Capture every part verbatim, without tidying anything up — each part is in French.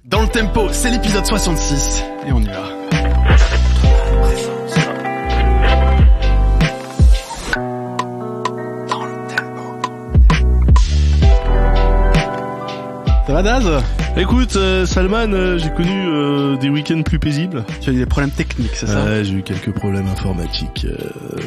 Dans le tempo, c'est l'épisode soixante-six et on y va. Dans le tempo. Ça va Daz ? Écoute, euh, Salman, euh, j'ai connu euh, des week-ends plus paisibles. Tu as eu des problèmes techniques, c'est ça ? Ouais, j'ai eu quelques problèmes informatiques euh,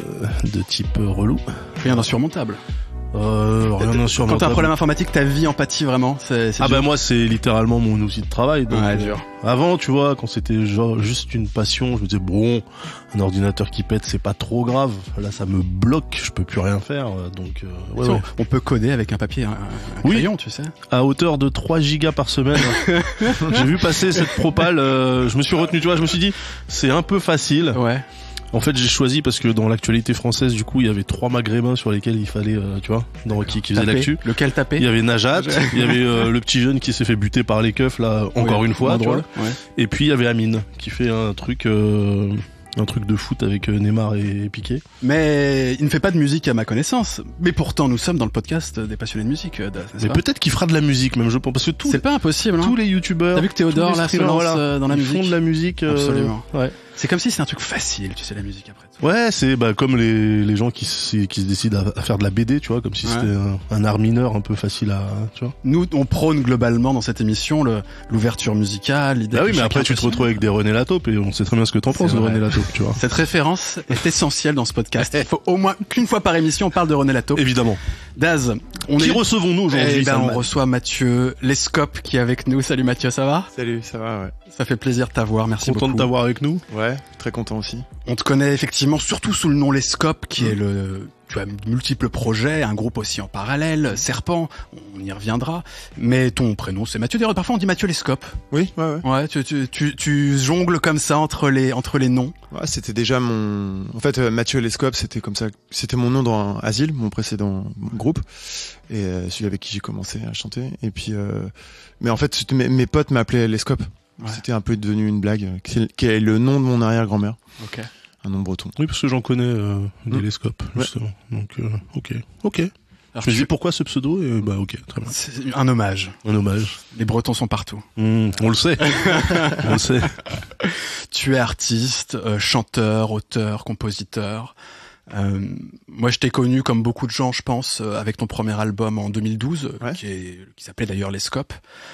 de type euh, relou. Rien d'insurmontable. Euh, rien d'insurmontable. Quand t'as un problème informatique, ta vie en pâtit vraiment. C'est, c'est ah dur. bah moi c'est littéralement mon outil de travail. Donc, ouais, euh, dur. Avant, tu vois, quand c'était genre juste une passion, je me disais bon, un ordinateur qui pète, c'est pas trop grave. Là, ça me bloque, je peux plus rien faire. Donc, euh, ouais, on, ouais. on peut coder avec un papier, un, un oui. crayon, tu sais. À hauteur de trois gigas par semaine. J'ai vu passer cette propale. Euh, je me suis retenu, tu vois, je me suis dit, c'est un peu facile. Ouais. En fait, j'ai choisi parce que dans l'actualité française, du coup, il y avait trois maghrébins sur lesquels il fallait, euh, tu vois, dans qui, qui faisait l'actu. Lequel taper ? Il y avait Najat, il y avait euh, le petit jeune qui s'est fait buter par les keufs là, encore oui, une fois, tu vois. Ouais. Et puis il y avait Amine qui fait un truc, euh, un truc de foot avec Neymar et Piqué. Mais il ne fait pas de musique à ma connaissance. Mais pourtant, nous sommes dans le podcast des passionnés de musique. Mais peut-être qu'il fera de la musique même, je pense, parce que tout. C'est pas impossible. Hein. Tous les youtubeurs. T'as vu que Théodore là se lance voilà, dans la ils musique. Font de la musique. Euh, Absolument. Ouais. C'est comme si c'était un truc facile, tu sais, la musique après. Ouais, c'est bah comme les les gens qui se, qui se décident à, à faire de la B D, tu vois, comme si ouais. c'était un, un art mineur un peu facile à, tu vois. Nous, on prône globalement dans cette émission le, l'ouverture musicale, l'idée. Ah oui, mais après tu te retrouves avec des René Lataupe et on sait très bien ce que t'en penses de René Lataupe, tu vois. Cette référence est essentielle dans ce podcast. Il faut au moins qu'une fois par émission on parle de René Lataupe. Évidemment. Daz, on qui est... recevons-nous aujourd'hui? Eh ben, on reçoit Mathieu Lescope qui est avec nous. Salut Mathieu, ça va? Salut, ça va, ouais. Ça fait plaisir de t'avoir, merci content beaucoup. Content de t'avoir avec nous. Ouais, très content aussi. On te connaît effectivement surtout sous le nom Lescope, qui mmh. est le, tu as multiples projets, un groupe aussi en parallèle, Serpent, on y reviendra. Mais ton prénom c'est Mathieu. D'ailleurs, parfois on dit Mathieu Lescope. Oui, ouais, ouais. Ouais, tu, tu, tu, tu jongles comme ça entre les, entre les noms. Ouais, c'était déjà mon, en fait, euh, Mathieu Lescope, c'était comme ça, c'était mon nom dans Asile, mon précédent groupe, et euh, celui avec qui j'ai commencé à chanter. Et puis, euh, mais en fait, mes, mes potes m'appelaient Lescope. Ouais. C'était un peu devenu une blague, qui est le nom de mon arrière-grand-mère. Ok. Un nom breton. Oui, parce que j'en connais euh, des mmh. Lescope, justement. Ouais. Donc, euh, ok, ok. Alors, je me dis pourquoi ce pseudo et bah ok, très bien. C'est un hommage. Un hommage. Les Bretons sont partout. Mmh, on le sait. on le sait. Tu es artiste, euh, chanteur, auteur, compositeur. Euh, moi, je t'ai connu comme beaucoup de gens, je pense, euh, avec ton premier album en deux mille douze, ouais. qui, est, qui s'appelait d'ailleurs Lescope.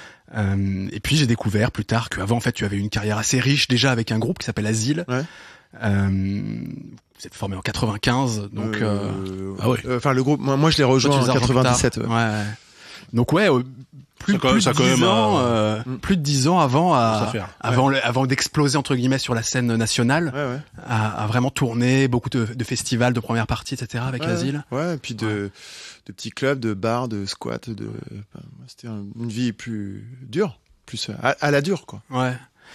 Euh, et puis j'ai découvert plus tard qu'avant, en fait, tu avais une carrière assez riche déjà avec un groupe qui s'appelle Asile. Ouais. Euh, vous êtes formé en quatre-vingt-quinze, donc euh, euh, ah ouais. Enfin le groupe, moi, moi je l'ai rejoint en quatre-vingt-dix-sept. Ouais. ouais. Donc ouais, euh, plus, ça plus ça de dix ans, un... euh, mm. plus de dix ans avant à, faire. avant, ouais. le, avant d'exploser entre guillemets sur la scène nationale, ouais, ouais. À, à vraiment tourner beaucoup de, de festivals, de première partie, et cetera avec ouais, Asile. Ouais, et puis de, ouais. de petits clubs, de bars, de squats, de, enfin, c'était une vie plus dure, plus à, à la dure quoi. Ouais.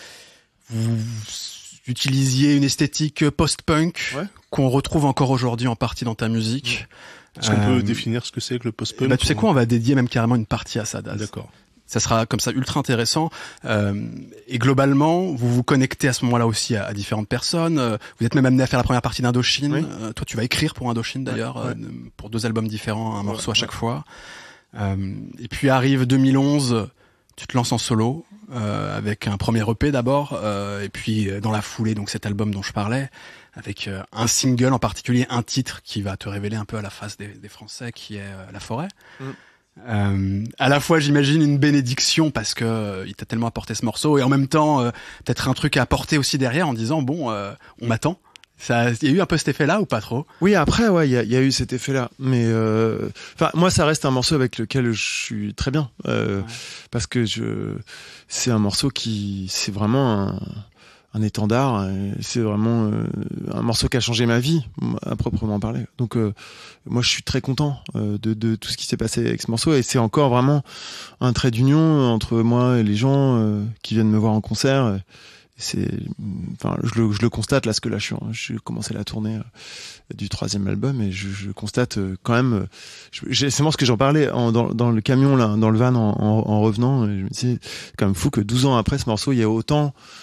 Vous utilisiez une esthétique post-punk ouais. qu'on retrouve encore aujourd'hui en partie dans ta musique. Ouais. Est-ce qu'on euh, peut définir ce que c'est que le post-punk? Bah tu sais quoi, on va dédier même carrément une partie à ça, Daz. D'accord. Ça sera comme ça ultra intéressant. Euh, et globalement, vous vous connectez à ce moment-là aussi à, à différentes personnes. Vous êtes même amené à faire la première partie d'Indochine. Oui. Euh, toi, tu vas écrire pour Indochine d'ailleurs, ouais, ouais. Euh, pour deux albums différents, un morceau ouais, à chaque ouais. fois. Euh, et puis arrive deux mille onze, tu te lances en solo. Euh, avec un premier E P d'abord, euh, et puis dans la foulée, donc cet album dont je parlais, avec euh, un single en particulier, un titre qui va te révéler un peu à la face des, des Français, qui est euh, La Forêt. Mm. Euh, à la fois, j'imagine une bénédiction parce que euh, il t'a tellement apporté ce morceau, et en même temps, euh, peut-être un truc à apporter aussi derrière en disant bon, euh, on m'attend. Ça, il y a eu un peu cet effet-là ou pas trop? Oui, après, ouais, il y a, y a eu cet effet-là. Mais, euh, enfin, moi, ça reste un morceau avec lequel je suis très bien, euh, ouais. parce que je, c'est un morceau qui, c'est vraiment un, un étendard. C'est vraiment euh, un morceau qui a changé ma vie, à proprement parler. Donc, euh, moi, je suis très content euh, de, de tout ce qui s'est passé avec ce morceau, et c'est encore vraiment un trait d'union entre moi et les gens euh, qui viennent me voir en concert. C'est, enfin, je le, je le constate là, parce que là, je suis, j'ai commencé la tournée euh, du troisième album, et je, je constate euh, quand même. Euh, je, c'est moi ce que j'en parlais en, dans, dans le camion là, dans le van en, en, en revenant. Et je me disais, c'est quand même fou que douze ans après ce morceau, il y a autant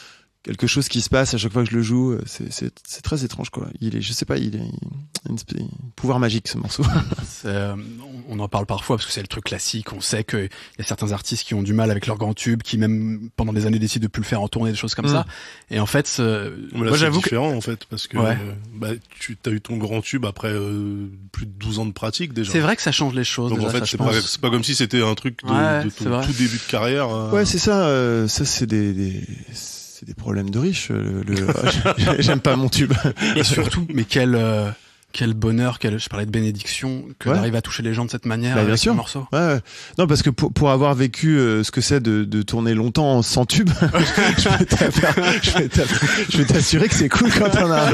quelque chose qui se passe à chaque fois que je le joue. C'est, c'est, c'est très étrange, quoi. Il est, je sais pas, il est il a une espèce, un pouvoir magique, ce morceau. C'est, euh, on en parle parfois parce que c'est le truc classique. On sait qu'il y a certains artistes qui ont du mal avec leur grand tube, qui même pendant des années décident de plus le faire en tournée, des choses comme mmh. ça. Et en fait, là, moi j'avoue c'est différent que... en fait parce que ouais. euh, bah, tu as eu ton grand tube après euh, plus de douze ans de pratique déjà. C'est vrai que ça change les choses. Donc déjà, en fait, ça, c'est, pense... pas, c'est pas comme si c'était un truc de, ouais, de ton tout début de carrière. Euh... Ouais, c'est ça. Euh, ça, c'est des, des... c'est des problèmes de riches. Le, le... J'aime pas mon tube. Et surtout, mais quel euh, quel bonheur, quel, je parlais de bénédiction, que ouais. d'arriver à toucher les gens de cette manière, bah, avec ce morceau. Ouais, ouais. Non, parce que pour, pour avoir vécu euh, ce que c'est de, de tourner longtemps sans tube, je, vais je vais t'assurer que c'est cool quand on a.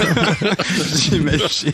J'imagine.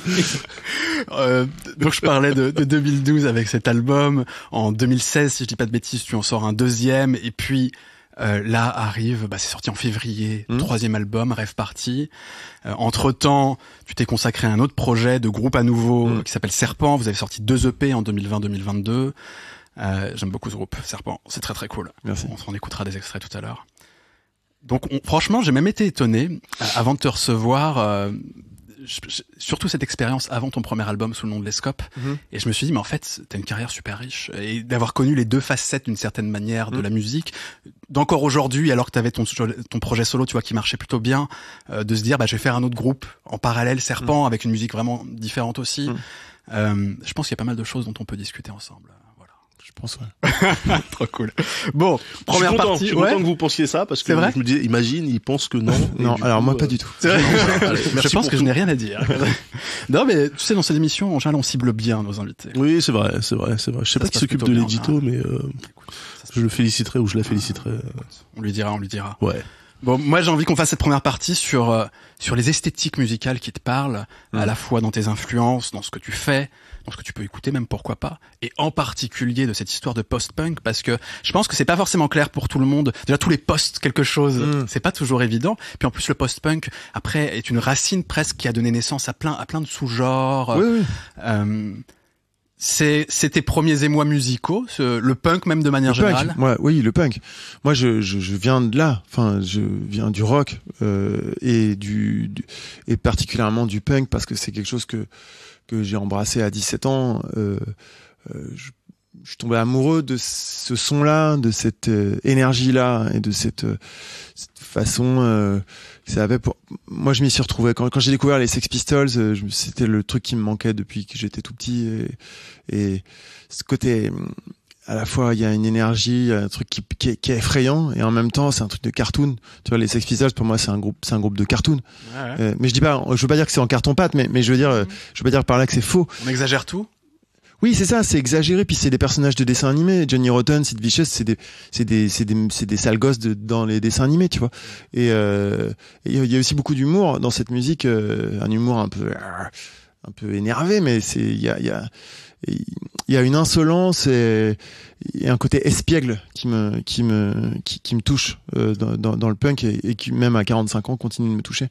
Euh, donc je parlais de, de deux mille douze avec cet album. En deux mille seize, si je dis pas de bêtises, tu en sors un deuxième, et puis. Euh, là arrive, bah, c'est sorti en février, mmh. troisième album, Rêve Party. Euh, entre temps, tu t'es consacré à un autre projet de groupe à nouveau mmh. qui s'appelle Serpent. Vous avez sorti deux E P en deux mille vingt deux mille vingt-deux. Euh, j'aime beaucoup ce groupe, Serpent. C'est très très cool. Merci. On s'en écoutera des extraits tout à l'heure. Donc, on, franchement, j'ai même été étonné euh, avant de te recevoir. Euh, Je, je, surtout cette expérience avant ton premier album sous le nom de Lescope, mm-hmm. et je me suis dit mais en fait t'as une carrière super riche, et d'avoir connu les deux facettes d'une certaine manière de mm. la musique, d'encore aujourd'hui alors que t'avais ton ton projet solo, tu vois, qui marchait plutôt bien, euh, de se dire bah je vais faire un autre groupe en parallèle, Serpent, mm. avec une musique vraiment différente aussi. Mm. Euh, je pense qu'il y a pas mal de choses dont on peut discuter ensemble. Je pense, ouais. Trop cool. Bon, première je suis content, partie. Je suis ouais. content que vous pensiez ça, parce que c'est vrai je me disais, imagine, ils pensent que non. Non, alors coup, moi, euh... pas du tout. C'est vrai. Allez, je pense que tout. je n'ai rien à dire. Non, mais tu sais, dans cette émission, en général, on cible bien nos invités. Oui, c'est vrai, c'est vrai, c'est vrai. Je sais ça pas qui s'occupe de bien, l'édito, mais euh, Écoute, je le féliciterai ou je la féliciterai. On lui dira, on lui dira. Ouais. Bon, moi j'ai envie qu'on fasse cette première partie sur euh, sur les esthétiques musicales qui te parlent, mmh. à la fois dans tes influences, dans ce que tu fais, dans ce que tu peux écouter même, pourquoi pas, et en particulier de cette histoire de post-punk, parce que je pense que c'est pas forcément clair pour tout le monde. Déjà tous les post quelque chose, mmh. c'est pas toujours évident. Puis en plus le post-punk après est une racine presque qui a donné naissance à plein à plein de sous-genres. Oui, oui. Euh, C'est, c'est tes premiers émois musicaux, ce, le punk même de manière le générale. Punk, moi, oui, le punk. Moi, je, je, je viens de là. Enfin, je viens du rock euh, et du, du et particulièrement du punk parce que c'est quelque chose que que j'ai embrassé à dix-sept ans. Euh, euh, je, je suis tombé amoureux de ce son-là, de cette euh, énergie-là et de cette, euh, cette façon. Euh, ça avait pour... Moi, je m'y suis retrouvé quand, quand j'ai découvert les Sex Pistols. Euh, je... C'était le truc qui me manquait depuis que j'étais tout petit. Et, et ce côté, à la fois, il y a une énergie, un truc qui, qui, est, qui est effrayant, et en même temps, c'est un truc de cartoon. Tu vois, les Sex Pistols, pour moi, c'est un groupe, c'est un groupe de cartoon. Ouais, ouais. Euh, mais je dis pas, je veux pas dire que c'est en carton-pâte, mais, mais je veux dire, mmh. je veux pas dire par là que c'est faux. On exagère tout. Oui, c'est ça, c'est exagéré, puis c'est des personnages de dessins animés. Johnny Rotten, Sid Vicious, c'est des, c'est des, c'est des, c'est des sales gosses de, dans les dessins animés, tu vois. Et euh, il y a aussi beaucoup d'humour dans cette musique, euh, un humour un peu, un peu énervé, mais c'est, il y a, il y a, il y a une insolence et, et un côté espiègle qui me, qui me, qui, qui me touche euh, dans, dans, dans le punk et, et qui même à quarante-cinq ans continue de me toucher.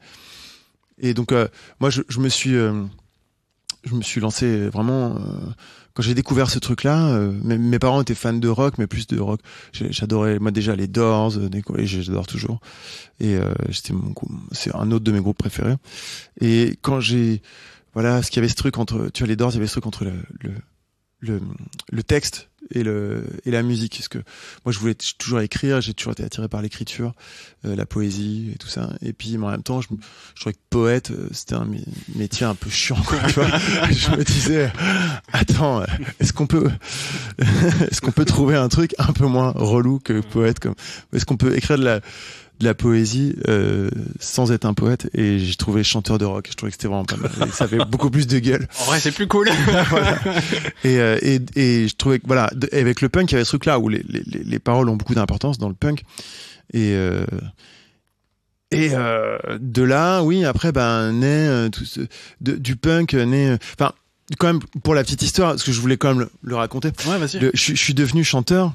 Et donc, euh, moi, je, je me suis, euh, je me suis lancé vraiment. Euh, Quand j'ai découvert ce truc-là, euh, mes, mes parents étaient fans de rock, mais plus de rock. J'adorais, moi déjà les Doors, euh, et j'adore toujours. Et euh, c'était mon, c'est un autre de mes groupes préférés. Et quand j'ai, voilà, ce qu'il y avait ce truc entre, tu vois, les Doors, il y avait ce truc entre le le le, le texte et le et la musique. Parce que moi, je voulais toujours écrire, j'ai toujours été attiré par l'écriture, euh, la poésie et tout ça. Et puis, en même temps, je, je trouvais que poète, euh, c'était un métier un peu chiant, quoi. Tu vois. Je me disais, attends, est-ce qu'on peut, est-ce qu'on peut trouver un truc un peu moins relou que poète, comme, est-ce qu'on peut écrire de la de la poésie euh, sans être un poète? Et j'ai trouvé chanteur de rock, je trouvais que c'était vraiment pas mal, et ça fait beaucoup plus de gueule. En vrai, c'est plus cool. Voilà. Et, euh, et et je trouvais que voilà, de, avec le punk, il y avait ce truc là où les les les paroles ont beaucoup d'importance dans le punk. Et euh, et euh, de là, oui, après ben naît euh, tout ce, de, du punk naît, enfin euh, quand même pour la petite histoire, parce que je voulais quand même le, le raconter. Ouais, vas-y. Le, je, je suis devenu chanteur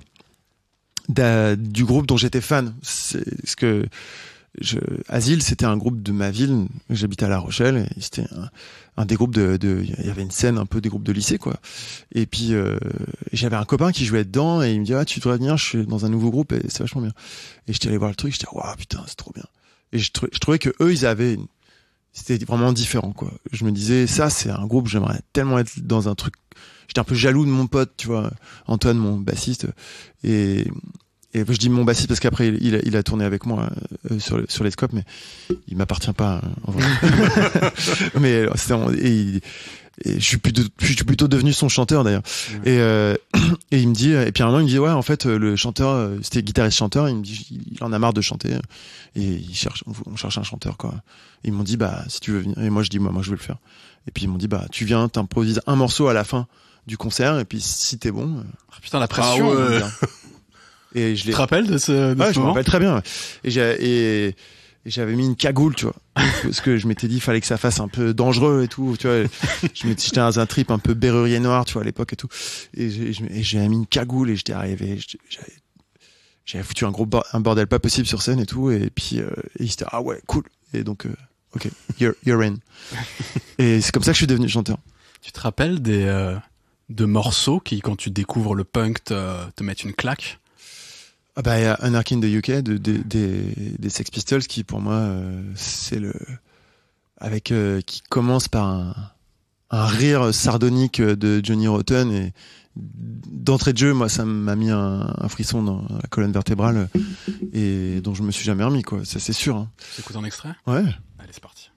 du groupe dont j'étais fan. C'est ce que je, Asile, c'était un groupe de ma ville. J'habitais à La Rochelle, et c'était un, un des groupes de, de, il y avait une scène un peu des groupes de lycée, quoi. Et puis euh, j'avais un copain qui jouait dedans, et il me dit ah tu devrais venir, je suis dans un nouveau groupe et c'est vachement bien. Et j'étais allé voir le truc, j'étais waouh putain c'est trop bien. Et je, trou- je trouvais que eux, ils avaient, une... c'était vraiment différent, quoi. Je me disais, ça, c'est un groupe, j'aimerais tellement être dans un truc. J'étais un peu jaloux de mon pote, tu vois, Antoine, mon bassiste. Et, et je dis mon bassiste parce qu'après, il, il, a, il a tourné avec moi euh, sur, sur les scopes, mais il m'appartient pas, en vrai. mais c'était, et, il, et je suis plutôt, je suis plutôt devenu son chanteur, d'ailleurs. Ouais. Et, euh, et il me dit, et puis à un moment, il me dit, ouais, en fait, le chanteur, c'était guitariste chanteur, il me dit, il en a marre de chanter. Et il cherche, on cherche un chanteur, quoi. Et ils m'ont dit, bah, si tu veux venir. Et moi, je dis, moi, moi, je veux le faire. Et puis ils m'ont dit, bah, tu viens, t'improvises un morceau à la fin du concert, et puis si t'es bon. Oh, putain, la pression. Ah ouais. Et je l'ai. Tu te rappelles de ce, de ouais, ce je me moment? rappelle très bien. Et, j'ai, et, et j'avais mis une cagoule, tu vois. Parce que je m'étais dit, il fallait que ça fasse un peu dangereux et tout, tu vois. Je m'étais, j'étais dans un trip un peu Berrurier Noir, tu vois, à l'époque et tout. Et, j'ai, et j'avais mis une cagoule et j'étais arrivé, j'avais, j'avais foutu un gros bar, un bordel pas possible sur scène et tout. Et puis, euh, et il était, ah ouais, cool. Et donc, euh, ok, you're, you're in. Et c'est comme ça que je suis devenu chanteur. Tu te rappelles des, euh, de morceaux qui, quand tu découvres le punk, te, te mettent une claque? Ah bah, il y a Anarchy in the U K de, de, de, des Sex Pistols qui, pour moi, euh, c'est le, avec, euh, qui commence par un, un rire sardonique de Johnny Rotten et d'entrée de jeu, moi, ça m'a mis un, un frisson dans la colonne vertébrale et dont je me suis jamais remis, quoi. Ça, c'est sûr, hein. Tu écoutes un extrait? Ouais. Allez, c'est parti.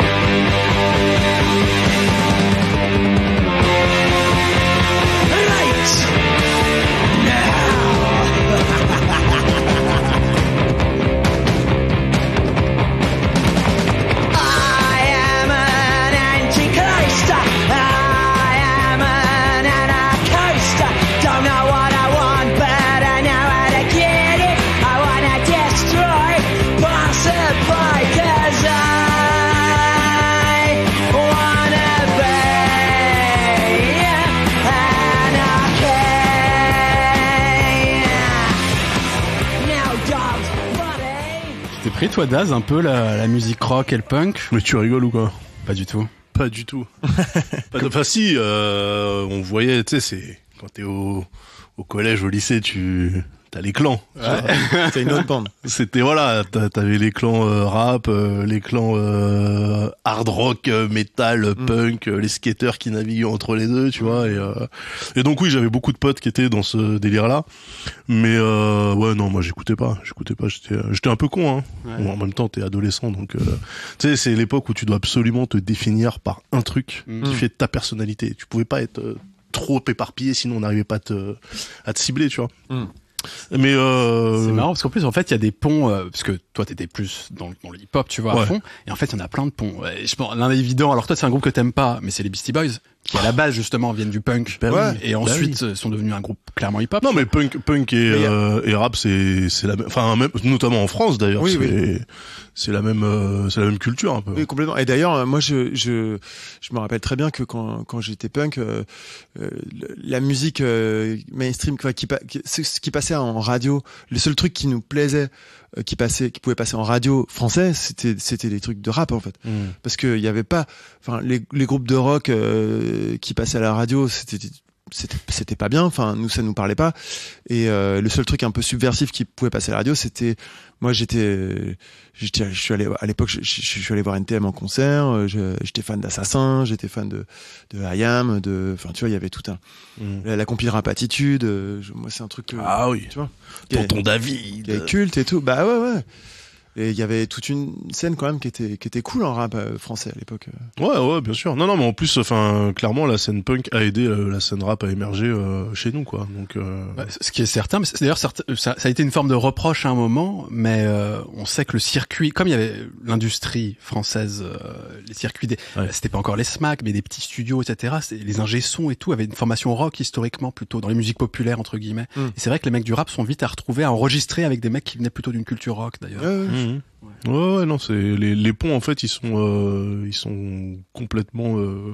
Pris toi Daz un peu la, la musique rock et le punk? Mais tu rigoles ou quoi? Pas du tout. Pas du tout. Pas de... Enfin si, euh, on voyait, tu sais, c'est quand t'es au, au collège, au lycée, tu t'as les clans. Ouais. C'est une autre bande. C'était voilà, t'avais les clans euh, rap, euh, les clans euh, hard rock, euh, metal, mm. punk, euh, les skateurs qui naviguaient entre les deux, tu vois. Et, euh, et donc oui, j'avais beaucoup de potes qui étaient dans ce délire-là. Mais euh, ouais, non, moi j'écoutais pas, j'écoutais pas. J'étais, j'étais un peu con, hein. Ouais. Bon, en même temps, t'es adolescent, donc euh, tu sais, c'est l'époque où tu dois absolument te définir par un truc mm. qui fait ta personnalité. Tu pouvais pas être euh, trop éparpillé, sinon on n'arrivait pas à te, à te cibler, tu vois. Mm. Mais euh... c'est marrant parce qu'en plus en fait il y a des ponts euh, parce que toi t'étais plus dans, dans le hip hop tu vois ouais. à fond et en fait il y en a plein de ponts. Ouais, je pense l'un des évidents, alors toi c'est un groupe que t'aimes pas mais c'est les Beastie Boys qui à la base justement viennent du punk ben ouais. oui. et ensuite ben oui. sont devenus un groupe clairement hip hop. Non mais punk punk et, euh, et rap c'est c'est la même, enfin même notamment en France d'ailleurs oui, c'est oui. c'est la même euh, c'est la même culture un peu. Oui complètement. Et d'ailleurs moi je je je me rappelle très bien que quand quand j'étais punk euh, euh, la musique euh, mainstream qui qui, qui ce qui passait en radio, le seul truc qui nous plaisait euh, qui passait qui pouvait passer en radio français, c'était c'était les trucs de rap en fait. Mm. Parce que il y avait pas enfin les les groupes de rock euh, qui passaient à la radio, c'était c'était c'était pas bien, enfin nous ça nous parlait pas et euh, le seul truc un peu subversif qui pouvait passer à la radio, c'était moi j'étais j'étais je suis allé à l'époque je, je, je suis allé voir N T M en concert, je, j'étais fan d'Assassin, j'étais fan de de I A M, de enfin tu vois il y avait tout un mm. la, la compil Rap Attitude, je, moi c'est un truc ah oui tu vois Tonton David, qui est culte et tout, bah ouais ouais. Et il y avait toute une scène quand même qui était qui était cool en rap euh, français à l'époque. Ouais ouais bien sûr. Non non mais en plus enfin clairement la scène punk a aidé euh, la scène rap à émerger euh, chez nous quoi. Donc euh... bah, ce qui est certain, mais c'est, d'ailleurs ça, ça a été une forme de reproche à un moment, mais euh, on sait que le circuit, comme il y avait l'industrie française, euh, les circuits des, ouais. c'était pas encore les SMAC, mais des petits studios et cetera. Les ingé-sons et tout avaient une formation rock historiquement plutôt dans les musiques populaires entre guillemets. Mm. Et c'est vrai que les mecs du rap sont vite à retrouver à enregistrer avec des mecs qui venaient plutôt d'une culture rock d'ailleurs. Ouais, ouais. Mmh. Ouais. ouais ouais non c'est les les ponts en fait ils sont euh, ils sont complètement euh,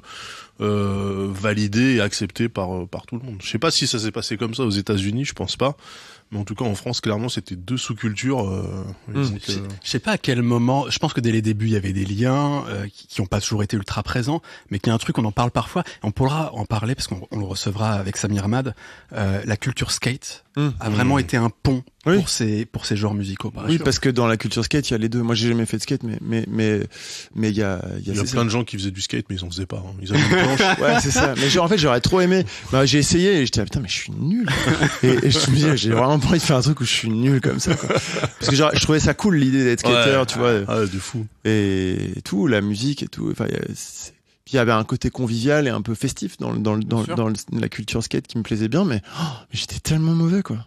euh, validés et acceptés par par tout le monde. Je sais pas si ça s'est passé comme ça aux États-Unis, je pense pas. Mais en tout cas, en France, clairement, c'était deux sous-cultures. Euh, mmh. donc, je, euh... je sais pas à quel moment. Je pense que dès les débuts, il y avait des liens euh, qui, qui ont pas toujours été ultra présents, mais qu'il y a un truc, on en parle parfois. Et on pourra en parler parce qu'on on le recevra avec Samir Ahmad. Euh, la culture skate mmh. a vraiment mmh. été un pont oui. pour ces pour ces genres musicaux. Oui, sûr. Parce que dans la culture skate, il y a les deux. Moi, j'ai jamais fait de skate, mais mais mais mais il y a il y a, il y a plein ça. de gens qui faisaient du skate, mais ils en faisaient pas. Hein. Ils avaient une planche. Ouais, c'est ça. Mais genre, en fait, j'aurais trop aimé. Bah, j'ai essayé et j'étais ah, putain, mais je suis nul. et, et je me disais, j'ai vraiment pas envie de faire un truc où je suis nul comme ça. Quoi. Parce que genre, je trouvais ça cool l'idée d'être skater, ouais, tu vois. Ah, de fou. Et tout, la musique et tout. Enfin, il y a, puis il y avait un côté convivial et un peu festif dans dans dans, dans, dans la culture skate qui me plaisait bien, mais, oh, mais j'étais tellement mauvais, quoi.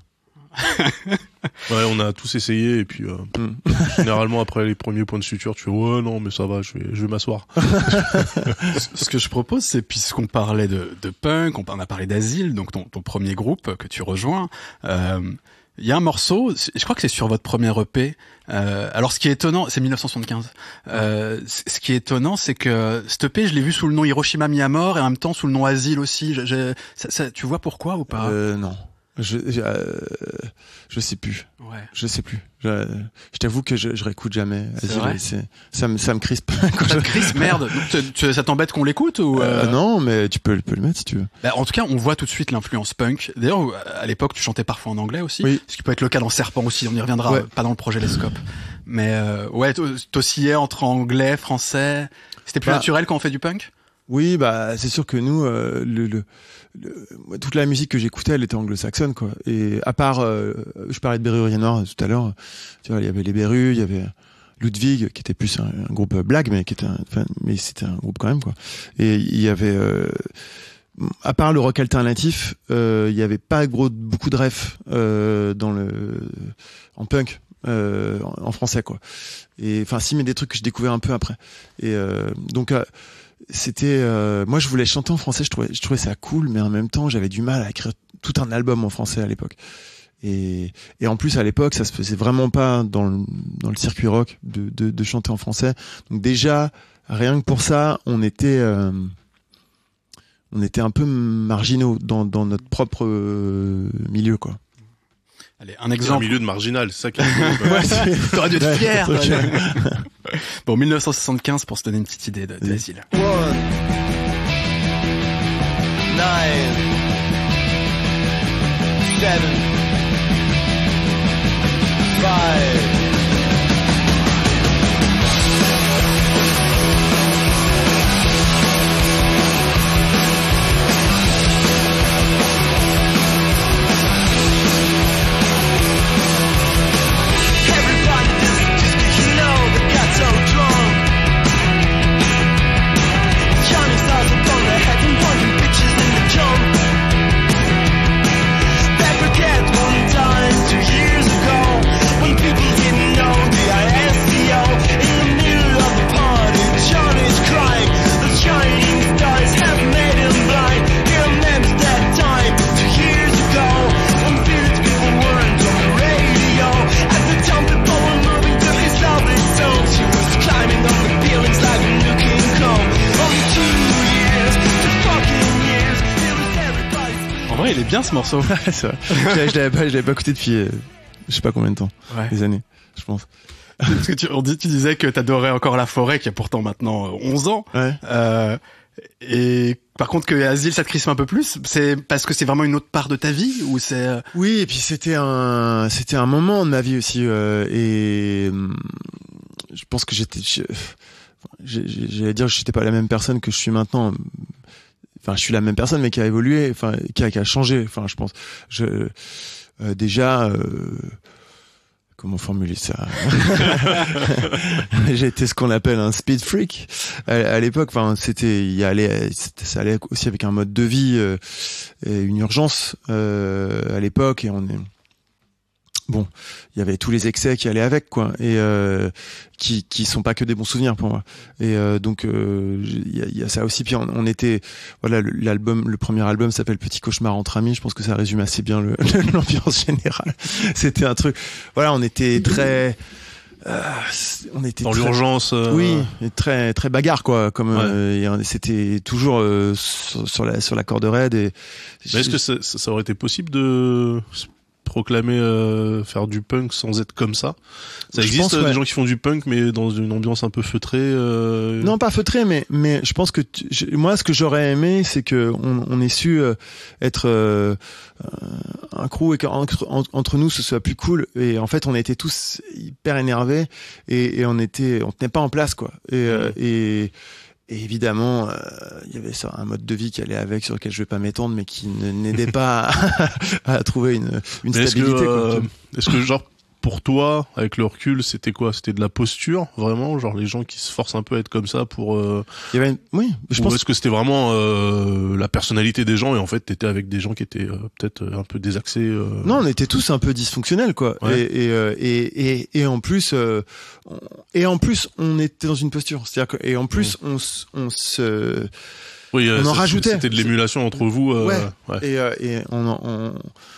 Ouais, on a tous essayé et puis euh, mm. généralement après les premiers points de suture, tu fais ouais non mais ça va, je vais je vais m'asseoir. Ce que je propose, c'est puisqu'on parlait de, de punk, on a parlé d'Asile, donc ton, ton premier groupe que tu rejoins. Euh, Il y a un morceau, je crois que c'est sur votre premier E P. Euh, alors, ce qui est étonnant, c'est dix-neuf cent soixante-quinze. Euh, ce qui est étonnant, c'est que cet E P, je l'ai vu sous le nom Hiroshima Miyamor et en même temps sous le nom Asile aussi. Je, je, ça, ça, tu vois pourquoi ou pas? Euh, non. Je, je, euh, je sais plus. Ouais. Je sais plus. Je, je t'avoue que je, je réécoute jamais. C'est vrai. C'est, ça me, ça me crispe. Quand ça te crispe, merde. Donc, tu, ça t'embête qu'on l'écoute ou euh... Euh, Non, mais tu peux, peux le mettre si tu veux. Bah, en tout cas, on voit tout de suite l'influence punk. D'ailleurs, à l'époque, tu chantais parfois en anglais aussi. Oui. Ce qui peut être le cas dans Serpent aussi. On y reviendra, ouais. Pas dans le projet Les Scopes. Mais euh, ouais, t'oscillais entre anglais, français. C'était plus bah, naturel quand on fait du punk. Oui, bah c'est sûr que nous, euh, le, le, le, toute la musique que j'écoutais, elle était anglo-saxonne, quoi. Et à part, euh, je parlais de Berru Noir tout à l'heure. Tu vois, il y avait les Berru, il y avait Ludwig, qui était plus un, un groupe blague, mais qui était, un, enfin, mais c'était un groupe quand même, quoi. Et il y avait, euh, à part le rock alternatif, euh, il y avait pas gros beaucoup de refs euh, dans le en punk. Euh, en, en français, quoi. Et enfin, si, mais des trucs que je découvrais un peu après. Et euh, donc. Euh, C'était euh, moi je voulais chanter en français, je trouvais je trouvais ça cool, mais en même temps j'avais du mal à écrire tout un album en français à l'époque. Et et en plus à l'époque ça se faisait vraiment pas dans le dans le circuit rock de de, de chanter en français. Donc déjà rien que pour ça on était euh, on était un peu marginaux dans dans notre propre euh, milieu, quoi. Allez, un exemple. Un milieu de marginal, c'est ça qui est ouais, t'aurais dû être fier. Bon, dix-neuf cent soixante-quinze pour se donner une petite idée de, de l'asile. One, nine, seven, five. Il est bien ce morceau. C'est vrai. je l'avais pas, je l'avais pas écouté depuis, euh, je sais pas combien de temps, ouais. Des années, je pense. Parce que tu, on dit, tu disais que t'adorais encore La Forêt, qui a pourtant maintenant onze ans. Ouais. Euh, et par contre que Asile, ça te crispe un peu plus. C'est parce que c'est vraiment une autre part de ta vie ou c'est. Oui, et puis c'était un, c'était un moment de ma vie aussi, euh, et je pense que j'étais, je, j'allais dire, que j'étais pas la même personne que je suis maintenant. Enfin, je suis la même personne, mais qui a évolué, enfin, qui a, qui a changé. Enfin, je pense. Je euh, déjà, euh, comment formuler ça? J'ai été ce qu'on appelle un speed freak à, à l'époque. Enfin, c'était, il y allait, ça allait aussi avec un mode de vie, euh, et une urgence euh, à l'époque, et on est. Bon, il y avait tous les excès qui allaient avec, quoi, et euh, qui qui sont pas que des bons souvenirs pour moi. Et euh, donc il y, a, y a ça aussi. Puis on, on était, voilà, l'album, le premier album s'appelle Petit Cauchemar entre amis. Je pense que ça résume assez bien le, l'ambiance générale. C'était un truc, voilà, on était très, euh, on était dans très, l'urgence. Euh... Oui, et très très bagarre, quoi. Comme ouais. euh, et c'était toujours euh, sur, sur la sur la corde raide. Et mais est-ce que ça, ça aurait été possible de proclamer euh, faire du punk sans être comme ça. Ça Je existe pense, euh, ouais. des gens qui font du punk mais dans une ambiance un peu feutrée. Euh... Non, pas feutré, mais mais je pense que tu, je, moi, ce que j'aurais aimé, c'est que on, on ait su euh, être euh, un crew et qu'entre entre nous, ce soit plus cool. Et en fait, on était tous hyper énervés et, et on était, on tenait pas en place, quoi. Et euh, Mmh. et Et évidemment, il euh, y avait ça, un mode de vie qui allait avec, sur lequel je vais pas m'étendre, mais qui ne, n'aidait pas à, à trouver une, une Mais stabilité. Est-ce que, euh, quoi. est-ce que genre pour toi, avec le recul, c'était quoi? C'était de la posture, vraiment, genre les gens qui se forcent un peu à être comme ça pour. Euh, Il y avait une... Oui, je ou pense. est-ce que c'était vraiment euh, la personnalité des gens et en fait t'étais avec des gens qui étaient euh, peut-être un peu désaxés. Euh... Non, on était tous un peu dysfonctionnels, quoi. Ouais. Et, et, euh, et et et en plus, euh, on, et en plus, on était dans une posture. C'est-à-dire que et en plus, mmh. on s- on se Oui, euh, on en rajoutait. C'était de l'émulation entre vous. Euh, ouais. ouais. Et euh, et on en- on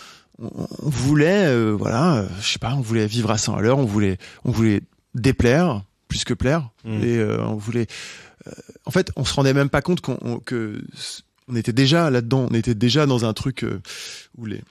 on voulait, euh, voilà, euh, je sais pas, on voulait vivre à cent à l'heure, on voulait, on voulait déplaire plus que plaire, Mmh. et euh, on voulait. Euh, en fait, on se rendait même pas compte qu'on on, que on était déjà là-dedans, on était déjà dans un truc euh, où les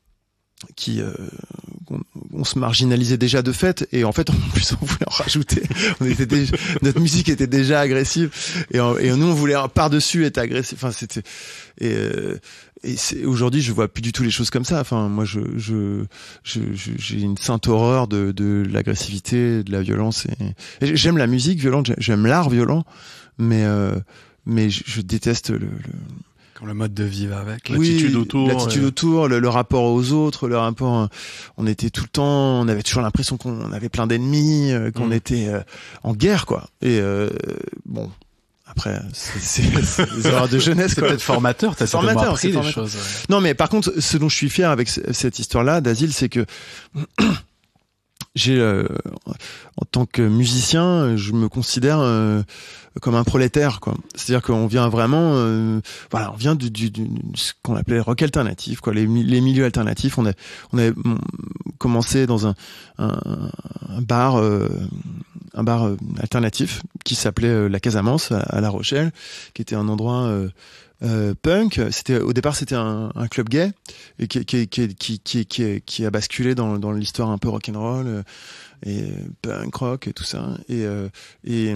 qui euh, on, on se marginalisait déjà de fait, et en fait en plus on voulait en rajouter. On était déjà, notre musique était déjà agressive, et, en, et nous on voulait par dessus être agressif. Enfin c'était et euh, et c'est, aujourd'hui je vois plus du tout les choses comme ça. Enfin moi je je, je, je j'ai une sainte horreur de de l'agressivité, de la violence, et, et j'aime la musique violente, j'aime l'art violent, mais euh, mais je, je déteste le, le le mode de vie va avec. L'attitude oui, autour. L'attitude ouais. autour, le, le rapport aux autres, le rapport. On était tout le temps, on avait toujours l'impression qu'on avait plein d'ennemis, euh, qu'on mmh. était euh, en guerre, quoi. Et euh, bon, après, c'est, c'est, c'est des erreurs de jeunesse, C'est quoi. peut-être formateur, t'as certainement formateur, appris c'est des formateur. choses. Ouais. Non, mais par contre, ce dont je suis fier avec c- cette histoire-là d'Asile, c'est que j'ai, euh, en tant que musicien, je me considère euh, comme un prolétaire, quoi. C'est-à-dire qu'on vient vraiment, euh, voilà, on vient du, du, du ce qu'on appelait rock alternatif, quoi, les, les milieux alternatifs. On a, on a commencé dans un, un, un bar, euh, un bar euh, alternatif qui s'appelait euh, la Casamance à, à La Rochelle, qui était un endroit euh, Euh, punk. C'était au départ c'était un, un club gay et qui qui qui qui qui qui, qui a basculé dans dans l'histoire un peu rock'n'roll euh, et punk rock et tout ça, et euh, et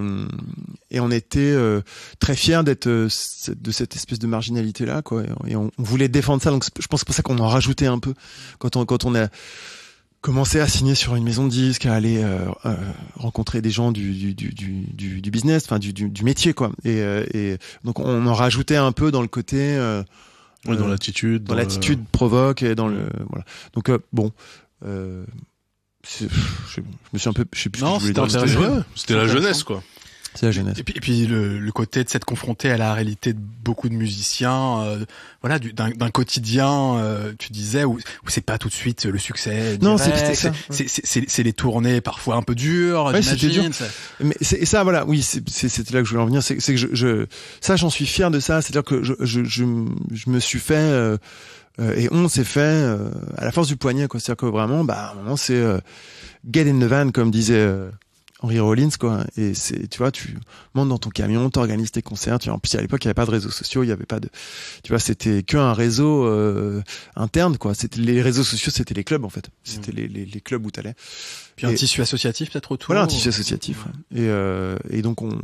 et on était euh, très fiers d'être euh, de cette espèce de marginalité là, quoi, et on, on voulait défendre ça. Donc je pense que c'est pour ça qu'on en rajoutait un peu quand on quand on a commencer à signer sur une maison de disques, à aller euh, euh, rencontrer des gens du du du du, du business, enfin du, du du métier, quoi. Et euh, et donc on en rajoutait un peu dans le côté euh, ouais, dans euh, l'attitude, dans, dans l'attitude le... provoque et dans le voilà. Donc euh, bon, euh, c'est, je, je me suis un peu, je sais plus Non, ce que je voulais c'était dire. intéressant. Ouais, c'était la jeunesse, quoi. C'est la jeunesse. Et puis, et puis le, le côté de s'être confronté à la réalité de beaucoup de musiciens, euh, voilà, du, d'un, d'un quotidien, euh, tu disais, où, où c'est pas tout de suite le succès. Non, direct, c'est, c'est ça. C'est, c'est, c'est, c'est les tournées parfois un peu dures. Ouais, c'était dur. C'est... Mais c'est, et ça, voilà, oui, c'est, c'est, c'était là que je voulais en venir. C'est, c'est que je, je, ça, j'en suis fier de ça. C'est-à-dire que je, je, je, je me suis fait. Euh, Euh, et on s'est fait euh, à la force du poignet, quoi. C'est-à-dire que vraiment, bah, à un moment, c'est euh, get in the van, comme disait euh, Henry Rollins, quoi. Et c'est, tu vois, tu montes dans ton camion, t'organises tes concerts. Tu vois, en plus, à l'époque, il y avait pas de réseaux sociaux, il y avait pas de, tu vois, c'était qu'un réseau euh, interne, quoi. C'était les réseaux sociaux, c'était les clubs, en fait. C'était mmh. les, les les clubs où t'allais. Puis un et, tissu associatif peut-être autour. Voilà, un tissu associatif. Ouais. Et euh, et donc on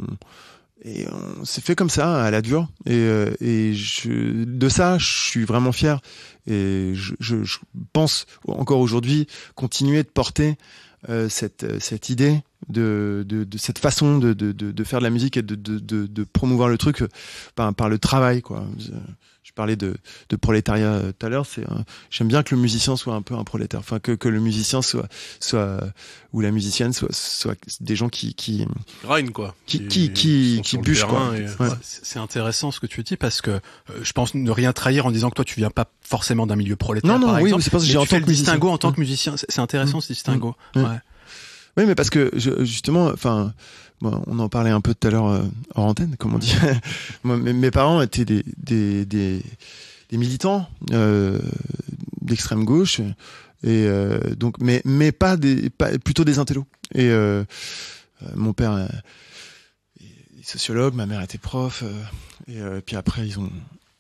Et on s'est fait comme ça, à la dure. Et, euh, et je, de ça, je suis vraiment fier. Et je, je, je pense encore aujourd'hui continuer de porter euh, cette, cette idée de, de, de cette façon de, de, de, de faire de la musique et de, de, de, de promouvoir le truc par, par le travail, quoi. Je parlais de, de prolétariat tout à l'heure. C'est un, j'aime bien que le musicien soit un peu un prolétaire. Enfin, que, que le musicien soit, soit, ou la musicienne soit, soit des gens qui, qui, grind, quoi. Qui, qui, qui, qui bûchent, quoi. Et... Ouais. C'est intéressant ce que tu dis parce que euh, je pense ne rien trahir en disant que toi tu viens pas forcément d'un milieu prolétaire. Non, non, par oui, exemple, c'est parce que j'ai en tu fais tant le que distinguo musicien. en tant que musicien. C'est intéressant mmh. ce distinguo. Mmh. Ouais. Oui, mais parce que je, justement, enfin, bon, on en parlait un peu tout à l'heure euh, hors antenne, comme on dit. Moi, mes, mes parents étaient des, des, des, des militants euh, d'extrême gauche, et euh, donc, mais, mais pas des, pas, plutôt des intellos. Et euh, euh, mon père est sociologue, ma mère était prof, euh, et euh, puis après ils ont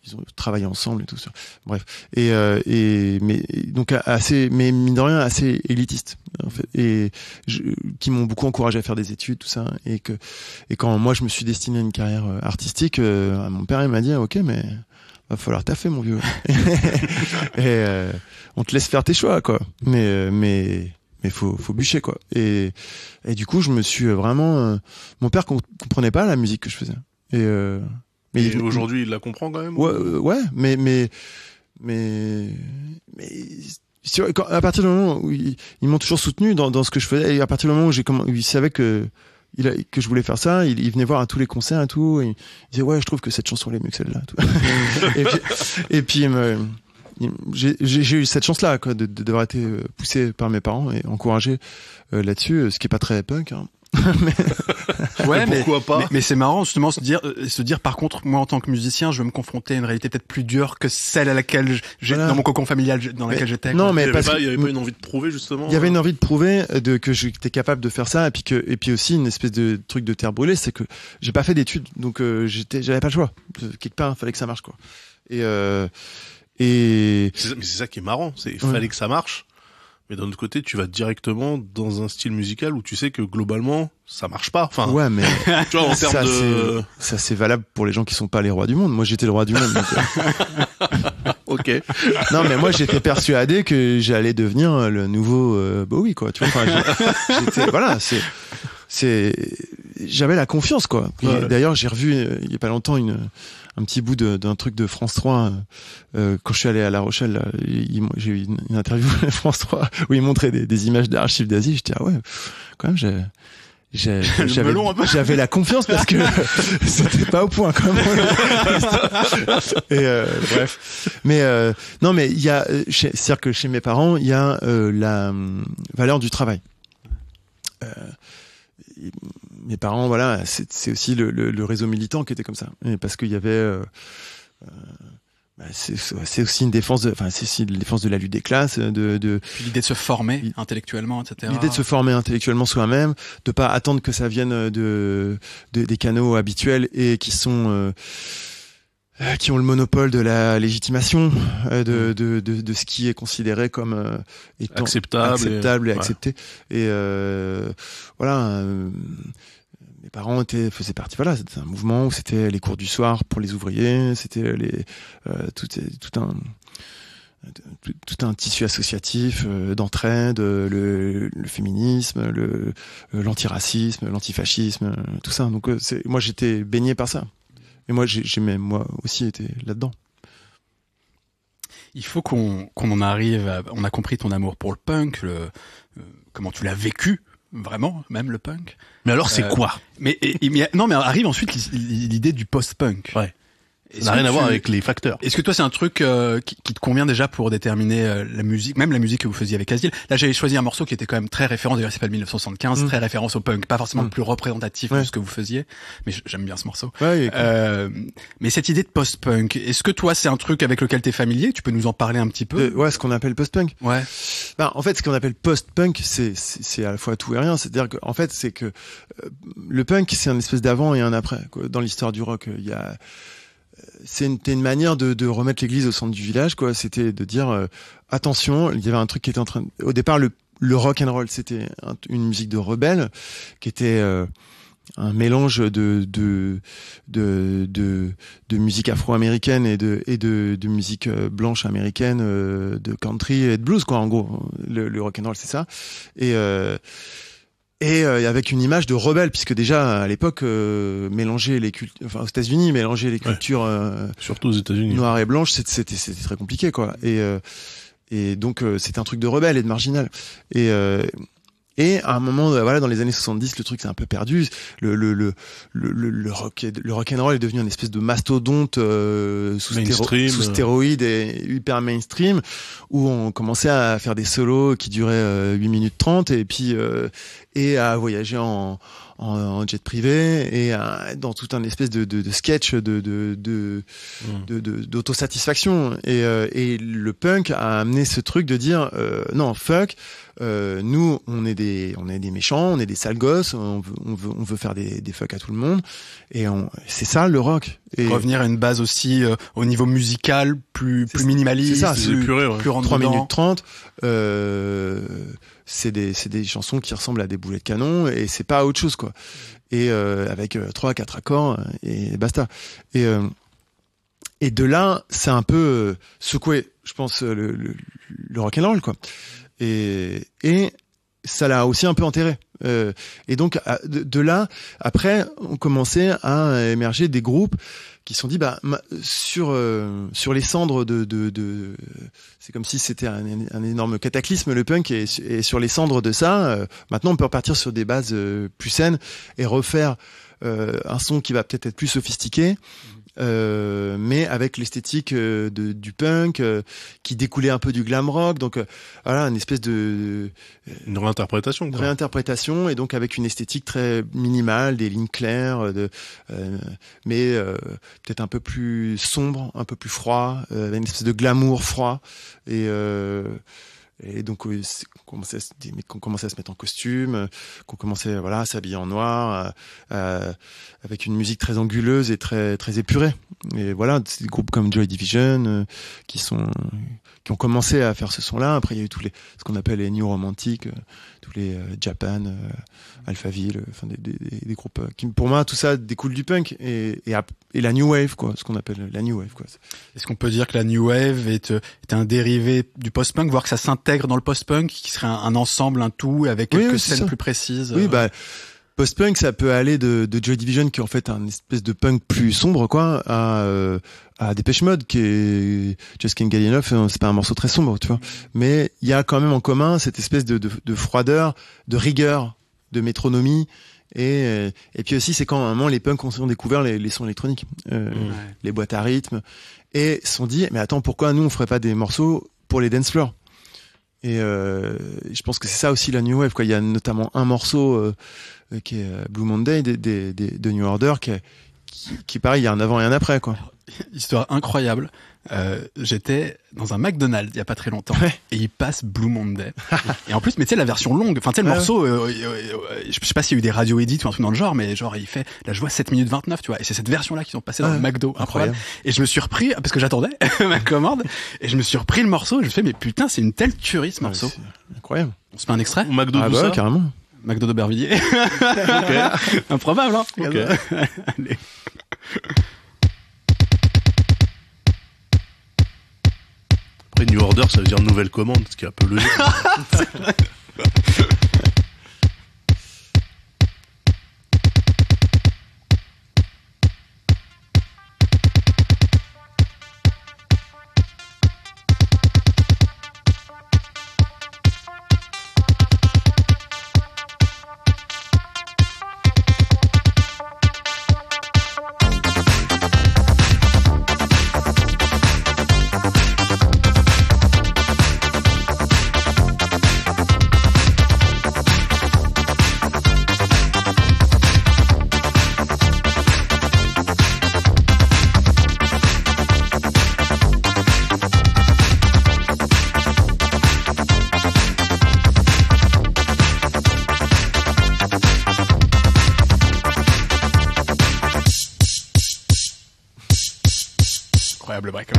ils ont travaillé ensemble et tout ça. Bref. Et, euh, et mais donc assez, mais mine de rien assez élitiste en fait, et je, qui m'ont beaucoup encouragé à faire des études, tout ça. Et que et quand moi je me suis destiné à une carrière artistique, euh, mon père il m'a dit ok mais va falloir taffer mon vieux. et euh, on te laisse faire tes choix quoi. Mais mais mais faut faut bûcher quoi. Et et du coup je me suis vraiment euh, mon père comprenait pas la musique que je faisais. Et euh, Mais et aujourd'hui, il la comprend quand même. Ouais, euh, ouais, mais mais mais mais tu vois, quand, à partir du moment où ils, ils m'ont toujours soutenu dans dans ce que je faisais, et à partir du moment où j'ai comment, où ils savaient que il a, que je voulais faire ça, il, il venait voir à tous les concerts et tout, et il disait ouais, je trouve que cette chanson elle est mieux que celle-là. Tout. et puis et puis il me, il, j'ai, j'ai j'ai eu cette chance-là quoi, de, de d'avoir été poussé par mes parents et encouragé euh, là-dessus, ce qui est pas très punk. Hein. mais... Ouais, mais pourquoi pas mais, mais c'est marrant justement se dire, euh, se dire par contre, moi en tant que musicien, je vais me confronter à une réalité peut-être plus dure que celle à laquelle j'ai voilà. dans mon cocon familial dans laquelle mais, j'étais. Non, quoi. mais il y avait parce pas, que il y avait pas une envie de prouver justement. il y avait une hein. envie de prouver de que j'étais capable de faire ça, et puis que et puis aussi une espèce de truc de terre brûlée, c'est que j'ai pas fait d'études, donc euh, j'étais, j'avais pas le choix. Quelque part, il fallait que ça marche quoi. Et euh, et C'est ça, mais c'est ça qui est marrant, c'est il Ouais. fallait que ça marche. Mais d'un autre côté, tu vas directement dans un style musical où tu sais que globalement, ça marche pas. Enfin, ouais, mais tu vois, en termes ça, de... c'est, ça c'est valable pour les gens qui sont pas les rois du monde. Moi, j'étais le roi du monde. Donc, euh... ok. Non, mais moi, j'étais persuadé que j'allais devenir le nouveau euh, Bowie, quoi. Tu vois, enfin, j'ai- j'étais, voilà, c'est, c'est, j'avais la confiance, quoi. Et Ouais. d'ailleurs, j'ai revu euh, il y a pas longtemps une un petit bout de, d'un truc de France trois euh, quand je suis allé à La Rochelle. Là, il, j'ai eu une, une interview à France trois où ils montraient des, des images d'archives d'Asie. J'étais ah ouais, quand même, j'ai J'ai, Le j'avais, melon un peu. j'avais la confiance parce que c'était pas au point quand même. Et euh, bref, mais euh, non, mais il y a, chez, c'est-à-dire que chez mes parents, il y a euh, la euh, valeur du travail. Euh, mes parents, voilà, c'est, c'est aussi le, le, le réseau militant qui était comme ça, et parce qu'il y avait. Euh, euh, bah, c'est, c'est aussi une défense, de, enfin c'est aussi une défense de la lutte des classes, de, de Puis l'idée de se former intellectuellement, et cetera. L'idée de se former intellectuellement soi-même, de pas attendre que ça vienne de, de des canaux habituels et qui sont euh, qui ont le monopole de la légitimation, euh, de, de de de ce qui est considéré comme euh, étant Acceptable acceptable et, et- accepté. Et euh, voilà. Euh, mes parents étaient, faisaient partie, voilà, c'était un mouvement où c'était les cours du soir pour les ouvriers, c'était les, euh, tout, tout un, tout, tout un tissu associatif euh, d'entraide, euh, le, le féminisme, le, euh, l'antiracisme, l'antifascisme, euh, tout ça. Donc, euh, c'est, moi, j'étais baigné par ça. Et moi, j'ai, j'ai même, moi aussi été là-dedans. Il faut qu'on qu'on en arrive à, on a compris ton amour pour le punk, le, euh, comment tu l'as vécu, vraiment, même le punk. Mais alors, c'est Euh, quoi? Mais, et, et- mais non, mais arrive ensuite l'idée du post-punk. Ouais. Est-ce Ça n'a rien que à voir tu- avec les facteurs. Est-ce que toi c'est un truc euh, qui, qui te convient déjà pour déterminer euh, la musique, même la musique que vous faisiez avec Asile? Là j'avais choisi un morceau qui était quand même très référence, d'ailleurs c'est pas le mille neuf cent soixante-quinze, Mm. très référence au punk, pas forcément Mm. le plus représentatif Ouais. de ce que vous faisiez, mais j'aime bien ce morceau. Ouais, et- Euh, mais cette idée de post-punk, est-ce que toi c'est un truc avec lequel t'es familier? Tu peux nous en parler un petit peu? de- ouais, ce qu'on appelle post-punk. Ouais. Ben, en fait, ce qu'on appelle post-punk, c'est, c'est, c'est à la fois tout et rien. C'est-à-dire que, en fait, c'est que euh, le punk, c'est un espèce d'avant et un après. Quoi. Dans l'histoire du rock, il y a, euh, c'est une, c'était une manière de, de remettre l'église au centre du village. Quoi. C'était de dire euh, attention. Il y avait un truc qui était en train. De... Au départ, le, le rock and roll, c'était un- une musique de rebelle qui était euh, un mélange de de de de, de musique afro-américaine et de et de, de musique euh, blanche américaine, euh, de country et de blues quoi. En gros, le, le rock and roll c'est ça. Et euh, et euh, avec une image de rebelle, puisque déjà à l'époque euh, mélanger les cultures, enfin aux États-Unis mélanger les cultures euh, Surtout aux États-Unis. noires et blanches, c'était c'était, c'était très compliqué quoi. Et euh, et donc euh, c'était un truc de rebelle et de marginal. Et euh, Et à un moment, euh, voilà, dans les années soixante-dix, le truc s'est un peu perdu. Le le le le, le, le rock, le rock and roll est devenu une espèce de mastodonte euh, sous, stéro- Mainstream. sous stéroïdes et hyper mainstream, où on commençait à faire des solos qui duraient euh, huit minutes trente et puis euh, et à voyager en en, en jet privé et à, dans tout un espèce de, de, de sketch de de de, Mm. de, de d'autosatisfaction. Et euh, et le punk a amené ce truc de dire euh, non fuck. Euh, nous, on est des des, on est des méchants, on est des sales gosses, on veut, on veut, on veut faire des, des fuck à tout le monde. Et on, c'est ça le rock. Et revenir à une base aussi euh, au niveau musical plus plus minimaliste, c'est ça, plus, c'est épuré, ouais. plus rentre trois dedans. minutes trente. Euh, c'est des, c'est des chansons qui ressemblent à des boulets de canon et c'est pas autre chose quoi. Et euh, avec euh, trois, quatre accords et basta. Et euh, et de là, c'est un peu euh, secoué, je pense, le, le, le rock'n'roll quoi. Et et ça l'a aussi un peu enterré. Euh, et donc de, de là, après, on commençait à émerger des groupes qui se sont dit bah sur euh, sur les cendres de de, de c'est comme si c'était un, un énorme cataclysme le punk et, et sur les cendres de ça, euh, maintenant on peut repartir sur des bases euh, plus saines et refaire euh, un son qui va peut-être être plus sophistiqué. Euh, mais avec l'esthétique euh, de, du punk euh, qui découlait un peu du glam rock, donc euh, voilà une espèce de, de une réinterprétation, de quoi. réinterprétation et donc avec une esthétique très minimale, des lignes claires, de, euh, mais euh, peut-être un peu plus sombre, un peu plus froid, euh, une espèce de glamour froid et euh, et donc on commençait, à, des mecs qu'on commençait à se mettre en costume, qu'on commençait voilà à s'habiller en noir, à, à, avec une musique très anguleuse et très très épurée. Et voilà, c'est des groupes comme Joy Division euh, qui sont qui ont commencé à faire ce son-là. Après, il y a eu tous les ce qu'on appelle les new romantiques, euh, tous les euh, Japan, euh, Alphaville, euh, enfin des, des, des groupes euh, qui, pour moi, tout ça découle du punk et, et et la new wave quoi, ce qu'on appelle la new wave quoi. Est-ce qu'on peut dire que la new wave est, est un dérivé du post-punk, voire que ça s'intègre dans le post-punk, qui serait un, un ensemble, un tout, avec quelques oui, scènes ça. plus précises? Oui, euh... bah post-punk, ça peut aller de, de Joy Division qui est en fait un espèce de punk plus sombre quoi, à euh, à Depeche Mode qui est Just Can't Get Enough. C'est pas un morceau très sombre, tu vois, mais il y a quand même en commun cette espèce de, de, de froideur, de rigueur, de métronomie. Et, et puis aussi, c'est quand à un moment les punks ont découvert les, les sons électroniques, euh, ouais. les boîtes à rythme, et se sont dit, mais attends, pourquoi nous on ferait pas des morceaux pour les dance floors? Et euh, je pense que c'est ça aussi la new wave, quoi. Il y a notamment un morceau euh, qui est Blue Monday de, de, de, de New Order, qui, est, qui, qui pareil, il y a un avant et un après, quoi. Histoire incroyable. Euh, j'étais dans un McDonald's il y a pas très longtemps ouais. et il passe Blue Monday et en plus mais tu sais la version longue, enfin tu sais le ouais, morceau euh, euh, euh, je sais pas s'il y a eu des radio edits ou un truc dans le genre, mais genre il fait là je vois sept minutes vingt-neuf, tu vois, et c'est cette version là qui sont passées dans ouais, le McDo, incroyable. incroyable et je me suis repris parce que j'attendais ma commande et je me suis repris le morceau et je me suis fait mais putain c'est une telle tuerie ce morceau, ouais, incroyable. On se met un extrait McDo ah bah ouais, carrément McDo d'Aubervilliers. Okay. Improbable hein okay. Allez. New Order, ça veut dire nouvelle commande, ce qui est un peu logique. C'est vrai. Incroyable break.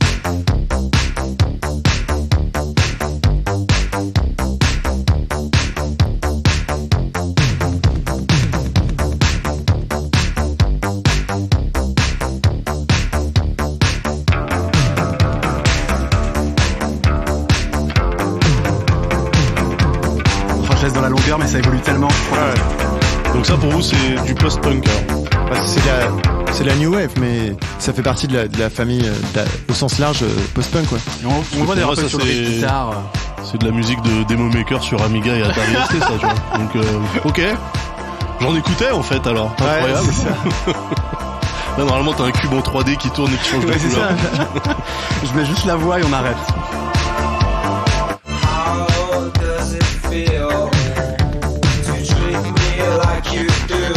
Franchise dans la longueur, mais ça évolue tellement. Ouais. Donc ça pour vous c'est du post-punk alors. Bah, c'est la, c'est la new wave, mais ça fait partie de la, de la famille de la, au sens large post-punk quoi. Et on, on voit des rappels sur les guitares. C'est de la musique de Demo Maker sur Amiga et Atari S T ça, tu vois. Donc euh, ok, j'en écoutais en fait alors. Incroyable. Ouais, c'est ça. Là normalement t'as un cube en trois D qui tourne et qui change de ouais, couleur. Je mets juste la voix et on arrête. How does it feel to treat me like you do?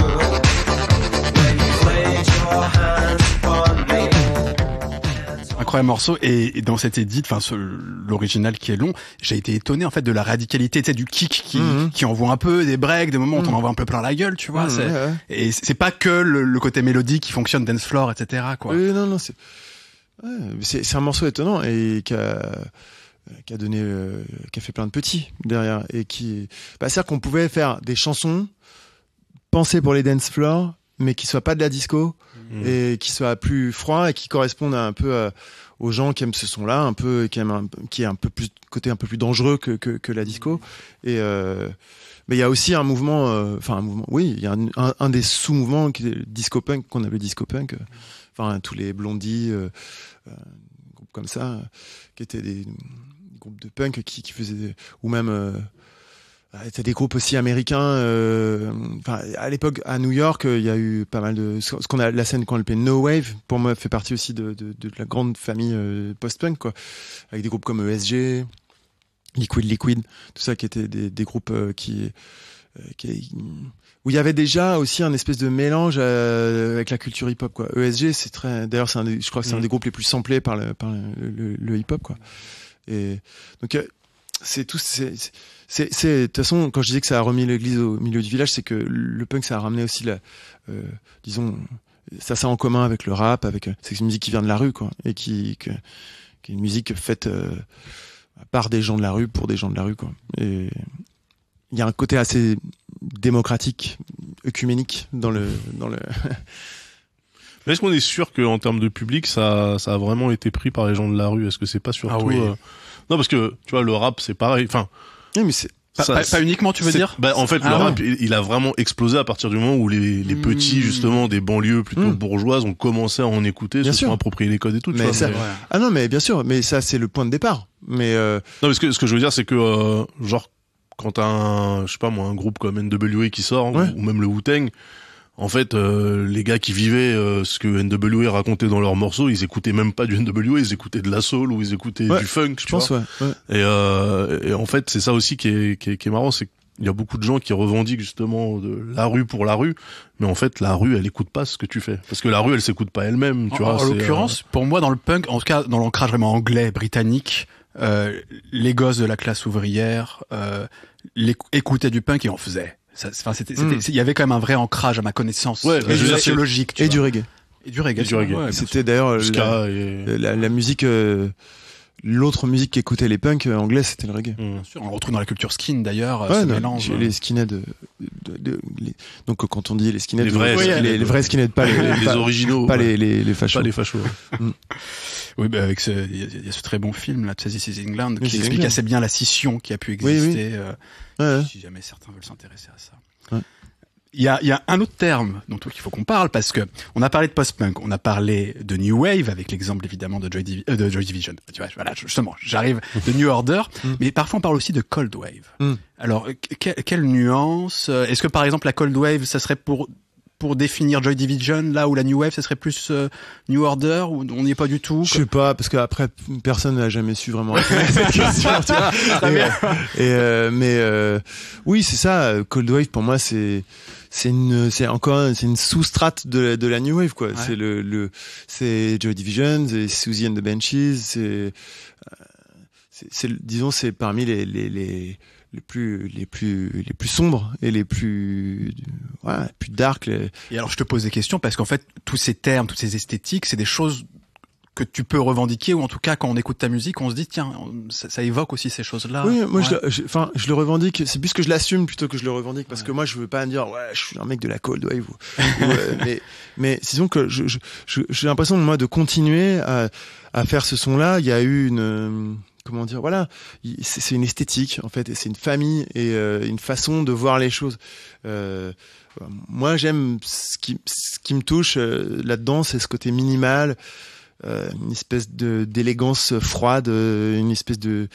incroyable morceau. Et, et dans cet edit, enfin ce, l'original qui est long, j'ai été étonné en fait de la radicalité, tu sais, du kick qui, mm-hmm. qui envoie un peu, des breaks, des moments où mm-hmm. on envoie un peu plein la gueule, tu vois. Mm-hmm. C'est, ouais, ouais. Et c'est pas que le, le côté mélodique qui fonctionne, dance floor, et cetera. Quoi. Oui, non, non, c'est, ouais, c'est, c'est un morceau étonnant et qui a, qui a donné, euh, qui a fait plein de petits derrière et qui, bah, c'est-à-dire qu'on pouvait faire des chansons pensées pour les dance floors, mais qui soient pas de la disco mmh. et qui soient plus froids et qui correspondent un peu à, aux gens qui aiment ce son-là, un peu, qui aiment un, qui est un peu plus côté un peu plus dangereux que que, que la disco. Et euh, mais il y a aussi un mouvement, enfin euh, un mouvement, oui, il y a un, un, un des sous-mouvements qui est le disco punk qu'on appelait disco punk. Enfin tous les Blondie, euh, euh, groupes comme ça, euh, qui étaient des, des groupes de punk qui qui faisaient des, ou même euh, T'as des groupes aussi américains. Euh, enfin, à l'époque, à New York, il euh, y a eu pas mal de ce qu'on a la scène qu'on appelait No Wave. Pour moi, fait partie aussi de, de, de la grande famille euh, post-punk, quoi, avec des groupes comme E S G, Liquid Liquid, tout ça qui étaient des, des groupes euh, qui, euh, qui où il y avait déjà aussi un espèce de mélange euh, avec la culture hip-hop, quoi. E S G, c'est très. D'ailleurs, c'est un des, je crois que c'est mmh. un des groupes les plus samplés par le par le, le, le hip-hop, quoi. Et donc. Euh, c'est tout, c'est, c'est, c'est, de toute façon, quand je disais que ça a remis l'église au milieu du village, c'est que le punk, ça a ramené aussi la, euh, disons, ça, ça en commun avec le rap, avec, c'est une musique qui vient de la rue, quoi, et qui, que, qui est une musique faite euh, par des gens de la rue, pour des gens de la rue, quoi. Et il y a un côté assez démocratique, œcuménique dans le, dans le. Mais est-ce qu'on est sûr qu'en termes de public, ça, ça a vraiment été pris par les gens de la rue? Est-ce que c'est pas surtout, ah oui. euh... non, parce que, tu vois, le rap, c'est pareil, enfin. Oui, mais c'est, Pas, ça, pas, pas uniquement, tu veux dire? Bah, en fait, ah le non. rap, il, il a vraiment explosé à partir du moment où les, les mmh. petits, justement, des banlieues plutôt mmh. bourgeoises ont commencé à en écouter, bien se sûr. sont appropriés les codes et tout, tu mais vois. Ça, mais... Ah non, mais bien sûr, mais ça, c'est le point de départ. Mais, euh... Non, mais ce que, ce que je veux dire, c'est que, euh, genre, quand t'as un, je sais pas moi, un groupe comme N W A qui sort, ouais. ou, ou même le Wu-Tang, en fait, euh, les gars qui vivaient euh, ce que N W A racontait dans leurs morceaux, ils écoutaient même pas du N W A, ils écoutaient de la soul ou ils écoutaient ouais, du funk, je pense, vois. Ouais, ouais. Et, euh, et en fait, c'est ça aussi qui est, qui est, qui est marrant, c'est qu'il y a beaucoup de gens qui revendiquent justement de la rue pour la rue, mais en fait, la rue, elle écoute pas ce que tu fais, parce que la rue, elle s'écoute pas elle-même, tu en, vois. En l'occurrence, euh... pour moi, dans le punk, en tout cas dans l'ancrage vraiment anglais, britannique, euh, les gosses de la classe ouvrière euh, écoutaient du punk et en faisaient. Enfin, c'était, c'était, il mm. y avait quand même un vrai ancrage à ma connaissance ouais, euh, sociologique, et du reggae. Et du reggae. Et du reggae. Ouais, c'était d'ailleurs la, et... la, la musique, euh, l'autre musique qu'écoutaient les punks euh, anglais, c'était le reggae. Mm. Bien sûr, on le retrouve dans la culture skin d'ailleurs, ouais, ce non, mélange. Les skinheads, de, de, de, les, donc quand on dit les skinheads, les vrais, les, les, les vrais skinheads, pas les, les, les pas, originaux, pas ouais. les, les, les fachos. Pas les fachos. mm. Oui, bah avec ce, il y a ce très bon film là, This is England, oui, qui explique England. assez bien la scission qui a pu exister. Oui, oui. Euh, ouais, ouais. Si jamais certains veulent s'intéresser à ça. Ouais. Il y a, il y a un autre terme dont il faut qu'on parle parce que on a parlé de post-punk, on a parlé de New Wave avec l'exemple évidemment de Joy, Divi- euh, de Joy Division. Tu vois, voilà, justement, j'arrive de New Order, mm. mais parfois on parle aussi de Cold Wave. Mm. Alors, que, quelle nuance? Est-ce que par exemple la Cold Wave, ça serait pour pour définir Joy Division, là où la New Wave, ça serait plus euh, New Order, ou on n'y est pas du tout? Je sais pas, parce qu'après, personne n'a jamais su vraiment répondre à cette question. Tu vois. Très bien. Et, euh, mais euh, oui, c'est ça. Cold Wave, pour moi, c'est c'est une c'est encore c'est une sous-strate de la, de la New Wave, quoi. Ouais. C'est le le c'est Joy Division, c'est Susie and the Benchies, c'est c'est, c'est disons c'est parmi les les les les plus les plus les plus sombres et les plus ouais, les plus dark. Les... Et alors je te pose des questions parce qu'en fait tous ces termes, toutes ces esthétiques, c'est des choses que tu peux revendiquer, ou en tout cas quand on écoute ta musique, on se dit tiens, ça, ça évoque aussi ces choses-là. Oui, moi ouais. je, enfin je, je le revendique. C'est plus que je l'assume plutôt que je le revendique, parce ouais. que moi je veux pas me dire ouais je suis un mec de la Cold Wave. Ou, ou, euh, mais mais disons que je, je, je j'ai l'impression moi de continuer à à faire ce son-là. Il y a eu une comment dire, voilà, c'est, c'est une esthétique en fait, et c'est une famille et euh, une façon de voir les choses. Euh, moi, j'aime ce qui, ce qui me touche euh, là-dedans, c'est ce côté minimal, euh, une espèce de d'élégance froide, euh, une espèce de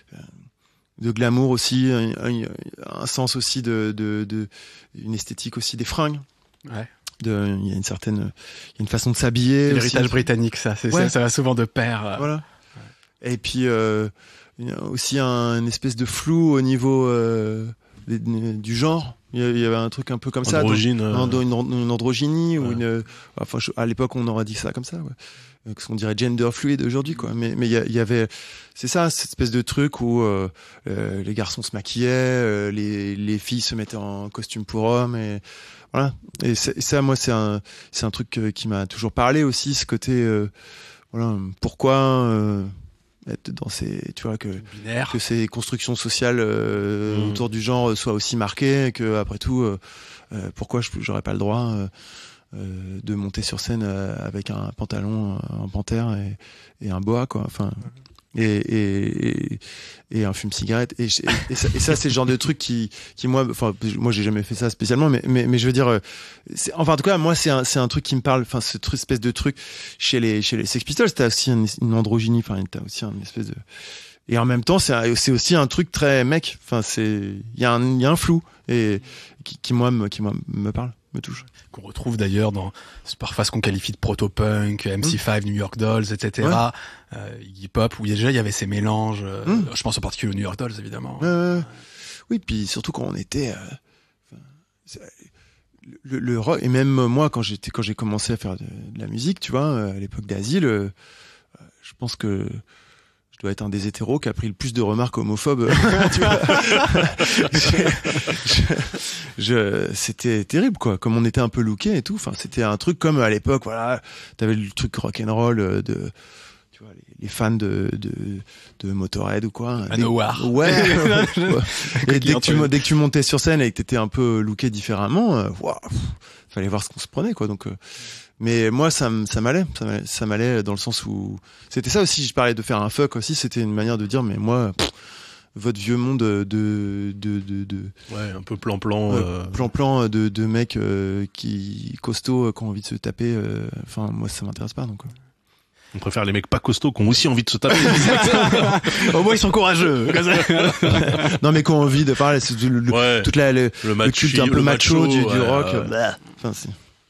de glamour aussi, un, un, un sens aussi de, de, de une esthétique aussi des fringues. Ouais. De, il y a une certaine, il y a une façon de s'habiller. C'est l'héritage aussi. Britannique, ça. C'est, ouais. ça va souvent de pair. Voilà. Et puis euh, aussi un une espèce de flou au niveau euh, des, du genre. Il y avait un truc un peu comme ça. Androgyne, dans, dans, une, une androgynie ouais. ou une. Enfin, je, à l'époque, on aurait dit ça comme ça. Ouais. Ce qu'on dirait gender fluid aujourd'hui, quoi. Mais mais il y, y avait, c'est ça, cette espèce de truc où euh, euh, les garçons se maquillaient, euh, les les filles se mettaient en costume pour hommes et voilà. Et, et ça, moi, c'est un c'est un truc qui m'a toujours parlé aussi, ce côté. Euh, voilà, pourquoi. Euh, être dans ces, tu vois, que, Binaire. que ces constructions sociales euh, mmh. autour du genre soient aussi marquées, que après tout, euh, euh, pourquoi je j'aurais pas le droit euh, euh, de monter sur scène euh, avec un pantalon en panthère et, et un boa, quoi. Enfin, et, et, et, et un fume-cigarette. Et, et, et ça, et ça c'est le genre de truc qui, qui moi, enfin, moi, j'ai jamais fait ça spécialement, mais, mais, mais je veux dire, c'est, enfin, en tout cas, moi, c'est un, c'est un truc qui me parle. Enfin, cette espèce de truc chez les, chez les Sex Pistols, t'as aussi une, une androgynie. Enfin, t'as aussi une espèce de. Et en même temps, c'est, c'est aussi un truc très mec. Enfin, c'est, il y a un, il y a un flou et qui, qui moi, me, qui moi me parle, me touche. Qu'on retrouve d'ailleurs dans parfois ce qu'on qualifie de proto-punk, M C cinq, mmh. New York Dolls, et cetera. Ouais. Euh, hip-hop où déjà il y avait ces mélanges. Euh, mmh. Je pense en particulier aux New York Dolls, évidemment. Euh, oui, puis surtout quand on était. Euh, le, le rock, et même moi quand j'étais quand j'ai commencé à faire de, de la musique, tu vois, à l'époque d'Asile, euh, je pense que je dois être un des hétéros qui a pris le plus de remarques homophobes. Tu vois je, je, je, c'était terrible, quoi. Comme on était un peu looké et tout. Enfin, c'était un truc comme à l'époque, voilà. T'avais le truc rock'n'roll de, tu vois, les, les fans de, de, de Motorhead ou quoi. Manowar. Ouais. ouais. Et dès que tu, dès que tu montais sur scène et que t'étais un peu looké différemment, euh, wow, fallait voir ce qu'on se prenait, quoi. Donc, euh, mais moi, ça, ça m'allait, ça m'allait, ça m'allait dans le sens où c'était ça aussi. Je parlais de faire un fuck aussi. C'était une manière de dire, mais moi, pff, votre vieux monde de, de, de, de, de ouais, un peu plan-plan, euh, plan-plan de, de mecs euh, qui costauds, qui ont envie de se taper. Enfin, euh, moi, ça m'intéresse pas, donc. Euh. On préfère les mecs pas costauds qui ont aussi envie de se taper. Au moins, ils sont courageux. Non, mais qui ont envie de parler. C'est le, le, ouais. toute la, le, le, le culte un peu macho, macho du, ouais, du rock. Ouais. Bah, enfin, c'est.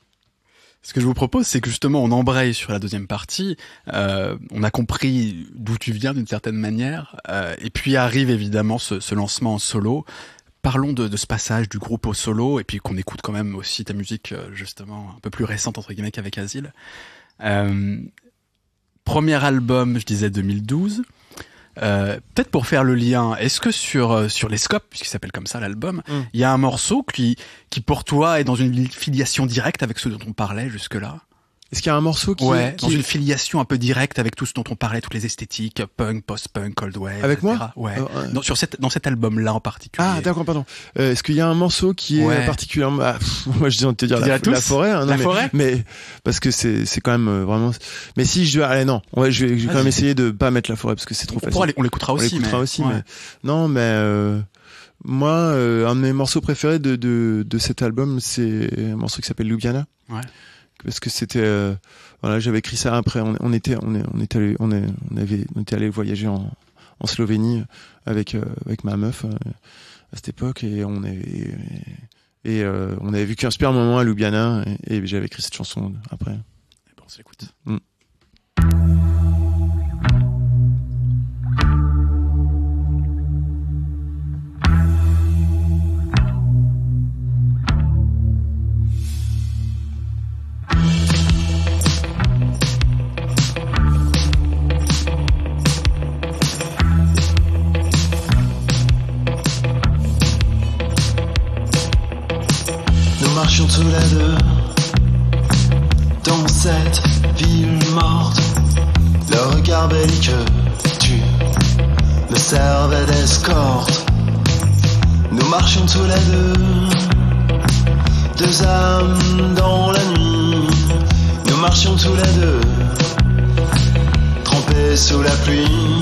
Ce que je vous propose, c'est que justement, on embraye sur la deuxième partie. Euh, on a compris d'où tu viens d'une certaine manière. Euh, et puis arrive évidemment ce, ce lancement en solo. Parlons de, de ce passage du groupe au solo, et puis qu'on écoute quand même aussi ta musique, justement, un peu plus récente, entre guillemets, qu'avec Asile. Euh, premier album, je disais deux mille douze. Euh, peut-être pour faire le lien, est-ce que sur sur les Scopes, puisqu'il s'appelle comme ça l'album, il mm. y a un morceau qui qui pour toi est dans une filiation directe avec ce dont on parlait jusque-là? Est-ce qu'il y a un morceau qui ouais, est, qui dans est... une filiation un peu directe avec tout ce dont on parlait, toutes les esthétiques, punk, post-punk, cold wave, avec et cetera. moi Ouais. Euh, ouais. Dans, sur cette, dans cet album-là en particulier. Ah, d'accord, pardon. Euh, est-ce qu'il y a un morceau qui est ouais. particulièrement, ah, pff, moi je dis, on te dire la, la forêt, hein, non, la mais, forêt, mais parce que c'est c'est quand même euh, vraiment. Mais si je, allez non, ouais, je vais, je vais quand même essayer de pas mettre la forêt parce que c'est trop on facile. Aller, on l'écoutera aussi. On l'écoutera mais... aussi, ouais. mais non, mais. Euh... Moi, euh, un de mes morceaux préférés de de, de cet album, c'est un morceau qui s'appelle Ljubljana. Ouais. Parce que c'était euh, voilà, j'avais écrit ça après on, on était on est on était allé on est on avait on était allé voyager en en Slovénie avec euh, avec ma meuf euh, à cette époque et on avait et, et euh, on avait vécu un super moment à Ljubljana et, et j'avais écrit cette chanson après. Et bon, on s'écoute. Mm. Marchions tous les deux dans cette ville morte. Le regard belliqueux, tu me servais d'escorte. Nous marchions tous les deux, deux âmes dans la nuit. Nous marchions tous les deux, trempés sous la pluie.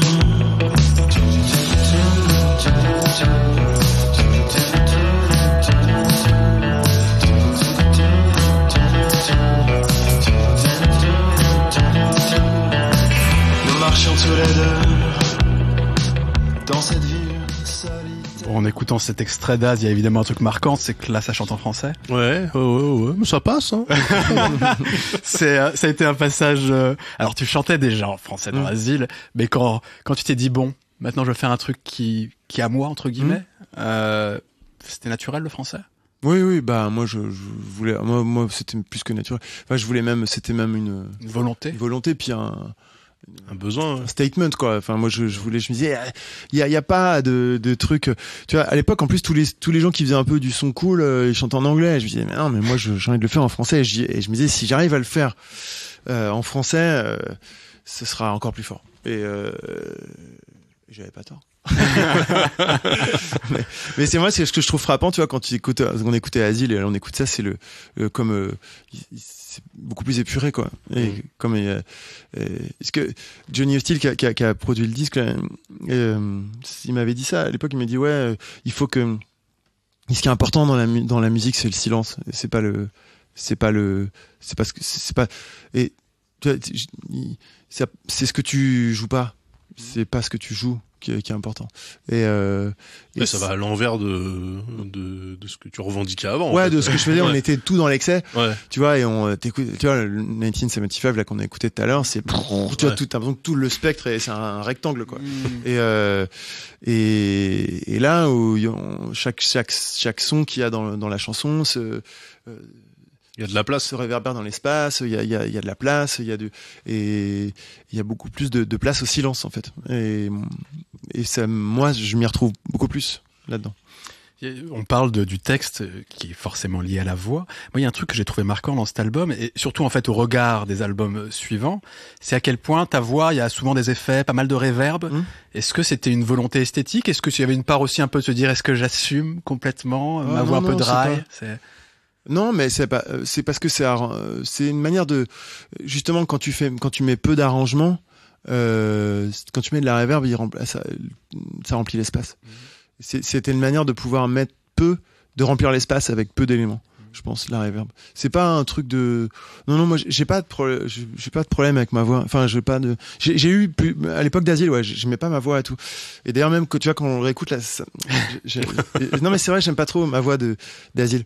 Tous les deux dans cette ville solitaire. Bon, en écoutant cet extrait d'Az, il y a évidemment un truc marquant, c'est que là, ça chante en français. Ouais, ouais, ouais, ouais, mais ça passe. Hein. c'est, euh, ça a été un passage. Euh... Alors, tu chantais déjà en français dans mmh. Asile, mais quand quand tu t'es dit bon, maintenant je vais faire un truc qui qui est à moi entre guillemets. Mmh. Euh, C'était naturel le français? Oui, oui, bah moi je, je voulais, moi, moi c'était plus que naturel. Enfin, je voulais même, c'était même une, Une volonté? une volonté, puis un, Un besoin. un statement quoi. Enfin, moi je, je voulais, je me disais, il y a, il y a pas de, de trucs. Tu vois, à l'époque en plus tous les tous les gens qui faisaient un peu du son cool, euh, ils chantaient en anglais. Je me disais, mais non, mais moi je, j'ai envie de le faire en français. Et je, et je me disais, si j'arrive à le faire euh, en français, euh, ce sera encore plus fort. Et euh, j'avais pas tort. mais, mais c'est moi, c'est ce que je trouve frappant, tu vois, quand tu écoutes, on écoutait Asile et là on écoute ça, c'est le, le comme euh, c'est beaucoup plus épuré quoi. Et mmh. comme euh, euh, est-ce que Johnny Hostile qui a, qui, a, qui a produit le disque, là, euh, il m'avait dit ça à l'époque, il m'a dit ouais, euh, il faut que ce qui est important dans la dans la musique, c'est le silence, c'est pas le c'est pas le c'est pas ce que c'est pas et tu vois, c'est c'est ce que tu joues pas, c'est pas ce que tu joues qui est, qui est important. Et, euh, et ça va à l'envers de, de, de ce que tu revendiquais avant. Ouais, en fait. de ce que je faisais, ouais. On était tout dans l'excès. Ouais. Tu vois, et on t'écoute, tu vois, le dix-neuf cent soixante-quinze, là, qu'on a écouté tout à l'heure, c'est, tu vois, ouais. tout, t'as l'impression que tout le spectre, est, c'est un rectangle, quoi. Mmh. Et, euh, et, et là, où on, chaque, chaque, chaque son qu'il y a dans, dans la chanson, ce, euh, il y a de la place, se réverbère dans l'espace. Il y a, il y a, il y a de la place. Il y a de, et il y a beaucoup plus de, de place au silence en fait. Et, et ça, moi, je m'y retrouve beaucoup plus là-dedans. On parle de, du texte qui est forcément lié à la voix. Moi, il y a un truc que j'ai trouvé marquant dans cet album, et surtout en fait au regard des albums suivants, c'est à quel point ta voix, il y a souvent des effets, pas mal de réverb. Mmh. Est-ce que c'était une volonté esthétique? Est-ce que tu avais une part aussi un peu de se dire, est-ce que j'assume complètement oh, ma non, voix un non, peu dry? C'est pas... Non, mais c'est pas, c'est parce que c'est, c'est une manière de, justement, quand tu fais, quand tu mets peu d'arrangements, euh, quand tu mets de la reverb, il remplit, ça, ça remplit l'espace. Mmh. C'est, c'était une manière de pouvoir mettre peu, de remplir l'espace avec peu d'éléments. Je pense, la reverb. C'est pas un truc de, non, non, moi, j'ai pas de problème, j'ai pas de problème avec ma voix. Enfin, j'ai pas de, j'ai, j'ai eu, plus, à l'époque d'Asile, ouais, j'aimais pas ma voix et tout. Et d'ailleurs, même que tu vois, quand on réécoute là, ça, j'ai, j'ai, non, mais c'est vrai, j'aime pas trop ma voix de, d'Asile.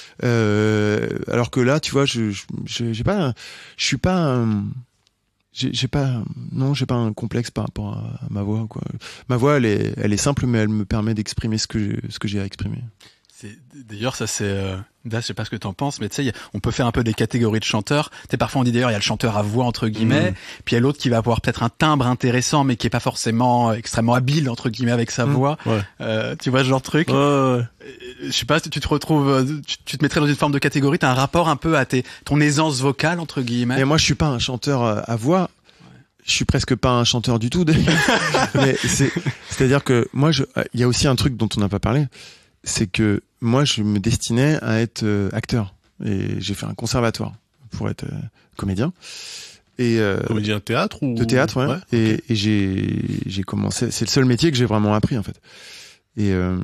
Euh, alors que là, tu vois, je, je, j'ai pas, je suis pas un, j'ai, j'ai pas, non, j'ai pas un complexe par rapport à ma voix, quoi. Ma voix, elle est, elle est simple, mais elle me permet d'exprimer ce que j'ai, ce que j'ai à exprimer. C'est, d'ailleurs, ça c'est, euh, Das, je sais pas ce que t'en penses, mais tu sais, on peut faire un peu des catégories de chanteurs. Tu sais, parfois on dit d'ailleurs, il y a le chanteur à voix entre guillemets, mmh. puis il y a l'autre qui va avoir peut-être un timbre intéressant, mais qui est pas forcément extrêmement habile entre guillemets avec sa mmh. voix. Ouais. Euh, tu vois ce genre de truc. Ouais, ouais. Je sais pas si tu te retrouves, tu, tu te mettrais dans une forme de catégorie. T'as un rapport un peu à tes, ton aisance vocale entre guillemets. Et moi, je suis pas un chanteur à voix. Je suis presque pas un chanteur du tout. Mais c'est, c'est-à-dire que moi, je, il y a aussi un truc dont on n'a pas parlé. C'est que moi, je me destinais à être euh, acteur. Et j'ai fait un conservatoire pour être euh, comédien. Et, euh, comédien de théâtre ou... De théâtre, ouais. ouais et, okay. et j'ai, j'ai commencé... C'est le seul métier que j'ai vraiment appris, en fait. Et, euh,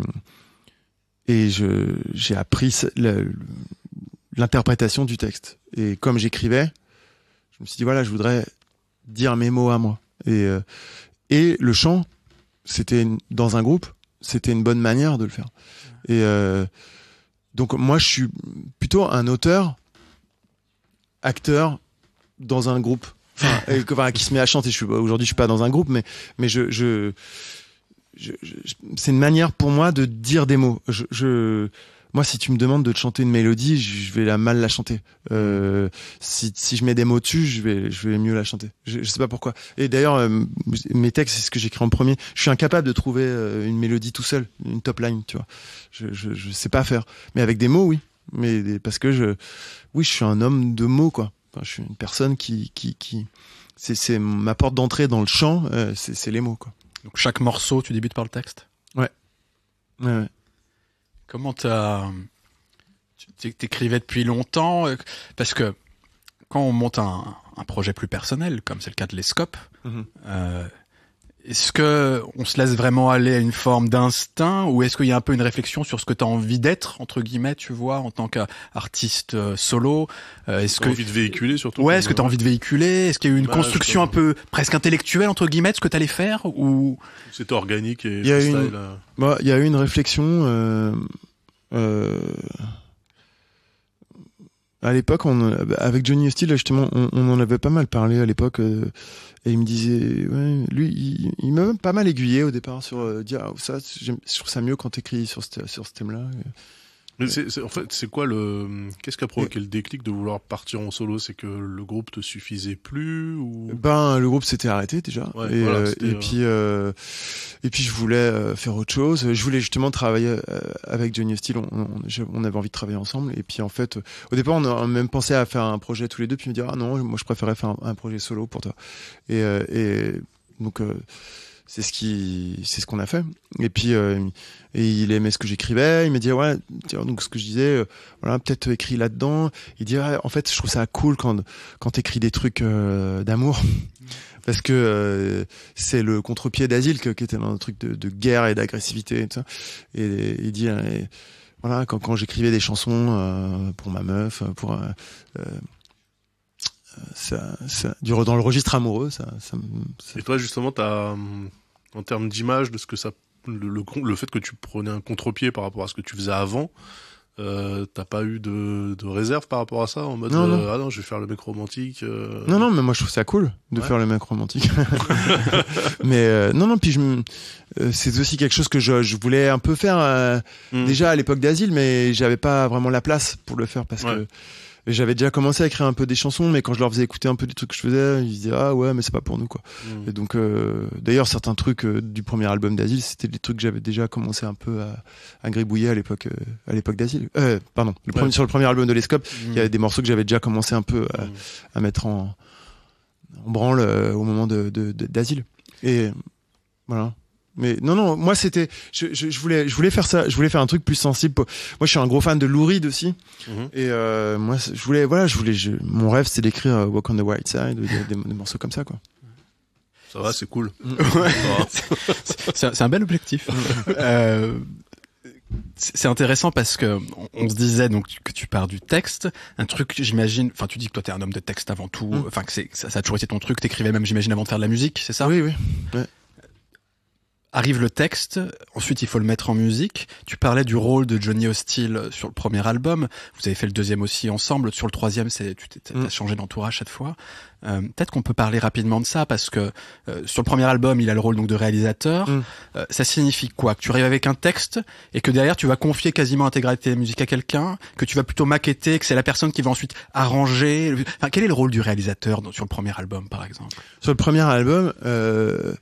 et je, j'ai appris le, l'interprétation du texte. Et comme j'écrivais, je me suis dit, voilà, je voudrais dire mes mots à moi. Et, euh, et le chant, c'était dans un groupe, c'était une bonne manière de le faire. Et euh, donc moi je suis plutôt un auteur, acteur dans un groupe, enfin, et, enfin qui se met à chanter. Je suis aujourd'hui je suis pas dans un groupe, mais mais je je, je, je c'est une manière pour moi de dire des mots. Je, je moi si tu me demandes de te chanter une mélodie, je vais la mal la chanter. Euh, si si je mets des mots dessus, je vais je vais mieux la chanter. Je, je sais pas pourquoi. Et d'ailleurs euh, mes textes, c'est ce que j'écris en premier. Je suis incapable de trouver euh, une mélodie tout seul, une top line, tu vois. Je je je sais pas faire. Mais avec des mots, oui. Mais des, parce que je oui, je suis un homme de mots, quoi. Enfin, je suis une personne qui qui qui c'est c'est ma porte d'entrée dans le chant, euh, c'est c'est les mots, quoi. Donc chaque morceau, tu débutes par le texte. Ouais. Ouais. ouais. Comment t'as, tu t'écrivais depuis longtemps? Parce que quand on monte un, un projet plus personnel, comme c'est le cas de l'Escope, mm-hmm. euh, est-ce que on se laisse vraiment aller à une forme d'instinct, ou est-ce qu'il y a un peu une réflexion sur ce que t'as envie d'être, entre guillemets, tu vois, en tant qu'artiste euh, solo? euh, Est-ce t'as que envie de véhiculer surtout? Ouais, est-ce que t'as envie de véhiculer? Est-ce qu'il y a eu une bah, construction un peu presque intellectuelle, entre guillemets, de ce que t'allais faire, ou c'était organique et il y a freestyle? une, bah, il y a eu une réflexion. Euh, euh, À l'époque, on, avec Johnny Hostile, justement, on, on en avait pas mal parlé à l'époque, euh, et il me disait, ouais, lui, il, il m'a même pas mal aiguillé au départ sur euh, dire, ah, ça, j'aime, je trouve ça mieux quand t'écris sur ce, sur ce thème-là. Mais c'est, c'est, en fait, c'est quoi le, qu'est-ce qui a provoqué le déclic de vouloir partir en solo? C'est que le groupe te suffisait plus ou? Ben, le groupe s'était arrêté déjà. Ouais, et, voilà, euh, c'était, et euh... puis, euh, et puis je voulais euh, faire autre chose. Je voulais justement travailler euh, avec Johnny Hostile. On, on, on avait envie de travailler ensemble. Et puis en fait, euh, au départ, on a même pensé à faire un projet tous les deux. Puis me dire, ah non, moi je préférais faire un, un projet solo pour toi. Et, euh, et donc. Euh, c'est ce qui c'est ce qu'on a fait et puis euh, et il aimait ce que j'écrivais, il me disait ouais donc ce que je disais euh, voilà peut-être écrit là-dedans, il dit ouais, en fait je trouve ça cool quand quand t'écris des trucs euh, d'amour parce que euh, c'est le contre-pied d'Asile qui était dans un truc de, de guerre et d'agressivité et tout ça. Et, et il dit et, voilà quand quand j'écrivais des chansons euh, pour ma meuf pour euh, euh, ça, ça dure dans le registre amoureux ça, ça, ça... Et toi justement t'as en termes d'image de ce que ça le, le, le fait que tu prenais un contre-pied par rapport à ce que tu faisais avant, euh, t'as pas eu de, de réserve par rapport à ça en mode non, euh, non. ah non je vais faire le mec romantique euh... non non mais moi je trouve ça cool de ouais. faire le mec romantique mais euh, non non puis je euh, c'est aussi quelque chose que je, je voulais un peu faire euh, mm. déjà à l'époque d'Asile mais j'avais pas vraiment la place pour le faire parce ouais. que j'avais déjà commencé à écrire un peu des chansons, mais quand je leur faisais écouter un peu des trucs que je faisais, ils disaient ah ouais mais c'est pas pour nous quoi. Mmh. Et donc euh, d'ailleurs certains trucs euh, du premier album d'Asile, c'était des trucs que j'avais déjà commencé un peu à, à gribouiller à l'époque euh, à l'époque d'Asile. Euh, pardon, le premier, ouais. Sur le premier album de Lescope, il mmh. y avait des morceaux que j'avais déjà commencé un peu à, mmh. à mettre en, en branle euh, au moment de, de, de d'Asile. Et voilà. Mais non non moi c'était je, je, je voulais je voulais faire ça je voulais faire un truc plus sensible pour... moi je suis un gros fan de Lou Reed aussi mmh. et euh, moi je voulais voilà je voulais je... mon rêve c'était d'écrire uh, Walk on the White Side des, des, des morceaux comme ça quoi. Ça va c'est cool. Ouais. c'est, c'est un bel objectif. euh... C'est intéressant parce que on se disait donc que tu pars du texte, un truc j'imagine, enfin tu dis que toi t'es un homme de texte avant tout, enfin mmh. que c'est ça, ça a toujours été ton truc, t'écrivais même j'imagine avant de faire de la musique, c'est ça? Oui oui. Ouais. Arrive le texte, ensuite il faut le mettre en musique. Tu parlais du rôle de Johnny Hostile sur le premier album. Vous avez fait le deuxième aussi ensemble. Sur le troisième, c'est tu t'es, t'as changé d'entourage cette fois. Euh, peut-être qu'on peut parler rapidement de ça parce que euh, sur le premier album, il a le rôle donc de réalisateur. Mm. Euh, ça signifie quoi? Que tu arrives avec un texte et que derrière tu vas confier quasiment l'intégralité de la musique à quelqu'un, que tu vas plutôt maqueter, que c'est la personne qui va ensuite arranger. Enfin, quel est le rôle du réalisateur dans, sur le premier album, par exemple? Sur le premier album. Euh...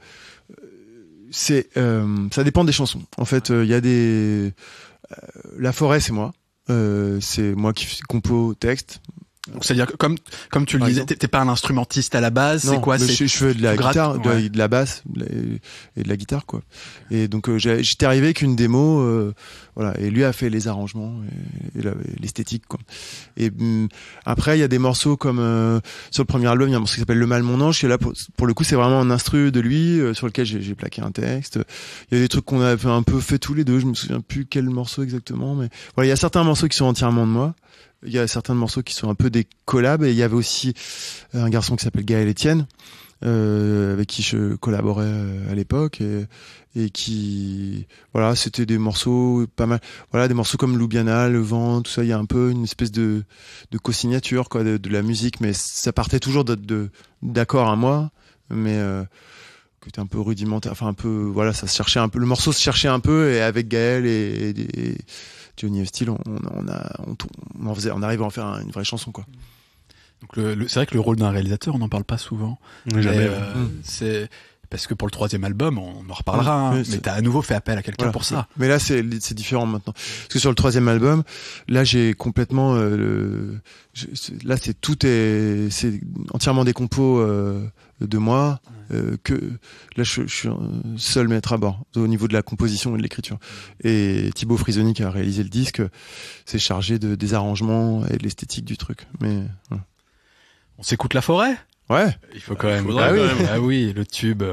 C'est, euh, ça dépend des chansons. En fait, il euh, y a des, euh, La Forêt, c'est moi. Euh, c'est moi qui compo texte. Donc c'est-à-dire que comme comme tu le disais, t'es, t'es pas un instrumentiste à la base. Non, c'est quoi? C'est je, je fais de la guitare, gratte, de, ouais. de la basse et de la guitare quoi. Et donc euh, j'ai, j'étais arrivé avec une démo, euh, voilà. Et lui a fait les arrangements et, et, la, et l'esthétique quoi. Et hum, après il y a des morceaux comme euh, sur le premier album, il y a un morceau qui s'appelle Le Mal Mon Ange. Et là pour, pour le coup c'est vraiment un instru de lui euh, sur lequel j'ai, j'ai plaqué un texte. Il y a des trucs qu'on a fait, un peu fait tous les deux. Je me souviens plus quel morceau exactement, mais voilà il y a certains morceaux qui sont entièrement de moi. Il y a certains morceaux qui sont un peu des collabs et il y avait aussi un garçon qui s'appelle Gaël Etienne euh, avec qui je collaborais à l'époque et, et qui voilà c'était des morceaux pas mal voilà des morceaux comme Ljubljana, Le Vent, tout ça il y a un peu une espèce de de co-signature quoi de, de la musique mais ça partait toujours de, de d'accords à moi mais euh, qui était un peu rudimentaire enfin un peu voilà ça se cherchait un peu le morceau se cherchait un peu et avec Gaël et, et, et Johnny Hostile, on, on a, on, on en faisait, on arrive à en faire une vraie chanson, quoi. Donc le, le, c'est vrai que le rôle d'un réalisateur, on n'en parle pas souvent. Oui, jamais. Euh, mmh. C'est parce que pour le troisième album, on en reparlera. Mmh, hein, mais t'as à nouveau fait appel à quelqu'un voilà, pour ça. Mais là, c'est, c'est différent maintenant. Parce que sur le troisième album, là, j'ai complètement, euh, le, je, là, c'est tout est, c'est entièrement des compos euh, de moi. Euh, que là je, je suis seul maître à bord au niveau de la composition et de l'écriture et Thibaut Frisoni qui a réalisé le disque s'est chargé de, des arrangements et de l'esthétique du truc mais voilà. On s'écoute La Forêt ouais il faut quand même ah, ah, oui. Quand même. Ah oui le tube.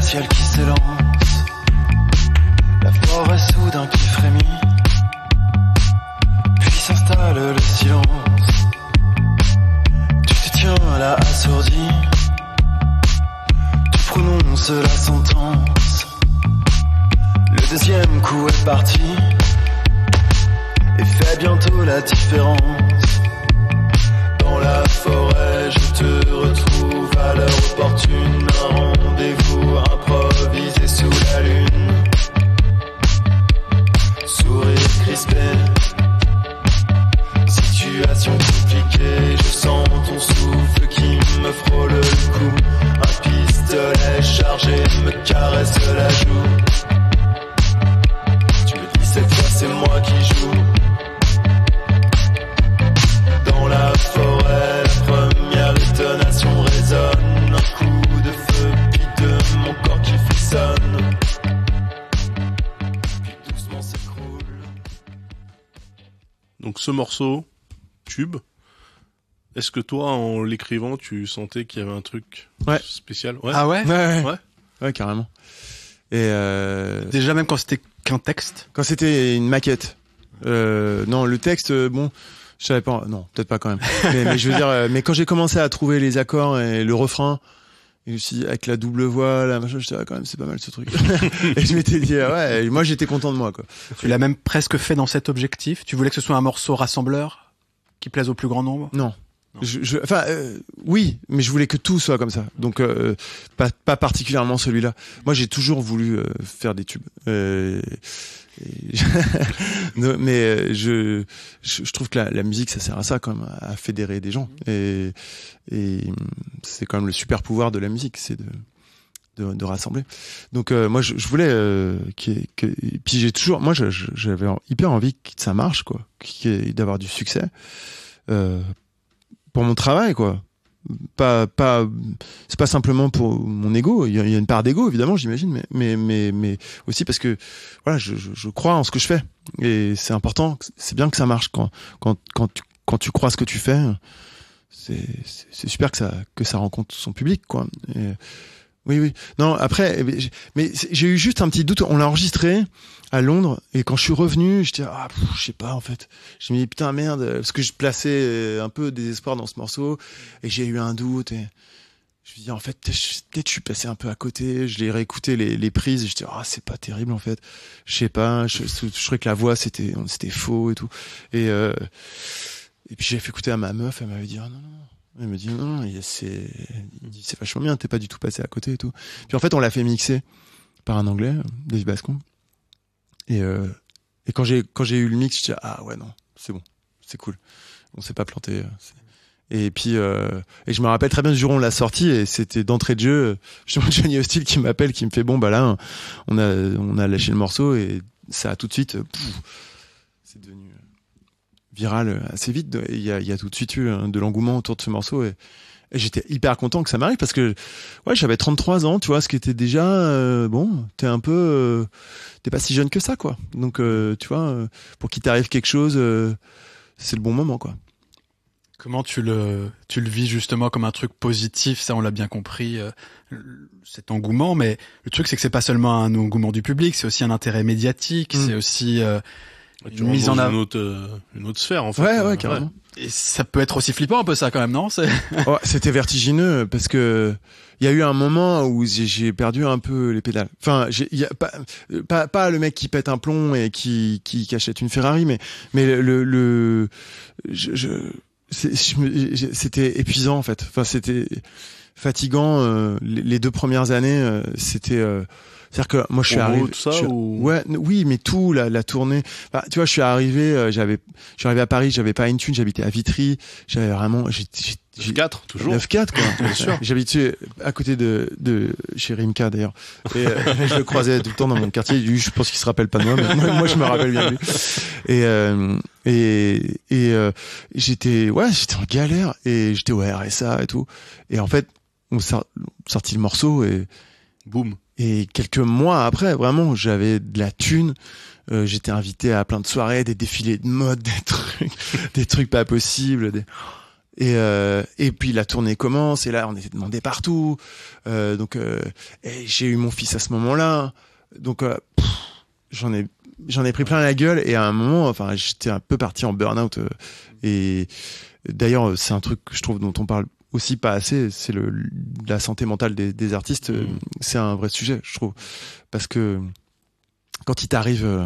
ciel qui s'élance, la forêt soudain qui frémit, puis s'installe le silence. Tu te tiens là assourdi, tu prononces la sentence. Le deuxième coup est parti et fait bientôt la différence. Dans la forêt, je te retrouve à l'heure opportune. Un rendez-vous improvisé sous la lune. Sourire crispé, situation compliquée. Je sens ton souffle qui me frôle le cou. Un pistolet chargé me caresse la joue. Tu me dis cette fois c'est moi qui joue. Dans la forêt, la première détonation résonne. Un coup de feu, puis de mon corps qui frissonne. Puis doucement s'écroule. Donc ce morceau, Tube, est-ce que toi, en l'écrivant, tu sentais qu'il y avait un truc Ouais. spécial? Ouais. Ah ouais, Ouais, ouais, Ouais. ouais, carrément. Et euh, Déjà même quand c'était qu'un texte. quand c'était une maquette, euh, non, le texte, euh, bon, je savais pas, non, peut-être pas quand même. mais, mais je veux dire, euh, mais quand j'ai commencé à trouver les accords et le refrain, et aussi avec la double voix, là, machin, je disais, ah, quand même, c'est pas mal ce truc. Et je m'étais dit, ah ouais, et moi j'étais content de moi, quoi. Tu l'as même presque fait dans cet objectif. Tu voulais que ce soit un morceau rassembleur qui plaise au plus grand nombre. Non. Non. Je, je, enfin, euh, oui, mais je voulais que tout soit comme ça. Donc, euh, pas, pas particulièrement celui-là. Moi, j'ai toujours voulu euh, faire des tubes. Euh, et non, mais euh, je, je, je trouve que la, la musique, ça sert à ça, quand même, à fédérer des gens. Et, et c'est quand même le super pouvoir de la musique, c'est de, de, de rassembler. Donc, euh, moi, je, je voulais euh, qu'il y ait- que, et puis j'ai toujours, moi, je- je- j'avais hyper envie que ça marche, quoi, qu'il y ait- d'avoir du succès. Euh, pour mon travail, quoi. Pas, pas, c'est pas simplement pour mon ego. Il y a, il y a une part d'ego, évidemment, j'imagine, mais, mais, mais, mais aussi parce que, voilà, je, je, je crois en ce que je fais. Et c'est important, c'est bien que ça marche quand, quand, quand tu, quand tu crois ce que tu fais. C'est, c'est, c'est super que ça, que ça rencontre son public, quoi. Et, oui, oui. Non, après, j'ai- mais j'ai eu juste un petit doute. On l'a enregistré à Londres et quand je suis revenu, je dis ah, pff, je sais pas en fait. Je me dis putain merde parce que je plaçais un peu des espoirs dans ce morceau et j'ai eu un doute et je me dis en fait peut-être peut-être je suis passé un peu à côté. Je l'ai réécouté les, les prises et je dis ah c'est pas terrible en fait. Je sais pas. Je, je trouvais que la voix c'était c'était faux et tout et euh, et puis j'ai fait écouter à ma meuf. Elle m'avait dit ah non non. Elle me dit non, non, il- c'est, il dit, c'est vachement bien, t'es pas du tout passé à côté et tout. Puis en fait, on l'a fait mixer par un anglais, Dave Bascon. Et, euh, et quand j'ai, quand j'ai eu le mix, je dis ah ouais, non, c'est bon, c'est cool. On s'est pas planté. c'est- Et puis, euh, et je me rappelle très bien du jour où on l'a sorti et c'était d'entrée de jeu, justement Johnny Hostile qui m'appelle, qui me fait bon, bah là, on a, on a lâché le morceau et ça a tout de suite, pouf, c'est devenu viral assez vite. Il y a, il y a tout de suite eu hein, de l'engouement autour de ce morceau et, et j'étais hyper content que ça m'arrive parce que ouais, j'avais trente-trois ans, tu vois, ce qui était déjà euh, bon, t'es un peu euh, t'es pas si jeune que ça, quoi. Donc euh, tu vois, euh, pour qu'il t'arrive quelque chose, euh, c'est le bon moment, quoi. Comment tu le, tu le vis justement comme un truc positif, ça on l'a bien compris, euh, cet engouement, mais le truc c'est que c'est pas seulement un engouement du public, c'est aussi un intérêt médiatique, Mm. c'est aussi euh, Tu une rentres mise dans en une avant. autre, euh, une autre sphère, en fait. Ouais, Euh, ouais, carrément. Et ça peut être aussi flippant un peu ça quand même, non? C'est... Ouais, c'était vertigineux parce que il y a eu un moment où j'ai, j'ai perdu un peu les pédales. Enfin, j'ai, il y a pas, pas, pas le mec qui pète un plomb et qui, qui, qui achète une Ferrari, mais, mais le, le, je, je, c'est- je me- j'ai- c'était épuisant en fait. Enfin, c'était fatigant. Euh, les, les deux premières années, euh, c'était. Euh, c'est-à-dire que moi, je suis Promo, arrivé. tout ça, je suis- ou- Ouais, n- oui, mais tout, la, la tournée. Enfin, tu vois, je suis arrivé, euh, j'avais, je suis arrivé à Paris, j'avais pas une thune, j'habitais à Vitry, j'avais vraiment, j'ai, j'ai, j'ai quatre, toujours. neuf quatre, quoi. Bien sûr. J'habitais à côté de, de chez Rimka, d'ailleurs. Et euh, je le croisais tout le temps dans mon quartier. Lui, je pense qu'il se rappelle pas de moi, mais moi, moi, je me rappelle bien de lui. Et, euh, et, et euh, j'étais, ouais, j'étais en galère et j'étais au R S A et tout. Et en fait, on sort, sorti le morceau et, Boum. et quelques mois après, vraiment, j'avais de la thune. Euh, j'étais invité à plein de soirées, des défilés de mode, des trucs, des trucs pas possibles. Des... Et euh, et puis la tournée commence et là on était demandé partout. Euh, donc euh, et j'ai eu mon fils à ce moment-là. Donc euh, pff, j'en ai j'en ai pris plein la gueule et à un moment, enfin j'étais un peu parti en burn-out. Euh, et d'ailleurs c'est un truc que je trouve dont on parle aussi pas assez, c'est le la santé mentale des, des artistes. Mmh. C'est un vrai sujet, je trouve, parce que quand il t'arrive euh,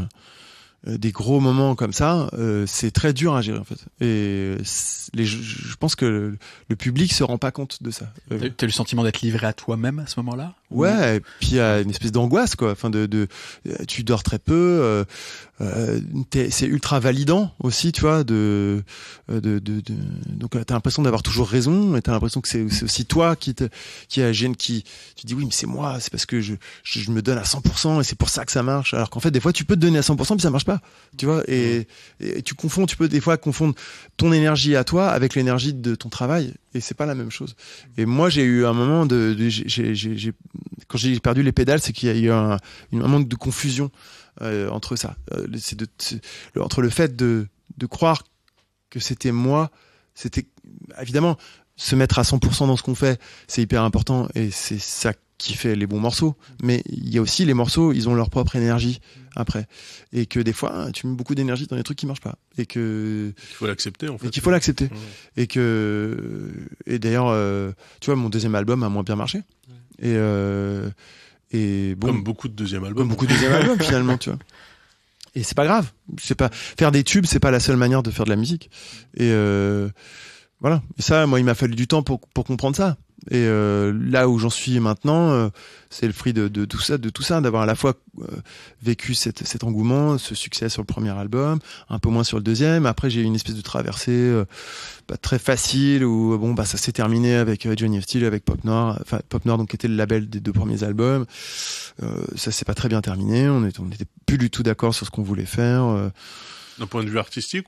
des gros moments comme ça, euh, c'est très dur à gérer en fait. Et les, je pense que le, le public se rend pas compte de ça. T'as, t'as eu le sentiment d'être livré à toi-même à ce moment-là? Ouais, et puis il y a une espèce d'angoisse quoi. Enfin de, de tu dors très peu. Euh, euh, c'est ultra validant aussi, tu vois. De, de, de, de donc t'as l'impression d'avoir toujours raison, et t'as l'impression que c'est, c'est aussi toi qui te, qui agène, qui tu dis oui mais c'est moi, c'est parce que je, je je me donne à cent pour cent et c'est pour ça que ça marche. Alors qu'en fait des fois tu peux te donner à cent pour cent puis ça marche pas, tu vois. Et, et tu confonds, tu peux des fois confondre ton énergie à toi avec l'énergie de ton travail et c'est pas la même chose. Et moi j'ai eu un moment de, de j'ai, j'ai, j'ai quand j'ai perdu les pédales, c'est qu'il y a eu un, un moment de confusion euh, entre ça, euh, c'est de, c'est, le, entre le fait de, de croire que c'était moi, c'était évidemment se mettre à cent pour cent dans ce qu'on fait, c'est hyper important et c'est ça qui fait les bons morceaux. Mais il y a aussi les morceaux, ils ont leur propre énergie après, et que des fois tu mets beaucoup d'énergie dans des trucs qui marchent pas, et que il faut l'accepter en fait. Et qu'il faut l'accepter. Ouais. Et que et d'ailleurs, euh, tu vois, mon deuxième album a moins bien marché. Et euh, et bon, comme beaucoup de deuxième albums. Comme beaucoup de deuxième albums finalement, tu vois. Et c'est pas grave. C'est pas faire des tubes, c'est pas la seule manière de faire de la musique. Et euh, voilà. Et ça, moi, il m'a fallu du temps pour pour comprendre ça. Et euh, là où j'en suis maintenant, euh, c'est le fruit de, de tout ça, de tout ça, d'avoir à la fois euh, vécu cette, cet engouement, ce succès sur le premier album, un peu moins sur le deuxième. Après, j'ai eu une espèce de traversée euh, pas très facile où bon bah ça s'est terminé avec euh, Johnny of Steel, avec Pop Noir, enfin Pop Noir donc qui était le label des deux premiers albums. Euh, ça s'est pas très bien terminé. On était, on était plus du tout d'accord sur ce qu'on voulait faire. Euh. D'un point de vue artistique,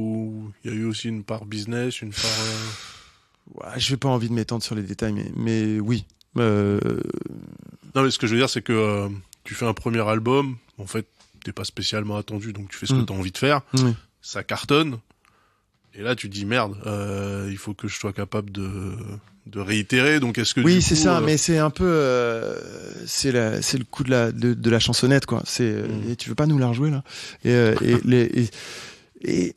ou il y a eu aussi une part business, une part. Euh... Ouais, je n'ai pas envie de m'étendre sur les détails, mais, mais oui. Euh... Non, mais ce que je veux dire, c'est que euh, tu fais un premier album, en fait, t'es pas spécialement attendu, donc tu fais ce mmh. que t'as envie de faire. Mmh. Ça cartonne. Et là, tu te dis, merde, euh, il faut que je sois capable de, de réitérer. Donc, est-ce que oui, du c'est coup, ça, euh... mais c'est un peu, euh, c'est la, c'est le coup de la, de, de la chansonnette, quoi. C'est, mmh. et tu veux pas nous la rejouer là? Et, euh, et les, et, et...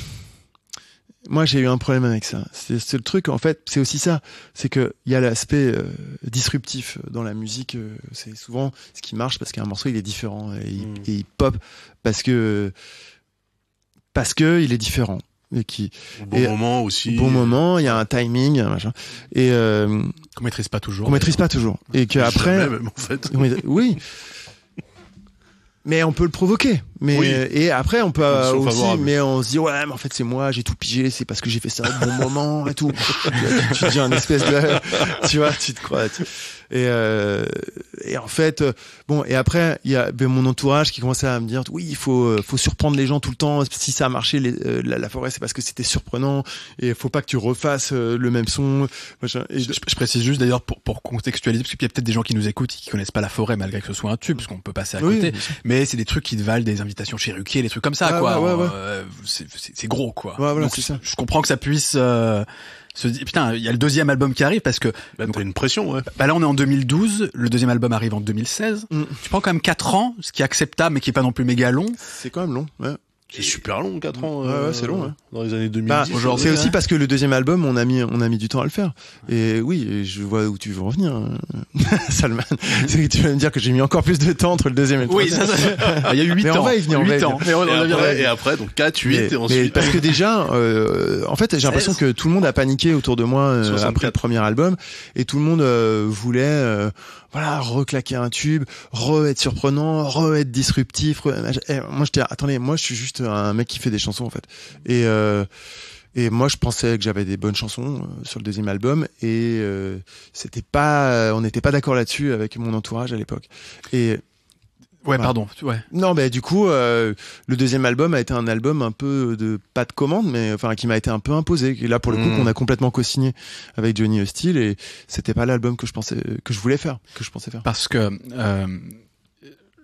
moi, j'ai eu un problème avec ça. C'est, c'est le truc, en fait, c'est aussi ça. C'est que il y a l'aspect euh, disruptif dans la musique. Euh, c'est souvent ce qui marche parce qu'un morceau il est différent et il, mmh. et il pop parce que parce que il est différent et qui au bon et, moment aussi. Au bon moment, il y a un timing, un machin. Et euh, qu'on maîtrise pas toujours. Qu'on maîtrise pas toujours. Et que après, jamais, même, en fait. Oui. Mais on peut le provoquer. Mais oui. Et après on peut euh, aussi, favorable. mais on se dit ouais, mais en fait c'est moi, j'ai tout pigé, c'est parce que j'ai fait ça au bon moment et tout. tu, tu te dis un espèce de, tu vois, tu te crois. Tu... Et euh, et en fait, bon, et après il y a ben, mon entourage qui commençait à me dire oui, il faut faut surprendre les gens tout le temps. Si ça a marché, les, euh, la, la forêt, c'est parce que c'était surprenant. Et il faut pas que tu refasses euh, le même son. Machin. Et je, je précise juste d'ailleurs pour pour contextualiser, parce qu'il y a peut-être des gens qui nous écoutent et qui connaissent pas la forêt malgré que ce soit un tube, parce qu'on peut passer à côté. Oui, mais c'est des trucs qui te valent des invitations chez Ruquier, des trucs comme ça, ah, quoi. Ouais, ouais, ouais. Euh, c'est, c'est, c'est gros, quoi. Ouais, voilà, donc, c'est ça. Je comprends que ça puisse euh, se dire, putain, il y a le deuxième album qui arrive parce que là t'as une pression, ouais. Bah là on est en deux mille douze, le deuxième album arrive en deux mille seize. Mm. Tu prends quand même quatre ans, ce qui est acceptable mais qui est pas non plus méga long. C'est quand même long, ouais. C'est super long, quatre ans. Ouais, euh, ouais, c'est long, ouais. Dans les années deux mille dix. Bah, aujourd'hui, c'est aussi ouais. parce que le deuxième album, on a mis, on a mis du temps à le faire. Et oui, et je vois où tu veux revenir, Salman. C'est que tu vas me dire que j'ai mis encore plus de temps entre le deuxième et le troisième. Oui, ça, ça. Il y a eu huit mais ans. On va y venir, on va y venir. Mais on, et, on après, et après, donc quatre, huit, mais, et ensuite. Mais parce que déjà, euh, en fait, j'ai l'impression que tout le monde a paniqué autour de moi euh, après le premier album. Et tout le monde euh, voulait, euh, voilà, reclaquer un tube, re-être surprenant, re-être disruptif. Re... Et moi, j'étais, attendez, moi, je suis juste un mec qui fait des chansons, en fait. Et, euh, et moi, je pensais que j'avais des bonnes chansons euh, sur le deuxième album, et euh, c'était pas, euh, on n'était pas d'accord là-dessus avec mon entourage à l'époque. Et ouais, voilà. pardon. Ouais. Non, mais du coup, euh, le deuxième album a été un album un peu de pas de commande, mais enfin qui m'a été un peu imposé. Et là, pour le coup, mmh. qu'on a complètement co-signé avec Johnny of Steel, et c'était pas l'album que je pensais, que je voulais faire, que je pensais faire. Parce que euh,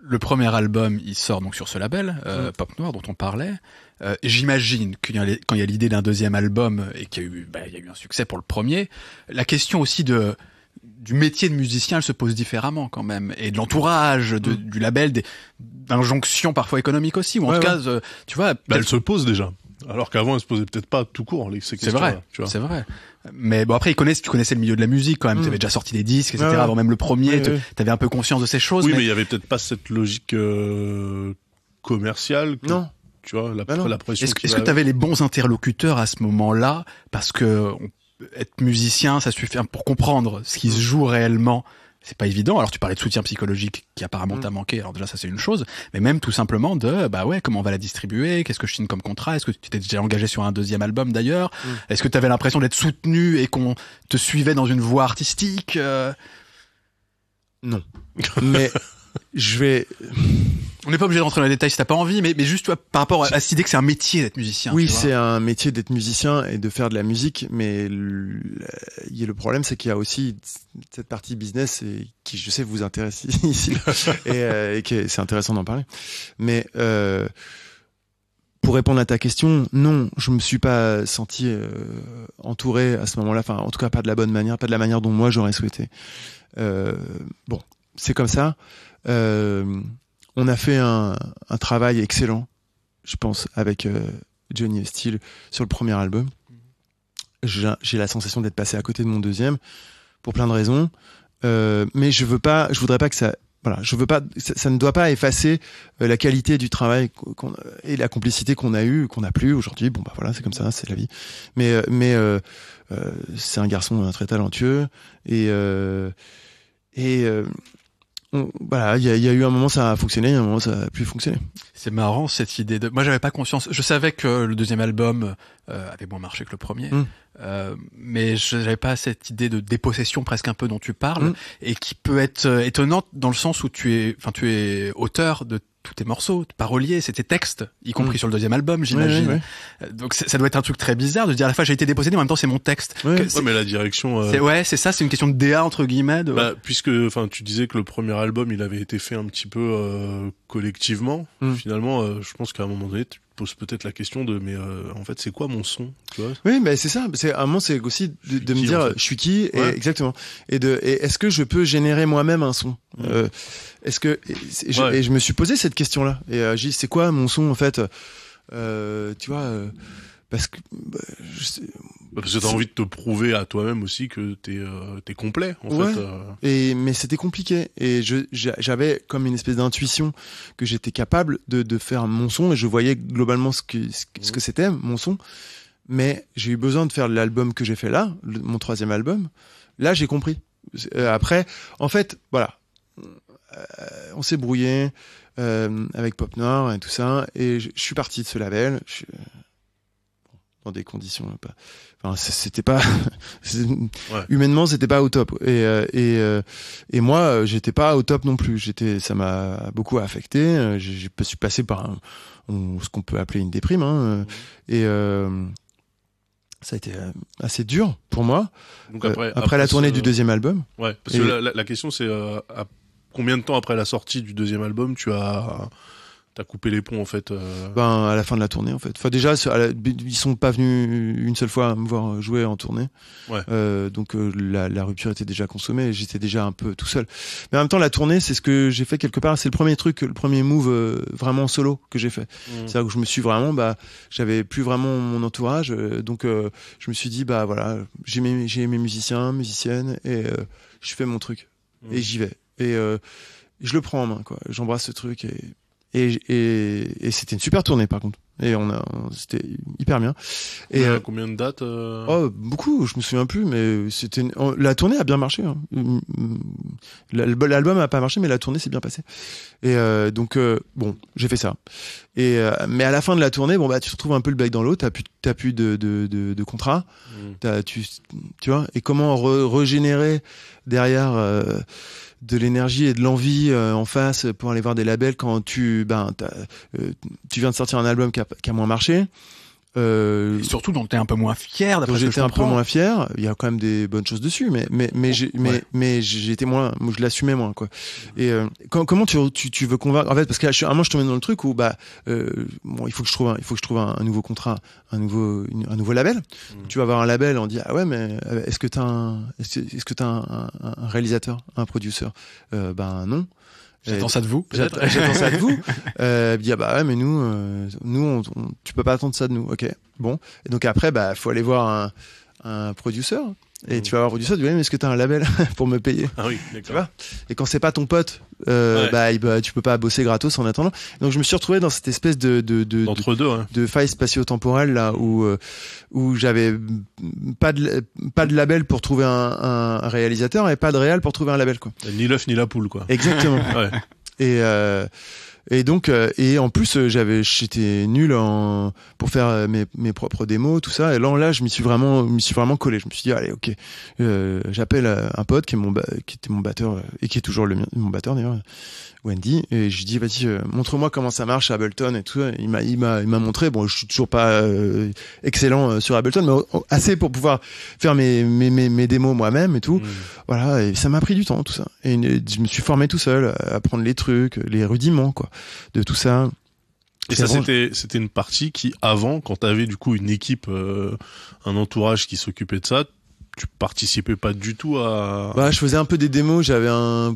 le premier album, il sort donc sur ce label, euh, Mm. Pop Noir, dont on parlait. Euh, j'imagine qu'il y a les- quand il y a l'idée d'un deuxième album et qu'il y a eu, bah, il y a eu un succès pour le premier, la question aussi de du métier de musicien, elle se pose différemment quand même, et de l'entourage, de, Mm. du label, des d'injonctions parfois économiques aussi, ou en Ouais, tout ouais. cas, euh, tu vois, Bah, elle peut-être- se pose déjà. Alors qu'avant, elle se posait peut-être pas tout court, les- ces c'est questions-là, vrai, tu vois. c'est vrai. Mais bon, après, ils connaissent, tu connaissais le milieu de la musique quand même, Mm. tu avais déjà sorti des disques, et cetera. Ouais, ouais. Avant même le premier, Ouais, tu ouais. avais un peu conscience de ces choses. Oui, mais mais il y avait peut-être pas cette logique euh, commerciale. Que, Non. Tu vois, la, Bah non. la pression. Est-ce, qui est-ce va que tu avais les bons interlocuteurs à ce moment-là? Parce que on- être musicien, ça suffit pour comprendre ce qui se joue réellement. C'est pas évident. Alors tu parlais de soutien psychologique qui apparemment Mm. t'a manqué. Alors déjà ça c'est une chose, mais même tout simplement de bah ouais, comment on va la distribuer, qu'est-ce que je signe comme contrat, est-ce que tu t'es déjà engagé sur un deuxième album d'ailleurs, Mm. est-ce que tu avais l'impression d'être soutenu et qu'on te suivait dans une voie artistique euh Non. Mais je vais. On n'est pas obligé de rentrer dans les détails si t'as pas envie, mais mais juste tu vois, par rapport à, à cette idée que c'est un métier d'être musicien. Oui, tu vois. c'est un métier d'être musicien et de faire de la musique, mais le, le- le problème, c'est qu'il y a aussi cette partie business et qui, je sais, vous intéresse ici et, euh, et que c'est intéressant d'en parler. Mais euh, pour répondre à ta question, non, je me suis pas senti euh, entouré à ce moment-là. Enfin, en tout cas, pas de la bonne manière, pas de la manière dont moi j'aurais souhaité. Euh, bon, c'est comme ça. Euh, on a fait un, un travail excellent, je pense, avec euh, Johnny et Steele sur le premier album. J'ai, j'ai la sensation d'être passé à côté de mon deuxième pour plein de raisons, euh, mais je veux pas, je voudrais pas que ça, voilà, je veux pas, ça, ça ne doit pas effacer euh, la qualité du travail qu'on, et la complicité qu'on a eu, qu'on n'a plus aujourd'hui. Bon bah voilà, c'est comme ça, c'est la vie. Mais euh, mais euh, euh, c'est un garçon euh, très talentueux et euh, et euh, on- voilà, il y a, il y a eu un moment ça a fonctionné, un moment ça a plus fonctionné. C'est marrant cette idée de. Moi, j'avais pas conscience. Je savais que le deuxième album euh, avait moins marché que le premier, Mm. euh, mais je j'avais pas cette idée de dépossession presque un peu dont tu parles Mm. et qui peut être euh, étonnante dans le sens où tu es, enfin, tu es auteur de tous tes morceaux, parolier, c'est tes textes, y compris Mm. sur le deuxième album, j'imagine. Ouais, ouais, Euh, Donc c'est- ça doit être un truc très bizarre de dire à la fois j'ai été dépossédé, mais en même temps c'est mon texte. Ouais. Que Ouais, c'est- Ouais, mais la direction. euh, c'est- ouais, c'est ça, c'est une question de D A entre guillemets. De... Bah, puisque, enfin, tu disais que le premier album, il avait été fait un petit peu euh, collectivement. Mm. Finalement, euh, je pense qu'à un moment donné, tu te poses peut-être la question de, mais euh, en fait, c'est quoi mon son, tu vois? Oui, mais c'est ça. C'est à un moment, c'est aussi de, de me qui, dire, en fait je suis qui, et Ouais. exactement. Et de, et est-ce que je peux générer moi-même un son Mm. euh, Est-ce que et, c'est- je, Ouais. et je me suis posé cette question-là. Et euh, j'ai dit, c'est quoi mon son en fait euh, Tu vois, euh, parce que bah, je sais- Parce que t'as C'est- envie de te prouver à toi-même aussi que t'es euh, t'es complet, en Ouais. fait. euh. Et mais c'était compliqué et je j'a- j'avais comme une espèce d'intuition que j'étais capable de, de faire mon son et je voyais globalement ce que ce, que- ce que c'était mon son. Mais j'ai eu besoin de faire l'album que j'ai fait là, le- mon troisième album. Là, j'ai compris. Euh, après, en fait, voilà, Euh, on s'est brouillé euh, avec Pop Noir et tout ça, et je, je suis parti de ce label. Je, dans des conditions pas enfin c'était pas c'est- Ouais. humainement c'était pas au top et euh, et euh, et moi euh, j'étais pas au top non plus, j'étais ça m'a beaucoup affecté, euh, j'ai je suis passé par un, on- ce qu'on peut appeler une déprime hein, euh, et euh, ça a été euh, assez dur pour moi. Donc Euh, après, après, la ce- tournée du deuxième album. Ouais, parce Et- que la, la- la question c'est euh, à combien de temps après la sortie du deuxième album tu as t'as coupé les ponts en fait euh... Ben à la fin de la tournée en fait. Enfin déjà c'est- à la- ils sont pas venus une seule fois me voir jouer en tournée. Ouais. Euh, donc euh, la, la rupture était déjà consommée et j'étais déjà un peu tout seul. Mais en même temps la tournée c'est ce que j'ai fait quelque part. C'est le premier truc, le premier move euh, vraiment solo que j'ai fait. Mmh. C'est-à-dire que je me suis vraiment bah j'avais plus vraiment mon entourage euh, donc euh, je me suis dit bah voilà j'ai mes j'ai mes musiciens musiciennes et euh, je fais mon truc Mmh. et j'y vais et euh, je le prends en main quoi. J'embrasse ce truc et Et, et, et c'était une super tournée par contre. Et on a, on- c'était hyper bien. Et Combien, euh, combien de dates euh... oh, beaucoup, je me souviens plus, mais c'était une- oh, la tournée a bien marché. Hein. L'al- L'album a pas marché, mais la tournée s'est bien passée. Et euh, donc euh, bon, j'ai fait ça. Et euh, mais à la fin de la tournée, bon bah tu te retrouves un peu le bec dans l'eau. T'as plus, t'as plus de de de, de contrat. Mmh. T'as, tu, tu vois. Et comment re- régénérer derrière euh, de l'énergie et de l'envie euh, en face pour aller voir des labels quand tu ben t'as, euh, tu viens de sortir un album qui a, qui a moins marché. Euh, Et surtout dont t'es un peu moins fier, d'après dont ce que j'étais je un peu comprends. moins fier. Il y a quand même des bonnes choses dessus, mais mais mais j'ai mais Ouais. mais j'étais moins, moi je l'assumais moins quoi. Et euh, quand, comment tu, tu tu veux convaincre en fait, parce que là, je suis, à un moment je tombais dans le truc où bah euh, bon il faut que je trouve un, il faut que je trouve un, un nouveau contrat, un nouveau une- un nouveau label. Mmh. Tu vas avoir un label, on dit ah ouais mais euh, est-ce que t'as un est-ce, est-ce que t'as un, un, un réalisateur, un producteur? Euh, ben non. J'attends ça de vous. peut-être. J'attends, j'attends ça de vous. Euh, il dit ah bah ouais mais nous euh, nous on, on- tu peux pas attendre ça de nous. Ok bon. Et donc après bah faut aller voir un un producteur et Mmh. tu vas voir un producteur, tu dis ouais, mais est-ce que t'as un label pour me payer? Ah oui, Tu d'accord. vois. Et quand c'est pas ton pote, euh, Ouais. bah, il- bah tu peux pas bosser gratos en attendant. Donc je me suis retrouvé dans cette espèce de de de, de, D'entre deux, hein. de faille spatio-temporelle là où euh, où j'avais pas de pas de label pour trouver un, un, un réalisateur et pas de réal pour trouver un label quoi. Ni l'œuf ni la poule, quoi. Exactement. Ouais. Et euh, et donc euh, et en plus euh, j'avais j'étais nul en pour faire euh, mes mes propres démos tout ça et là là je m'y suis vraiment m'y suis vraiment collé. Je me suis dit allez ok euh, j'appelle euh, un pote qui est mon ba- qui était mon batteur euh, et qui est toujours le mien, mon batteur d'ailleurs, Wendy, et je lui dis vas-y euh, montre-moi comment ça marche à Ableton et tout. Il m'a il m'a il m'a montré. Bon je suis toujours pas euh, excellent euh, sur Ableton mais euh, assez pour pouvoir faire mes mes mes, mes démos moi-même et tout. Mmh. Voilà, et ça m'a pris du temps tout ça. Et une- je me suis formé tout seul à apprendre les trucs, les rudiments quoi, de tout ça. Et C'est ça, vraiment- c'était, c'était une partie qui, avant, quand t'avais du coup une équipe, euh, un entourage qui s'occupait de ça, tu participais pas du tout à... Bah, je faisais un peu des démos, j'avais un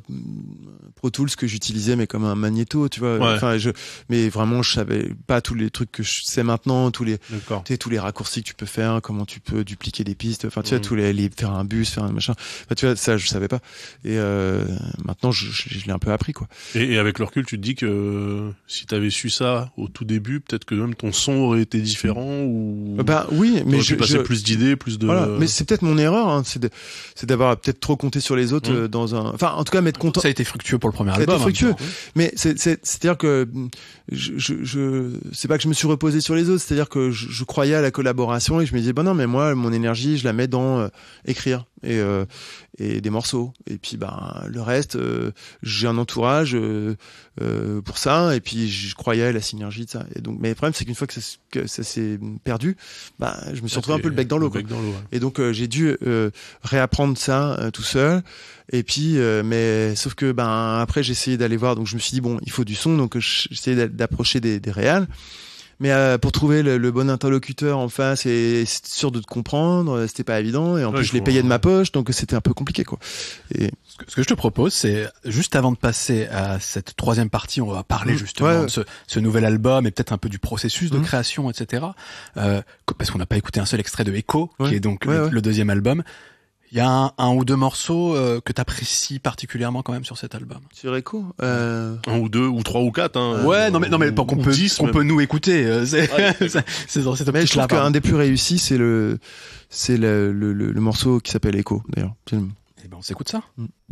Pro Tools que j'utilisais mais comme un magnéto, tu vois. Ouais. Enfin, je mais vraiment je savais pas tous les trucs que je sais maintenant, tous les D'accord. tu sais, tous les raccourcis que tu peux faire, comment tu peux dupliquer des pistes, enfin tu vois Mhm. tous les, les faire un bus, faire un machin. Enfin, tu vois ça je savais pas. Et euh, maintenant je, je, je l'ai un peu appris quoi. Et, et avec le recul, tu te dis que euh, si t'avais su ça au tout début, peut-être que même ton son aurait été différent ou... Bah oui, mais t'aurais je, pu passer je plus d'idées, plus de... voilà, mais c'est peut-être mon erreur, hein, c'est de, c'est d'avoir peut-être trop compté sur les autres Mhm. euh, dans un, enfin en tout cas m'être content. Ça a été fructueux pour le premier Ça a été album. hein. fructueux. Mais c'est c'est c'est-à-dire que je je, je c'est pas que je me suis reposé sur les autres, c'est-à-dire que je, je croyais à la collaboration et je me disais bah non mais moi mon énergie je la mets dans euh, écrire et euh, et des morceaux et puis ben le reste euh, j'ai un entourage euh, euh, pour ça et puis je croyais à la synergie de ça et donc mais le problème c'est qu'une fois que ça, s- que ça s'est perdu bah je me suis retrouvé un peu le bec dans l'eau quoi. Le bec dans l'eau, ouais. Et donc euh, j'ai dû euh, réapprendre ça euh, tout seul. Et puis, euh, mais sauf que ben après j'ai essayé d'aller voir. Donc je me suis dit bon, il faut du son. Donc j'ai essayé d'a- d'approcher des, des réals. Mais euh, pour trouver le, le bon interlocuteur en face et être sûr de te comprendre, euh, c'était pas évident. Et en Ouais, plus il je l'ai faut- payé de ma poche, donc c'était un peu compliqué quoi. Et Ce que, ce que je te propose, c'est juste avant de passer à cette troisième partie, on va parler Mmh. justement Ouais, ouais. de ce, ce nouvel album et peut-être un peu du processus de Mmh. création, et cetera. Euh, parce qu'on n'a pas écouté un seul extrait de Echo, Ouais. qui est donc Ouais, le, ouais. le deuxième album. Il y a un, un ou deux morceaux euh, que t'apprécies particulièrement quand même sur cet album. sur Echo, euh, Un ou deux, ou trois ou quatre, hein. Ouais, non mais non mais pas qu'on Ou peut dix, qu'on même. peut nous écouter. euh, C'est Ouais, c'est c'est dans cette mais je optique-là. trouve qu'un pardon. des plus réussis c'est le c'est le, le, le, le morceau qui s'appelle Echo d'ailleurs. C'est le- Eh ben on s'écoute ça.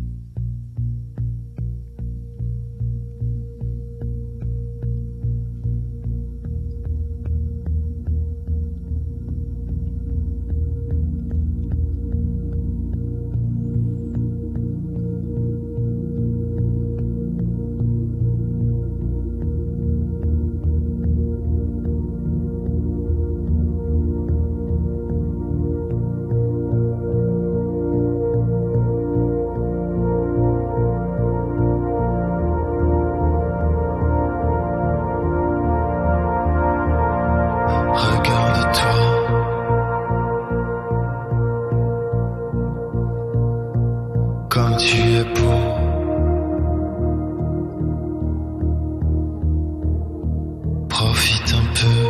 Regarde-toi. Comme tu es beau. Profite un peu.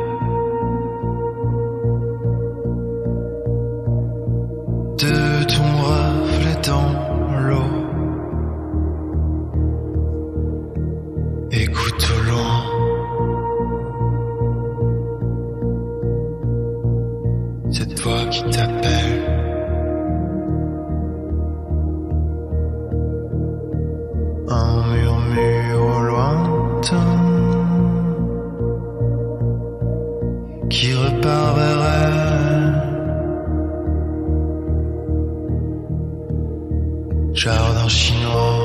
De ton reflet dans l'eau. Écoute au loin. Cette voix qui t'appelle. Un murmure au lointain qui repart vers elle. Jardin chinois.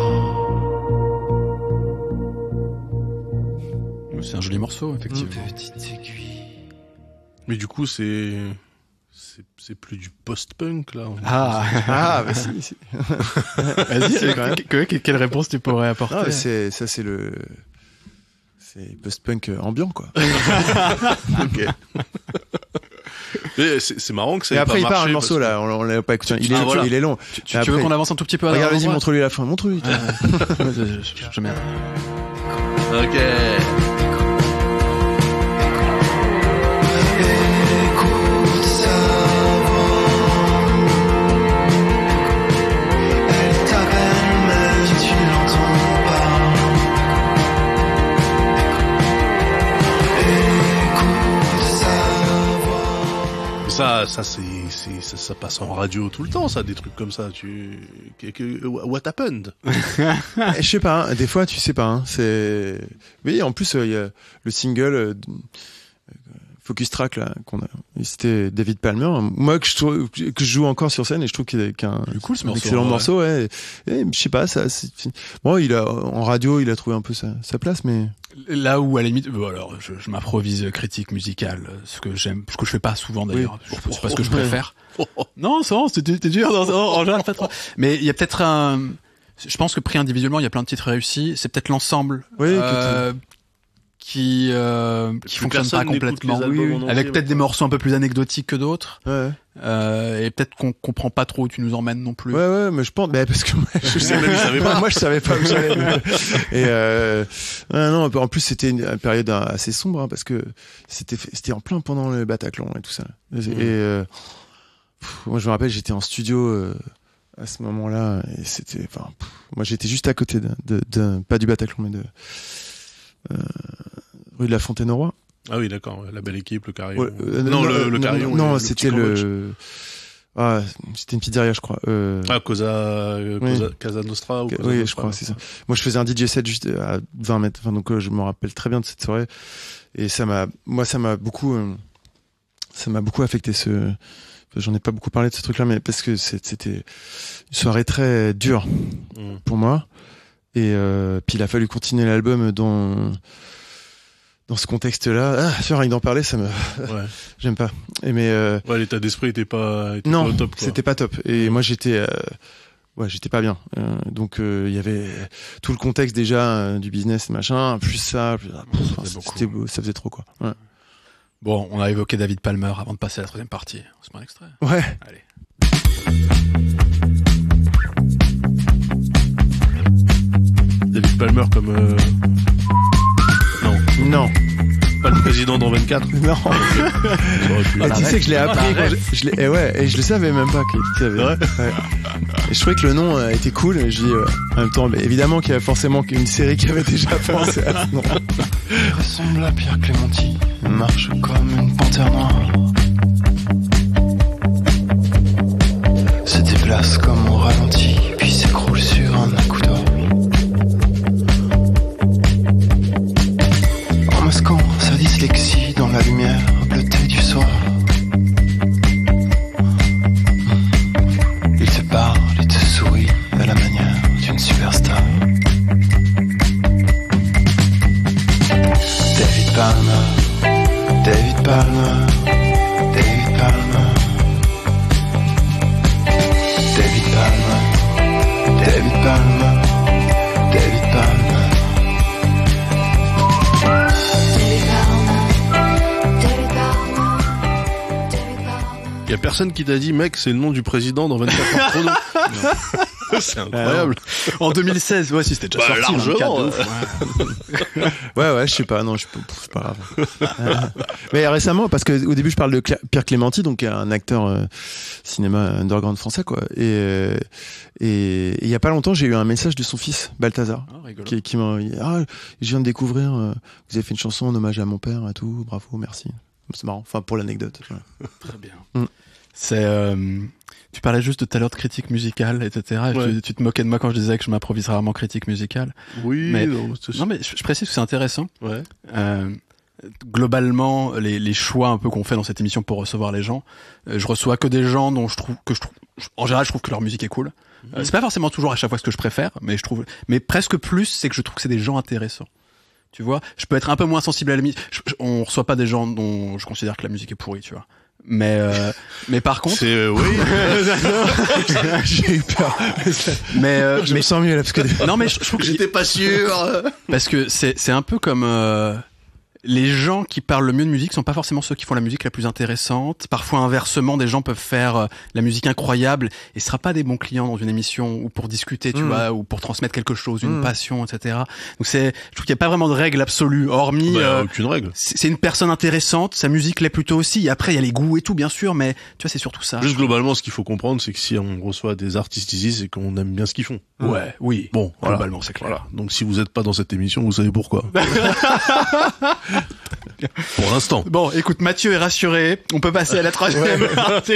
C'est un joli morceau effectivement. Petite aiguille. Mais du coup, c'est c'est c'est plus du post-punk là. Ah, Ah, bah si, si. vas-y, C'est quand même. que- que- quelle réponse tu pourrais apporter? Non, mais c'est, ça, c'est le, c'est post-punk ambiant, quoi. Ok. Mais c'est c'est marrant que ça Et ait après, pas il part marché, un morceau, parce là. On, on l'a pas écouté. Il est, Ah, voilà. il est long. Tu, tu Et veux après- qu'on avance un tout petit peu à Regarde, vas-y, l'endroit montre-lui la fin. Montre-lui. Ouais. je, je, je, je mets. que- Ok. Écoute sa voix. Elle t'appelle mais tu l'entends pas. Écoute sa voix. Ça, ça c'est, c'est, ça, ça passe en radio tout le temps, ça, des trucs comme ça. Tu, que- que- what happened? Je sais pas, hein, des fois tu sais pas, hein, c'est... Oui, en plus, il euh, y a le single euh, Focus Track, là, qu'on a, c'était David Palmer, moi que je, trouve, que je joue encore sur scène et je trouve qu'il est qu'un Il est cool, ce un morceau, excellent ouais. morceau, ouais. Et, et, je sais pas, ça, c'est... Bon, il a, en radio, il a trouvé un peu sa, sa place, mais... Là où à la limite, bon, alors je, je m'improvise critique musicale, ce que j'aime, ce que je fais pas souvent d'ailleurs, Oui. je- c'est pas ce que je préfère. Non, ça, c'était c'était dur, non, ça, en général pas trop. Mais il y a peut-être un, je pense que pris individuellement, il y a plein de titres réussis. C'est peut-être l'ensemble Oui, euh, qui euh, qui Plus fonctionne pas personne n'écoute complètement, les albums Oui, oui. en entier, avec peut-être des maintenant. morceaux un peu plus anecdotiques que d'autres, Ouais, euh, et peut-être qu'on comprend pas trop où tu nous emmènes non plus. ouais, ouais, mais je pense, mais parce que moi, je sais même, il savait pas. moi, je savais pas où j'allais. Et euh, ouais, non, en plus, c'était une période assez sombre, hein, parce que c'était, fait- c'était en plein pendant le Bataclan et tout ça. Et, Mmh. euh, pff, moi, je me rappelle, j'étais en studio euh, à ce moment-là, et c'était, enfin, pff, moi, j'étais juste à côté de, de, de- pas du Bataclan, mais de euh, rue de la Fontaine-au-Roi. Ah oui, d'accord, ouais, la belle équipe, le carillon. Ouais, euh, non, le, le carillon. Non, le- le c'était petit Cambodge. le. Ah, c'était une pizzeria, je crois. Euh... Ah, Cosa, euh, Oui. Cosa, Casa Nostra ou Cosa Oui, je Nostra, crois, c'est ça. Moi, je faisais un D J set juste à vingt mètres. Enfin, donc, euh, je me rappelle très bien de cette soirée. Et ça m'a, moi, ça m'a beaucoup, euh, ça m'a beaucoup affecté ce, j'en ai pas beaucoup parlé de ce truc-là, mais parce que c'est- c'était une soirée très dure Mm. pour moi. Et, euh, puis il a fallu continuer l'album dans, dans ce contexte-là. Ah, faire rien d'en parler, ça me, Ouais. j'aime pas. Et mais, euh, Ouais, l'état d'esprit était pas, était non, pas au top, quoi. c'était pas top. Et moi, j'étais, euh, ouais, j'étais pas bien. Euh, donc, euh, il y avait tout le contexte déjà euh, du business, machin, plus ça, plus, ah, pff, faisait beaucoup. c'était beau, ça faisait trop quoi. Ouais. Bon, on a évoqué David Palmer avant de passer à la troisième partie. On se met un extrait. Ouais. Allez. David Palmer comme, euh... non, Non. pas le président dans vingt-quatre. Non. Ça aurait pu. Et Voilà, tu sais que je l'ai rêve. appris Voilà, quand je, je l'ai, et ouais, et je le savais même pas qu'il qu'il y avait. Ouais. Ouais. Et je trouvais que le nom euh, était cool. Et je dis, euh, en même temps, mais évidemment qu'il y avait forcément une série qui avait déjà pensé à ce nom. Il ressemble à Pierre Clémenti, marche comme une panthère noire. Se déplace comme au ralenti, puis s'écroule sur un coup d'or. En masquant sa dyslexie dans la lumière bleutée du soir. Il te parle, il te sourit à la manière d'une superstar. David Palmer, David Palmer, David Palmer, David Palmer, David Palmer, David Palmer. Y a personne qui t'a dit, mec, c'est le nom du président dans vingt-quatre heures chrono. Non. C'est incroyable. En deux mille seize, ouais, si c'était déjà Bah, sorti. largement, dans le cadre de ouf, ouais. Ouais, ouais, je sais pas, non, je pff, c'est pas grave. Euh, mais récemment, parce que au début je parle de Cla- Pierre Clémenti, donc un acteur euh, cinéma underground français, quoi. Et euh, et il y a pas longtemps, j'ai eu un message de son fils Balthazar, Ah, rigolo. qui, qui m'a dit, ah, je viens de découvrir, euh, vous avez fait une chanson en hommage à mon père et tout, bravo, merci. C'est marrant, enfin pour l'anecdote. Voilà. Très bien. Mm. C'est, euh, tu parlais juste tout à l'heure de critique musicale, et cetera. Et Ouais. tu, tu te moquais de moi quand je disais que je m'improvise rarement critique musicale. Oui, Mais- non, c'est- Non, mais je, je précise que c'est intéressant. ouais. Euh, globalement, les, les choix un peu qu'on fait dans cette émission pour recevoir les gens, euh, je reçois que des gens dont je trouve que je trouve, en général, je trouve que leur musique est cool. Euh, c'est pas forcément toujours à chaque fois ce que je préfère, mais je trouve, mais presque plus, c'est que je trouve que c'est des gens intéressants. Tu vois, je peux être un peu moins sensible à la musique. Je- je- On reçoit pas des gens dont je considère que la musique est pourrie, tu vois. Mais euh, mais par contre, C'est euh, oui. J'ai eu peur. mais euh, Je mais me sens mieux là parce que non mais je, je trouve que J'étais pas sûr. parce que c'est c'est un peu comme euh, les gens qui parlent le mieux de musique sont pas forcément ceux qui font la musique la plus intéressante. Parfois inversement, des gens peuvent faire euh, la musique incroyable et ce sera pas des bons clients dans une émission ou pour discuter, tu Mm. vois, ou pour transmettre quelque chose, une Mm. passion, et cetera. Donc c'est, je trouve qu'il y a pas vraiment de règle absolue, hormis Bah, euh, aucune règle. c'est c'est une personne intéressante, sa musique l'est plutôt aussi. Et après il y a les goûts et tout, bien sûr, mais tu vois, c'est surtout ça. Juste globalement, ce qu'il faut comprendre, c'est que si on reçoit des artistes ici, c'est qu'on aime bien ce qu'ils font. Ouais, oui. Bon, voilà. Globalement, c'est clair. Voilà. Donc si vous êtes pas dans cette émission, vous savez pourquoi. Pour l'instant. Bon, écoute, Mathieu est rassuré. On peut passer à la troisième partie.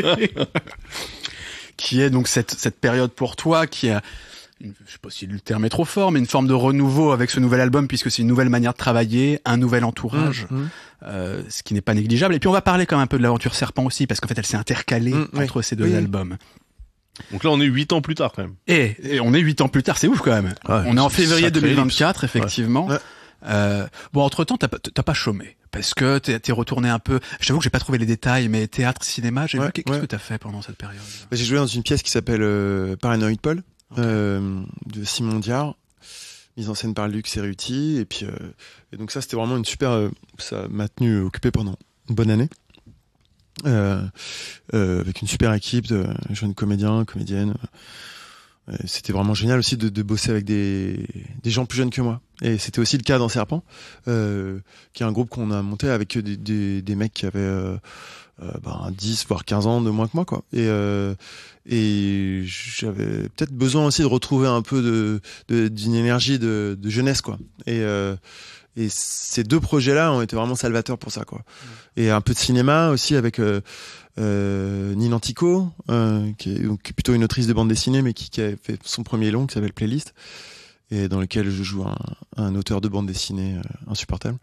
Qui est donc cette, cette période pour toi qui a, une- je sais pas si le terme est trop fort, mais une forme de renouveau avec ce nouvel album puisque c'est une nouvelle manière de travailler, un nouvel entourage, Mmh, mmh. euh, ce qui n'est pas négligeable. Et puis on va parler quand même un peu de l'aventure Serpent aussi parce qu'en fait elle s'est intercalée Mmh, oui. entre ces deux Oui. albums. Donc là, on est huit ans plus tard quand même. Et, et on est huit ans plus tard, c'est ouf quand même. Ouais, on est en c'est février sacré deux mille vingt-quatre, effectivement. Ouais. Euh, bon, entre-temps, t'as pas, t'as pas chômé. Parce que t'es, t'es retourné un peu, je t'avoue que j'ai pas trouvé les détails, mais théâtre, cinéma, j'ai Ouais, vu, qu'est-ce ouais. que t'as fait pendant cette période? Bah, j'ai joué dans une pièce qui s'appelle euh, Paranoid Paul, euh, de Simon Diard, mise en scène par Luc Cerruti. Et puis, euh, et donc ça, c'était vraiment une super. Euh, ça m'a tenu occupé pendant une bonne année, euh, euh, avec une super équipe de jeunes comédiens, comédiennes. Euh, C'était vraiment génial aussi de, de bosser avec des, des gens plus jeunes que moi. Et c'était aussi le cas dans Serpent, euh, qui est un groupe qu'on a monté avec des, des, des mecs qui avaient euh, euh, ben, dix voire quinze ans de moins que moi, quoi. Et, euh, et j'avais peut-être besoin aussi de retrouver un peu de, de d'une énergie de, de jeunesse, quoi. Et, euh, et ces deux projets-là ont été vraiment salvateurs pour ça, quoi. Et un peu de cinéma aussi avec euh, euh, Nina Antico, euh, qui, est, donc, qui est plutôt une autrice de bande dessinée, mais qui, qui a fait son premier long qui s'appelle Playlist, et dans lequel je joue un, un auteur de bande dessinée euh, insupportable.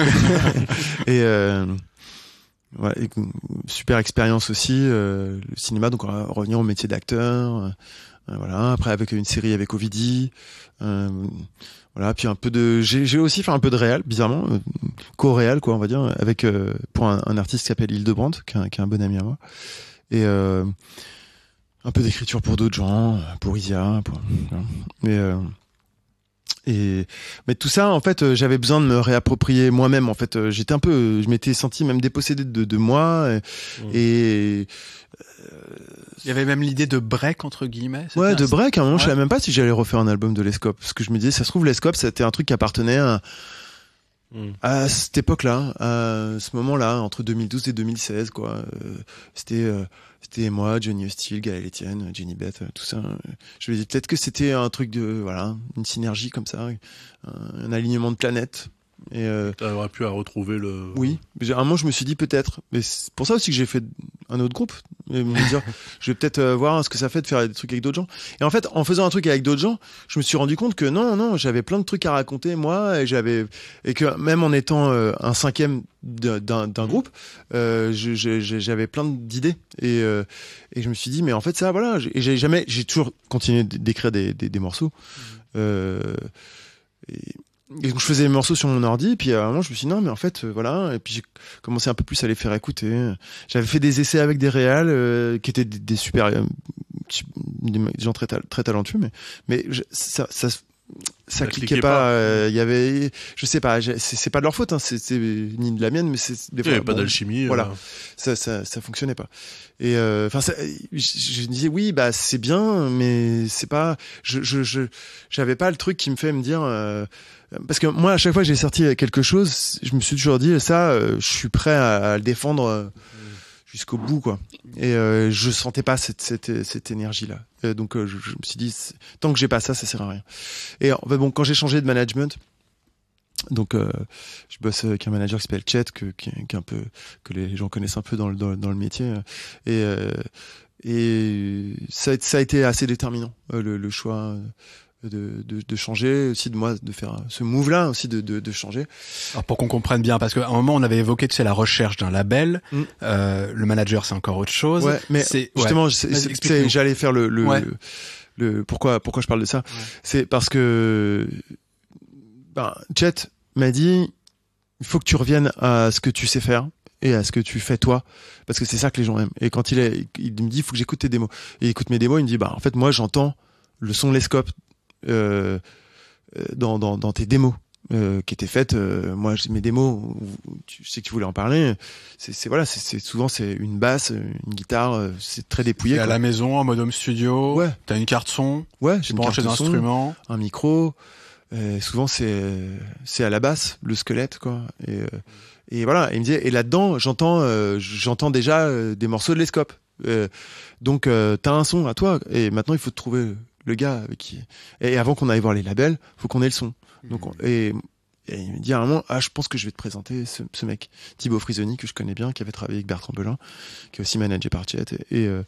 et euh, voilà, et, super expérience aussi, euh, le cinéma, donc on va revenir au métier d'acteur. Euh, voilà, après avec une série avec Ovidie. Euh, voilà, puis un peu de, j'ai, j'ai aussi fait un peu de réal, bizarrement, euh, co-réal, quoi, on va dire, avec euh, pour un, un artiste qui s'appelle Hildebrandt, qui est un, qui est un bon ami à moi, et euh, un peu d'écriture pour d'autres gens, pour Isia, pour, voilà. mais euh, et mais tout ça, en fait, euh, j'avais besoin de me réapproprier moi-même. En fait, euh, j'étais un peu, euh, je m'étais senti même dépossédé de, de moi, et, Mmh. et Il y avait même l'idée de break, entre guillemets. c'était ouais, un- de break. À un moment, je Ouais. savais même pas si j'allais refaire un album de Lescope, parce que je me disais, ça se trouve, Lescope, c'était un truc qui appartenait à, Mmh. à cette époque-là, à ce moment-là, entre deux mille douze et deux mille seize, quoi. Euh, c'était, euh, c'était moi, Johnny Hostile, Gaël Etienne, Jenny Beth, euh, tout ça. Je me disais peut-être que c'était un truc de, voilà, une synergie comme ça, un, un alignement de planètes. Et euh, T'aurais pu à retrouver le. oui, mais à un moment je me suis dit peut-être, mais c'est pour ça aussi que j'ai fait un autre groupe, et me dire je vais peut-être euh, voir ce que ça fait de faire des trucs avec d'autres gens. Et en fait, en faisant un truc avec d'autres gens, je me suis rendu compte que non, non, j'avais plein de trucs à raconter moi, et j'avais et que même en étant euh, un cinquième d'un, d'un, d'un groupe, euh, je, je, je- j'avais plein d'idées et euh, et je me suis dit mais en fait ça voilà, j'ai- et j'ai jamais, j'ai toujours continué d'écrire des des, des morceaux. Euh, et, Et donc je faisais les morceaux sur mon ordi, puis à un moment je me suis dit non mais en fait euh, voilà, et puis j'ai commencé un peu plus à les faire écouter. J'avais fait des essais avec des réals euh, qui étaient des, des super euh, des gens très ta- très talentueux, mais mais je- ça ça ça Ça cliquait cliquait pas. pas. euh, Il y avait, je sais pas, j'ai- c'est c'est pas de leur faute, hein, c'est c'est ni de la mienne, mais c'est des Il y avait fois pas bon, d'alchimie. voilà. euh. ça ça ça fonctionnait pas. Et enfin ça je, je disais oui bah c'est bien, mais c'est pas, je je je j'avais pas le truc qui me fait me dire. Euh, Parce que moi, à chaque fois que j'ai sorti quelque chose, je me suis toujours dit ça, euh, je suis prêt à, à le défendre euh, jusqu'au bout, quoi. Et euh, je sentais pas cette cette, cette énergie-là. Euh, donc euh, je, je me suis dit, c'est- tant que j'ai pas ça, ça sert à rien. Et en fait, bon, quand j'ai changé de management, donc euh, je bosse avec un manager qui s'appelle Chet, que qui, qui est un peu que les gens connaissent un peu dans le dans, le- dans le métier. euh, Et euh, et ça a, ça a été assez déterminant euh, le, le choix. Euh, De, de, de changer aussi, de moi de faire ce move là aussi, de, de, de changer. Alors pour qu'on comprenne bien, parce qu'à un moment on avait évoqué, tu sais, la recherche d'un label, Mm. euh, le manager c'est encore autre chose. Ouais, mais c'est, justement, ouais. c'est- Vas-y, c'est- explique-nous. c'est- j'allais faire le, le, Ouais. le, le- pourquoi pourquoi je parle de ça. C'est parce que ben Chet m'a dit, il faut que tu reviennes à ce que tu sais faire et à ce que tu fais toi, parce que c'est ça que les gens aiment. Et quand il est, il me dit, il faut que j'écoute tes démos. Et il écoute mes démos, il me dit, bah en fait moi j'entends le son les scopes euh, dans, dans dans tes démos. Euh, qui étaient faites, euh, moi mes démos, tu sais que tu voulais en parler, c'est, c'est voilà, c'est, c'est souvent c'est une basse, une guitare, euh, c'est très dépouillé. T'es à quoi. la maison en mode home studio, Ouais. T'as une carte son, Ouais, j'ai j'ai une branché carte de son, d'instruments. un micro. Euh, souvent c'est c'est à la basse le squelette quoi. Et euh, et voilà, il me disait et là-dedans j'entends euh, j'entends déjà euh, des morceaux de l'escope. Euh, donc euh, t'as un son à toi et maintenant il faut te trouver le gars avec qui. Et avant qu'on aille voir les labels, faut qu'on ait le son. Donc on- et, et il me dit à un moment ah je pense que je vais te présenter ce, ce mec Thibaut Frisoni que je connais bien qui avait travaillé avec Bertrand Belin qui est aussi managé par Chet et et, euh,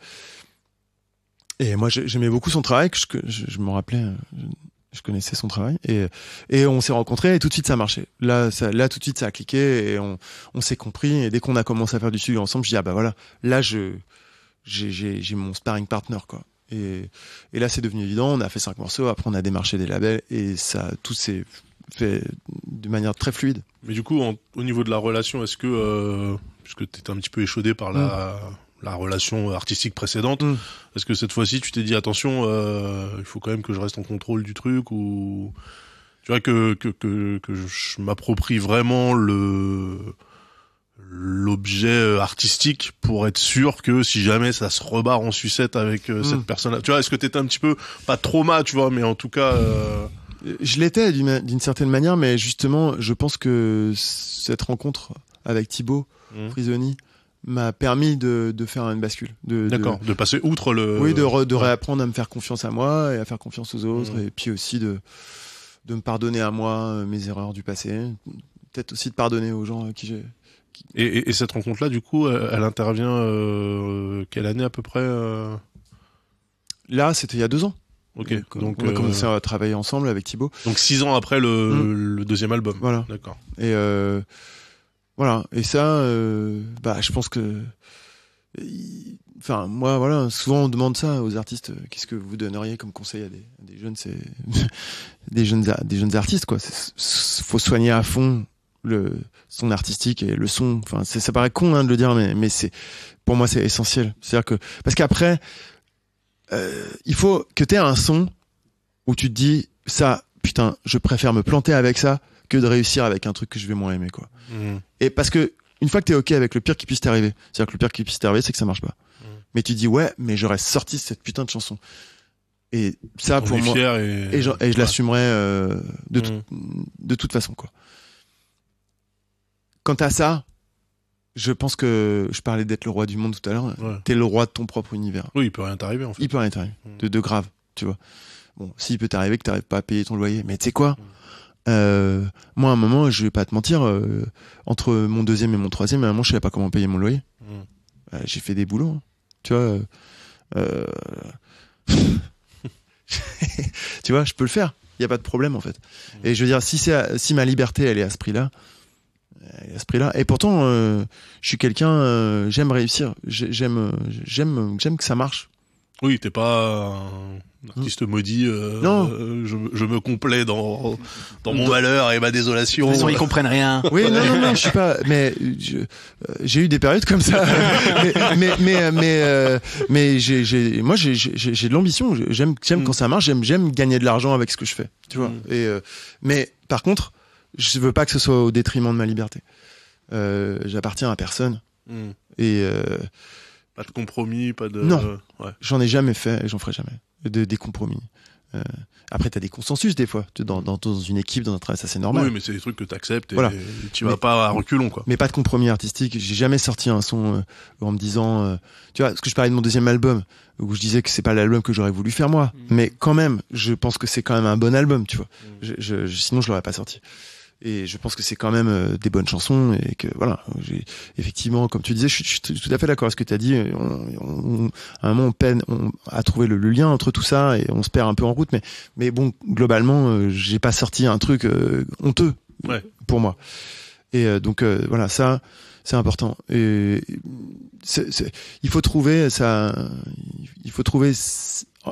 et moi j'ai- j'aimais beaucoup son travail que je je, je me rappelais je, je connaissais son travail et et on s'est rencontrés et tout de suite ça marchait là ça là tout de suite ça a cliqué et on on s'est compris et dès qu'on a commencé à faire du studio ensemble je dis ah bah voilà là je j'ai j'ai j'ai mon sparring partner quoi. Et, et là, c'est devenu évident. On a fait cinq morceaux. Après, on a démarché des labels et ça, tout s'est fait de manière très fluide. Mais du coup, en- au niveau de la relation, est-ce que, euh, puisque t'étais un petit peu échaudé par la, la relation artistique précédente, Mm. est-ce que cette fois-ci, tu t'es dit attention, euh, il faut quand même que je reste en contrôle du truc ou tu vois que que que, que je m'approprie vraiment le l'objet artistique pour être sûr que si jamais ça se rebarre en sucette avec euh, Mm. cette personne-là, tu vois, est-ce que t'étais un petit peu pas trauma, tu vois, mais en tout cas. Euh... Je l'étais d'une, d'une certaine manière, mais justement, je pense que cette rencontre avec Thibaut Mm. Frisoni m'a permis de, de faire une bascule. De, de- D'accord, de passer outre le. oui, de, re- de Ouais. réapprendre à me faire confiance à moi et à faire confiance aux autres, Mhm. et puis aussi de, de me pardonner à moi euh, mes erreurs du passé. Peut-être aussi de pardonner aux gens à qui j'ai. Et, et, et cette rencontre-là, du coup, elle, elle intervient euh, quelle année à peu près euh... Là, c'était il y a deux ans. Ok, Donc, donc on a euh, commencé à travailler ensemble avec Thibaut. donc six ans après le, Mm. le deuxième album. Voilà. D'accord. Et euh, voilà. Et ça, euh, bah, je pense que, il- enfin, moi, voilà. Souvent, on demande ça aux artistes. euh, Qu'est-ce que vous donneriez comme conseil à des, à des jeunes, c'est des jeunes, a- des jeunes artistes, quoi. C'est- c'est- faut soigner à fond le son artistique et le son. Enfin, c'est, ça paraît con hein, de le dire, mais mais c'est, pour moi, c'est essentiel. C'est-à-dire que parce qu'après, euh, il faut que t'aies un son où tu te dis ça, putain, je préfère me planter avec ça que de réussir avec un truc que je vais moins aimer, quoi. Mhm. Et parce que une fois que t'es ok avec le pire qui puisse t'arriver, c'est-à-dire que le pire qui puisse t'arriver, c'est que ça marche pas. Mm. Mais tu dis ouais, mais j'aurais sorti cette putain de chanson. Et ça On pour est moi, fiers et, et je, et je Ouais. l'assumerai euh, de, tout- Mm. de toute façon, quoi. Quant à ça, je pense que je parlais d'être le roi du monde tout à l'heure. Ouais. T'es le roi de ton propre univers. Oui, il peut rien t'arriver en fait. Il peut rien t'arriver, Mm. de, de grave, tu vois. Bon, s'il peut t'arriver que t'arrives pas à payer ton loyer, mais tu sais quoi, euh, moi à un moment, je vais pas te mentir, euh, entre mon deuxième et mon troisième, à un moment, je savais pas comment payer mon loyer. Mm. Euh, j'ai fait des boulots, hein. Tu vois. euh, euh, tu vois, je peux le faire. Il y a pas de problème en fait. Et je veux dire, si c'est, à- si ma liberté, elle est à ce prix-là, elle est à ce prix-là. Et pourtant, euh, je suis quelqu'un, euh, j'aime réussir, J'ai- j'aime, euh, j'aime, j'aime que ça marche. Oui, t'es pas un artiste maudit. Euh, Non. euh, je, je me complais dans dans mon Dans- malheur et ma De désolation. toute façon, ils comprennent rien. Oui, non, non, non, je suis pas. Mais je- euh, j'ai eu des périodes comme ça. mais mais mais mais, euh, mais j'ai j'ai moi j'ai j'ai j'ai de l'ambition. J'aime j'aime Mm. quand ça marche. J'aime j'aime gagner de l'argent avec ce que je fais. Tu vois. Mm. Et euh, mais par contre, je veux pas que ce soit au détriment de ma liberté. Euh, J'appartiens à personne. Mm. Et euh, Pas de compromis, pas de. Non. Ouais. j'en ai jamais fait et j'en ferai jamais de, des compromis. Euh, après, t'as des consensus des fois. Tu- Dans, dans, dans une équipe, dans un travail, ça c'est normal. Oui, mais c'est des trucs que t'acceptes et Voilà. tu vas Mais- pas à reculons quoi. Mais pas de compromis artistique. J'ai jamais sorti un son euh, en me disant, euh, tu vois, parce que je parlais de mon deuxième album où je disais que c'est pas l'album que j'aurais voulu faire moi, mais quand même, je pense que c'est quand même un bon album, tu vois. Je, je, je- sinon, je l'aurais pas sorti. Et je pense que c'est quand même euh, des bonnes chansons et que voilà, j'ai effectivement, comme tu disais, je suis, je suis tout à fait d'accord avec ce que tu as dit. On, on- à un moment, on peine on, à trouver le, le lien entre tout ça et on se perd un peu en route. Mais, mais bon, globalement, euh, j'ai pas sorti un truc euh, honteux Ouais. pour moi. Et euh, donc euh, voilà, ça, c'est important. Et c'est, c'est, il faut trouver ça. Il faut trouver.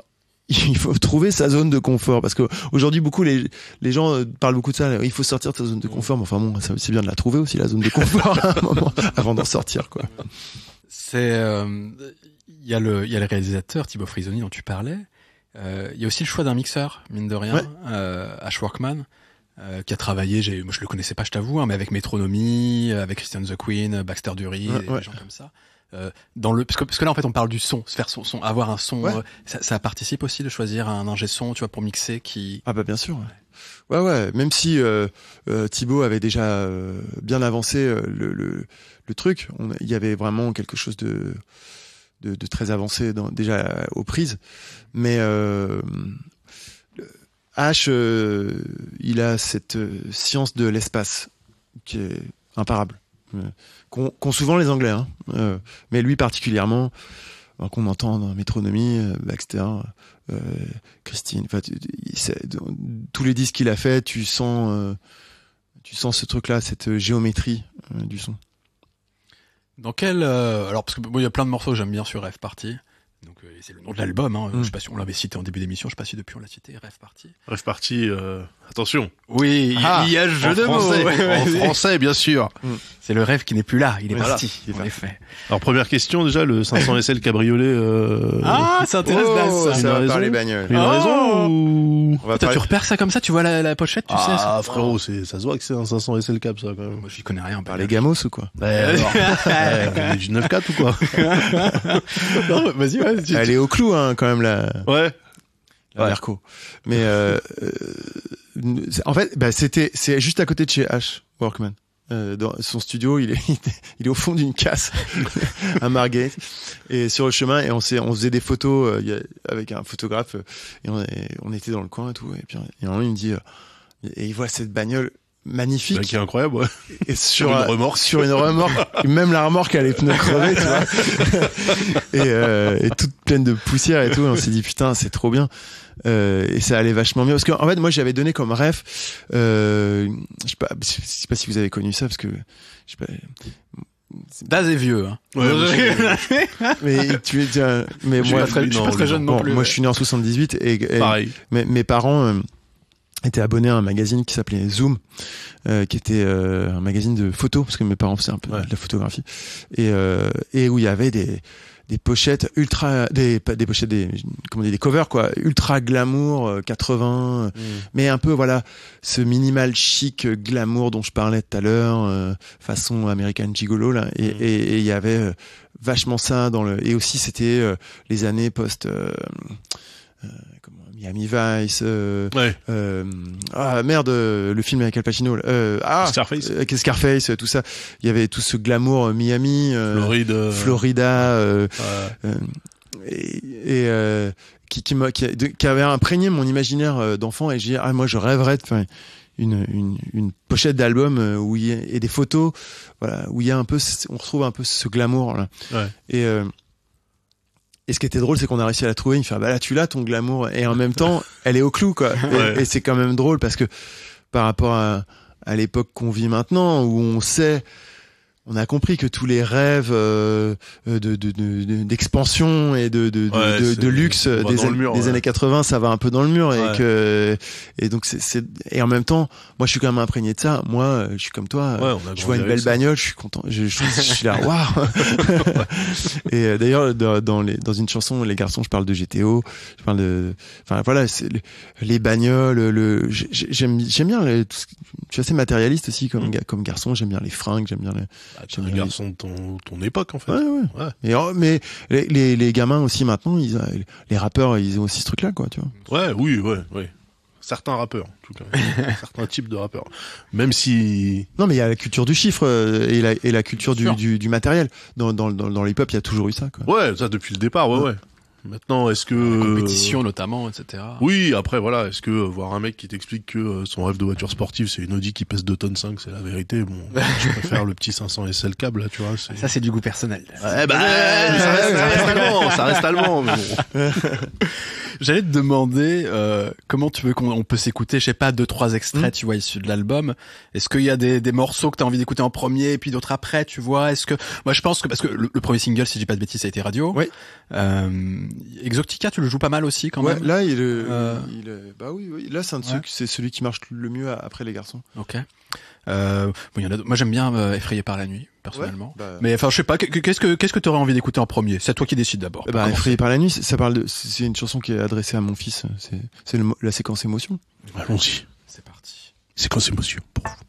il faut trouver sa zone de confort parce que aujourd'hui beaucoup les les gens euh, parlent beaucoup de ça. Il faut sortir de sa zone de confort. Mais enfin bon, ça, c'est bien de la trouver aussi la zone de confort à un moment avant d'en sortir quoi. C'est euh, il y a le il y a le réalisateur Thibaut Frisoni dont tu parlais. Euh, il y a aussi le choix d'un mixeur mine de rien, Ouais. euh, Ash Workman. Euh, qui a travaillé, j'ai, moi je le connaissais pas, je t'avoue, hein, mais avec Metronomy, avec Christian the Queen, Baxter Dury, Ouais, et ouais. des gens comme ça. Euh, dans le, parce que, parce que là en fait on parle du son, se faire son, son avoir un son, Ouais. euh, ça, ça participe aussi de choisir un ingé son, tu vois, pour mixer qui. Ah bah bien sûr. Ouais ouais. ouais même si euh, euh, Thibaut avait déjà euh, bien avancé euh, le, le le truc, on, il y avait vraiment quelque chose de de, de très avancé dans, déjà euh, aux prises, mais euh, H, euh, il a cette euh, science de l'espace qui est imparable, euh, qu'ont, qu'ont souvent les Anglais, hein, euh, mais lui particulièrement, euh, qu'on entend dans Metronomy, euh, Baxter, euh, Christine, enfin, tu- tu- c'est- dans tous les disques qu'il a fait, tu sens, euh, tu sens ce truc-là, cette géométrie euh, du son. Dans quel, euh, alors parce que bon, il y a plein de morceaux que j'aime bien sur Rêve Party. Donc euh, c'est le nom de l'album. Hein. Mm. Je sais pas si on l'avait cité en début d'émission. Je sais pas si depuis on l'a cité. Rêve Party. Bref, parti, euh, attention. Oui, Ah, il y a jeu en de français, mots. en français, bien sûr. C'est le rêve qui n'est plus là. Il est Oui, parti. voilà. En effet. Alors, première question, déjà, le cinq cents S L cabriolet, euh, Ah, ça intéresse Oh, là, ça. une ça va raison parler bagnole. une Oh. raison ou... On va Toi, parler- tu repères ça comme ça, tu vois la, la pochette, tu sais. Ah, ça. frérot, c'est, ça se voit que c'est un cinq cents S L cab, ça, quand même. Moi, j'y connais rien. parler Gamos ou quoi? Ouais, alors, ouais, on est du neuf quatre ou quoi? Non, vas-y, vas-y. tu- Elle est au clou, hein, quand même, la, Ouais. la Ouais. Merco. Mais euh, euh, c'est- en fait, bah, c'était, c'est juste à côté de chez H Workman. Euh, dans son studio, il est, il est au fond d'une casse à Margate et sur le chemin. Et on s'est, on faisait des photos euh, il y a- avec un photographe euh, et on, est- on était dans le coin et tout. Et puis, et un moment, il me dit, euh, et il voit cette bagnole magnifique Bah, qui est incroyable, ouais. et sur, une un- remorque. sur une remorque, même la remorque elle est pneus crevés, tu vois, et, euh, et toute pleine de poussière et tout. Et on s'est dit putain, c'est trop bien. Euh, et ça allait vachement mieux parce que en fait moi j'avais donné comme rêve, euh, je sais pas, je sais pas si vous avez connu ça parce que je sais pas. Daz est vieux. Hein. Ouais, moi, je- Mais tu es déjà, mais Je suis moi, pas très, je suis non, pas très lui, jeune bon, non plus. moi ouais. je suis né en soixante-dix-huit et, et pareil. mes, mes parents euh, étaient abonnés à un magazine qui s'appelait Zoom, euh, qui était euh, un magazine de photos parce que mes parents faisaient un peu Ouais. de la photographie et euh, et où il y avait des des pochettes ultra des pas des pochettes des comment dire des covers quoi ultra glamour euh, quatre-vingts Mm. mais un peu voilà ce minimal chic euh, glamour dont je parlais tout à l'heure euh, façon American Gigolo là et Mm. et et il y avait euh, vachement ça dans le et aussi c'était euh, les années post euh, euh, comment Miami Vice euh, Ouais. euh, ah merde euh, le film avec Al Pacino euh, ah Scarface. euh, avec Scarface tout ça il y avait tout ce glamour euh, Miami euh, Floride. euh, Florida euh, ouais. euh, et, et euh, qui qui, m'a- qui, a- de- qui avait imprégné mon imaginaire euh, d'enfant et j'ai dit ah moi je rêverais de faire une une une pochette d'album euh, où il y a et des photos voilà où il y a un peu ce- on retrouve un peu ce glamour là Ouais. et euh, et ce qui était drôle, c'est qu'on a réussi à la trouver. Il me fait, ah bah là, tu l'as, ton glamour. Et en même temps, elle est au clou, quoi. Et, Ouais. et c'est quand même drôle parce que par rapport à, à l'époque qu'on vit maintenant, où on sait, on a compris que tous les rêves euh, de, de, de, de- d'expansion et de, de, de- Ouais, de, c'est- de luxe on va des, dans le an- mur, des ouais. années quatre-vingts, ça va un peu dans le mur. Ouais. Et que et donc c'est, c'est et en même temps, moi, je suis quand même imprégné de ça. Moi, euh, je suis comme toi. Ouais, on a Je vois grandi une avec belle ça. bagnole, je suis content. Je, je, je suis là, waouh. Et euh, d'ailleurs, dans, dans les, dans une chanson, les garçons, je parle de G T O, je parle de, enfin voilà, c'est le- les bagnoles, le, j'ai- j'aime, j'aime bien. Les, tout ce- je suis assez matérialiste aussi comme Mm. ga- comme garçon. J'aime bien les fringues, j'aime bien les. Ah, t'es J'aime un bien garçon de ton, ton époque, en fait. Ouais, ouais. Ouais. Et, oh, mais les, les, les gamins aussi maintenant, ils, euh, les rappeurs, ils ont aussi ce truc-là, quoi, tu vois. Ouais, oui, ouais, ouais. Certains rappeurs, en tout cas. Certains types de rappeurs. Même si... Non, mais il y a la culture du chiffre euh, et la, et la culture du, Sûr. du, du matériel. Dans, dans, dans, dans l'hip-hop, il y a toujours eu ça, quoi. Ouais, ça depuis le départ, ouais, Ouais. ouais. Maintenant, est-ce que... La compétition notamment, et cetera. Oui, après, voilà, est-ce que euh, voir un mec qui t'explique que euh, son rêve de voiture sportive, c'est une Audi qui pèse deux tonnes cinq, c'est la vérité, bon, je préfère le petit cinq cents S L cab, là, tu vois. C'est... Ça c'est du goût personnel. Ouais, bah, ça reste, ça reste allemand, ça reste allemand, mais bon. J'allais te demander euh, comment tu veux qu'on on peut s'écouter, je sais pas, deux trois extraits, mmh. tu vois, issus de l'album. Est-ce qu'il y a des, des morceaux que t'as envie d'écouter en premier et puis d'autres après, tu vois? Est-ce que moi je pense que parce que le, le premier single, si je dis pas de bêtises, ça a été Radio. Oui. Euh, Exotica, tu le joues pas mal aussi quand ouais, même. Là, il, euh, euh... il, bah oui, oui. Là, c'est un de ouais. ceux, c'est celui qui marche le mieux après Les Garçons. Ok. Euh, bon, y en a, moi j'aime bien euh, Effrayé par la nuit personnellement, ouais, bah... mais enfin je sais pas, qu'est-ce que qu'est-ce que t'aurais envie d'écouter en premier? C'est toi qui décides d'abord. Bah, Effrayé par la nuit, ça parle de, c'est une chanson qui est adressée à mon fils. C'est, c'est le, la séquence émotion. Allons-y. C'est parti. Séquence émotion pour vous.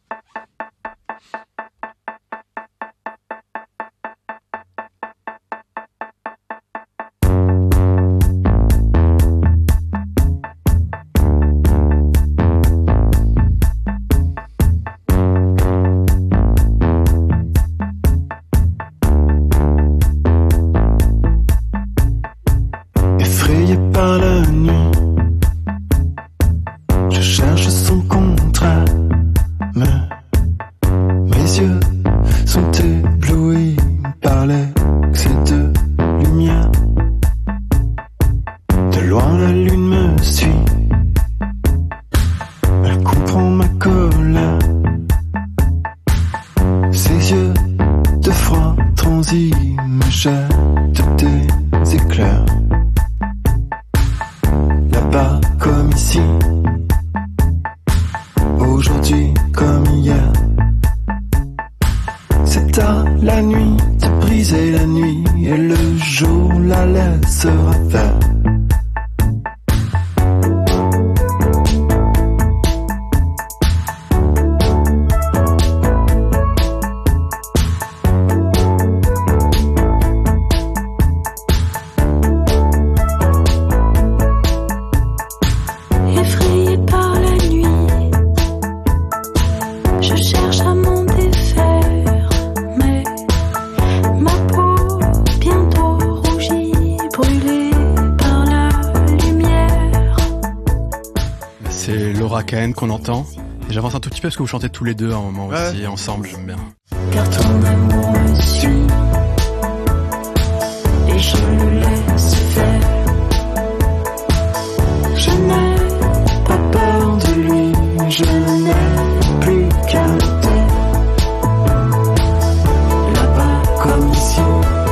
Qu'on entend. Et j'avance un tout petit peu parce que vous chantez tous les deux à un moment ouais. aussi, ensemble, j'aime bien. Car ton amour me suit et je le laisse faire. Je n'ai pas peur de lui, je n'ai plus qu'à le taire. Là-bas comme ici,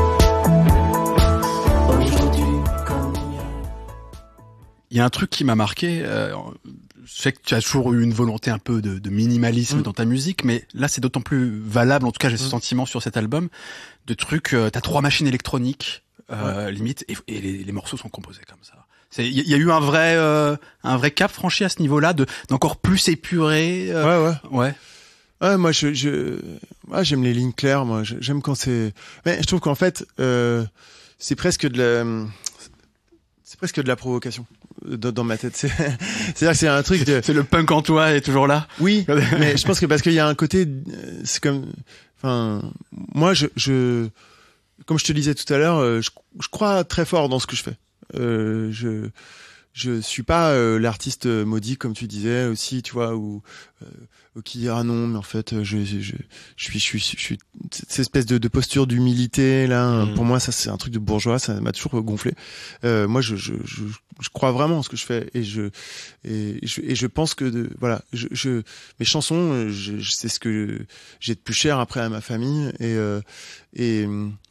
aujourd'hui comme hier. Il y a un truc qui m'a marqué. Euh, Je sais que tu as toujours eu une volonté un peu de, de minimalisme mmh. dans ta musique, mais là c'est d'autant plus valable, en tout cas j'ai mmh. ce sentiment sur cet album, de trucs, euh, t'as trois machines électroniques, euh, ouais. limite, et, et les, les morceaux sont composés comme ça. Il y, y a eu un vrai euh, un vrai cap franchi à ce niveau-là, de d'encore plus épuré. Euh, ouais, ouais. Ouais. Ouais, moi je, je ouais, j'aime les lignes claires, moi j'aime quand c'est... Mais je trouve qu'en fait, euh, c'est presque de la... C'est presque de la provocation dans, dans ma tête. C'est, c'est-à-dire que c'est un truc de... C'est le punk en toi est toujours là. Oui, mais je pense que parce qu'il y a un côté, c'est comme, enfin, moi je, je, comme je te disais tout à l'heure, je, je crois très fort dans ce que je fais. Euh, je, je suis pas euh, l'artiste maudit comme tu disais aussi, tu vois, ou euh, qui dit ah non, mais en fait je, je, je, je suis, je suis, je suis cette espèce de, de posture d'humilité là. Mmh. Pour moi, ça c'est un truc de bourgeois, ça m'a toujours gonflé. Euh, moi, je, je, je, je crois vraiment en ce que je fais et je, et je, et je pense que de, voilà, je, je, mes chansons, je, je, c'est ce que j'ai de plus cher après à ma famille et euh, et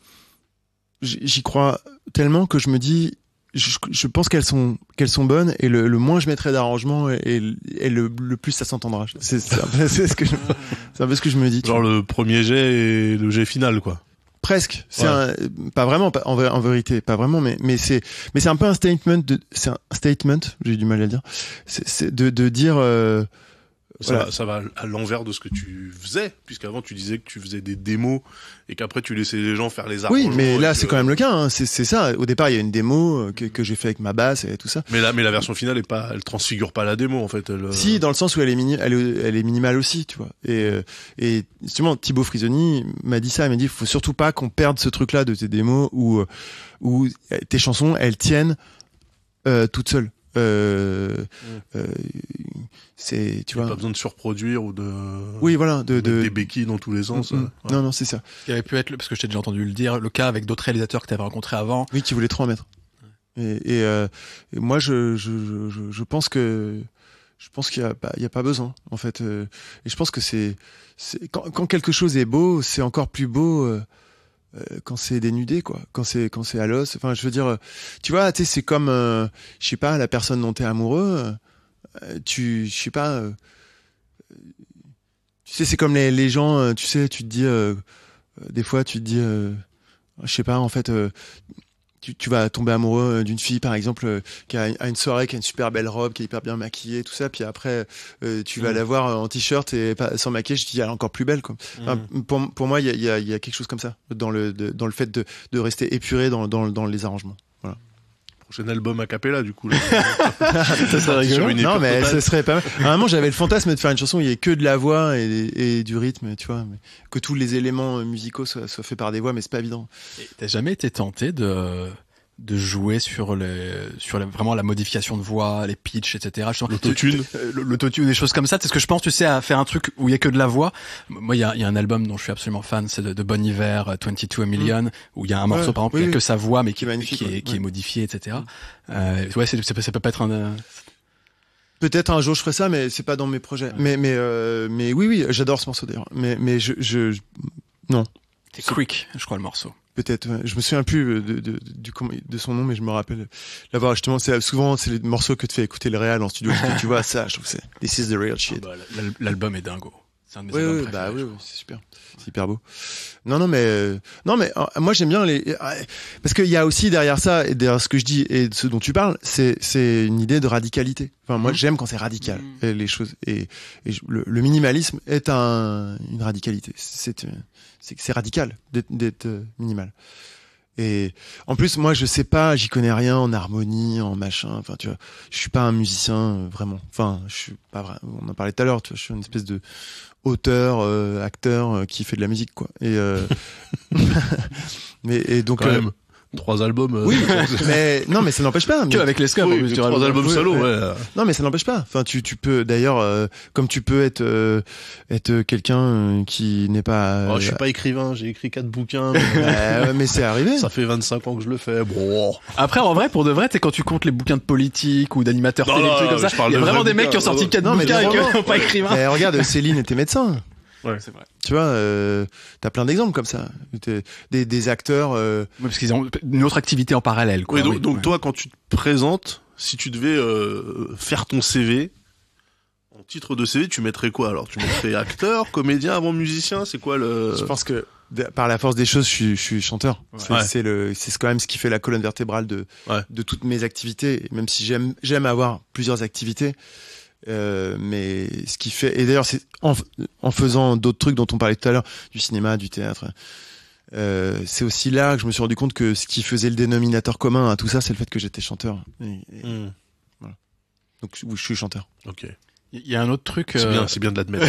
j'y crois tellement que je me dis. Je, je pense qu'elles sont qu'elles sont bonnes et le, le moins je mettrai d'arrangement et, et le, le plus ça s'entendra. C'est, c'est, un peu, c'est ce que je, c'est un peu ce que je me dis. Genre le premier jet et le jet final quoi. Presque. C'est ouais. un, pas vraiment pas, en, en vérité pas vraiment mais mais c'est mais c'est un peu un statement de c'est un statement j'ai eu du mal à le dire. C'est, c'est de de dire. Euh, Ça, voilà. va, ça va à l'envers de ce que tu faisais, puisqu'avant tu disais que tu faisais des démos et qu'après tu laissais les gens faire les arrangements. Oui, mais là que... c'est quand même le cas. Hein. C'est, c'est ça. Au départ, il y a une démo que, que j'ai fait avec ma basse et tout ça. Mais là, mais la version finale est pas, elle transfigure pas la démo en fait. Elle... Si, dans le sens où elle est mini, elle est, elle est minimale aussi, tu vois. Et et justement, Thibaut Frisoni m'a dit ça. Il m'a dit, faut surtout pas qu'on perde ce truc-là de tes démos où où tes chansons elles tiennent euh, toutes seules. Euh, mmh. euh, c'est, tu vois. Pas besoin de surproduire ou de. Oui, voilà, de, de... des béquilles dans tous les sens. Mmh, mmh. Ouais. Non, non, c'est ça. Il aurait pu être, parce que je t'ai déjà entendu le dire, le cas avec d'autres réalisateurs que tu avais rencontrés avant. Oui, qui voulaient trop en mettre. Et, et, euh, et moi, je, je, je, je pense que je pense qu'il y a pas, il y a pas besoin, en fait. Euh, et je pense que c'est, c'est quand, quand quelque chose est beau, c'est encore plus beau euh, euh, quand c'est dénudé, quoi. Quand c'est quand c'est à l'os. Enfin, je veux dire, tu vois, tu sais, c'est comme, euh, je sais pas, la personne dont t'es amoureux. Euh, tu, je sais pas. Euh, tu sais, c'est comme les les gens. Euh, tu sais, tu te dis, euh, euh, des fois, tu te dis, euh, je sais pas, en fait. Euh, Tu, tu vas tomber amoureux d'une fille, par exemple, euh, qui a, a une soirée, qui a une super belle robe, qui est hyper bien maquillée, tout ça. Puis après, euh, tu vas Mmh. la voir en t-shirt et pas, sans maquillage. Je te dis, elle est encore plus belle, quoi. Enfin, pour, pour moi, il y a, il y, a, il y a quelque chose comme ça dans le, de, dans le fait de, de rester épuré dans, dans, dans les arrangements. Voilà. Prochain album a cappella, du coup. Là. Ça serait rigolo. Une Non, épure mais totale. ce serait pas mal. À un moment, j'avais le fantasme de faire une chanson où il y ait que de la voix et, et du rythme, tu vois, mais que tous les éléments musicaux soient, soient faits par des voix, mais c'est pas évident. Et t'as jamais été tenté de de jouer sur les sur la, vraiment la modification de voix, les pitchs, et cetera. Je sens- L'autotune. Euh, L'autotune, des choses comme ça. C'est ce que je pense, tu sais, à faire un truc où il y a que de la voix. Moi, il y a, il y a un album dont je suis absolument fan, c'est de, de Bon Iver, euh, vingt-deux a Million, où il y a un morceau, Ouais, par exemple, oui, il y a oui. que sa voix, mais qui, Qui est magnifique, qui, est, ouais. qui est Ouais. modifié, et cetera. Euh, ouais, c'est, c'est, ça peut pas être un. euh, Peut-être un jour je ferai ça, mais c'est pas dans mes projets. Mais mais euh, mais oui oui, j'adore ce morceau d'ailleurs. Mais mais je je, je- non, C'est Creek, je crois, le morceau. peut-être. Ouais. Je me souviens plus de de, de du comment- de son nom, mais je me rappelle l'avoir justement. C'est souvent c'est les morceaux que te fait écouter le réal en studio. Tu- tu vois ça, je trouve que c'est this is the real Ah shit. bah, l'al- l'album est dingo. C'est un de mes Oui, albums oui, préférés, bah je oui, crois. oui, c'est super, c'est hyper beau. Non, non, mais euh, non, mais euh, moi j'aime bien les euh, parce qu'il y a aussi derrière ça et derrière ce que je dis et de ce dont tu parles, c'est c'est une idée de radicalité. Enfin, moi Mhm. j'aime quand c'est radical Mhm. et les choses et, et je- le, le minimalisme est un une radicalité. C'est euh, c'est c'est radical d'être d'être euh, minimal. Et en plus, moi, je sais pas, j'y connais rien en harmonie, en machin. Enfin, tu vois, je suis pas un musicien euh, vraiment. Enfin, je suis pas vrai. On en parlait tout à l'heure. Tu vois, je suis une espèce de auteur, euh, acteur euh, qui fait de la musique, quoi. Et euh... mais et donc. Quand euh, même. Trois albums. euh, Oui, mais non, mais ça n'empêche pas. Que Mais, avec les scopes, oui, en plus, mais tu trois vois, albums oui, solo, ouais. ouais. non, mais ça n'empêche pas. Enfin, tu tu peux d'ailleurs, euh, comme tu peux être euh, être quelqu'un euh, qui n'est pas. euh, Oh, je suis pas écrivain, j'ai écrit quatre bouquins. Mais euh, mais c'est arrivé. ça fait vingt-cinq ans que je le fais. Bon. Après, en vrai, pour de vrai, c'est quand tu comptes les bouquins de politique ou d'animateurs Non, télé, non, des trucs comme je ça, il parle y a de vraiment vrais des mecs qui ont bouquins. sorti quatre Non, mais bouquins des et qui romans. n'ont pas écrivain. Mais regarde, Céline était médecin. Ouais. C'est vrai. Tu vois, euh, t'as plein d'exemples comme ça. T'es- Des, des acteurs. Euh, Oui, parce qu'ils ont une autre activité en parallèle, quoi. Oui, donc, Oui, donc ouais. toi, quand tu te présentes, si tu devais euh, faire ton C V, en titre de C V, tu mettrais quoi alors? Tu mettrais acteur, comédien avant musicien? C'est quoi le... Je pense que de- par la force des choses, je suis, je suis chanteur. C'est Ouais. c'est le, c'est quand même ce qui fait la colonne vertébrale de Ouais. de toutes mes activités. Et même si j'aime j'aime avoir plusieurs activités, euh, mais ce qui fait et d'ailleurs c'est en, f- en faisant d'autres trucs dont on parlait tout à l'heure, du cinéma, du théâtre. Euh, c'est aussi là que je me suis rendu compte que ce qui faisait le dénominateur commun à tout ça, c'est le fait que j'étais chanteur. Et- et- Hmm, donc oui, je suis chanteur. ok. Il y a un autre truc. C'est euh, bien, c'est bien de l'admettre.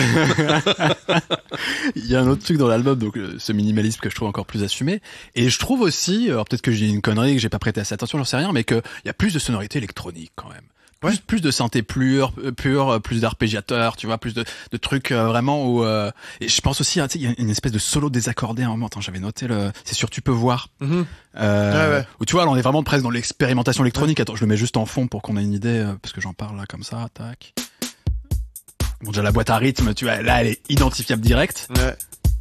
Il y a un autre truc dans l'album, donc euh, ce minimalisme que je trouve encore plus assumé. Et je trouve aussi, alors peut-être que j'ai une connerie, que j'ai pas prêté assez attention, j'en sais rien, mais qu'il y a plus de sonorités électroniques quand même. Plus, Ouais. plus de synthé pur, euh, pur, euh, plus d'arpégiateurs, tu vois, plus de, de trucs euh, vraiment où. Euh, et je pense aussi, hein, tu sais, il y a une espèce de solo désaccordé à un moment. Attends, j'avais noté le. C'est sûr, tu peux voir. Euh, Ouais, ouais. Où tu vois, là, on est vraiment presque dans l'expérimentation électronique. Attends, je le mets juste en fond pour qu'on ait une idée, euh, parce que j'en parle là comme ça. Tac. Bon, déjà la boîte à rythme, tu vois, là, elle est identifiable direct. Ouais.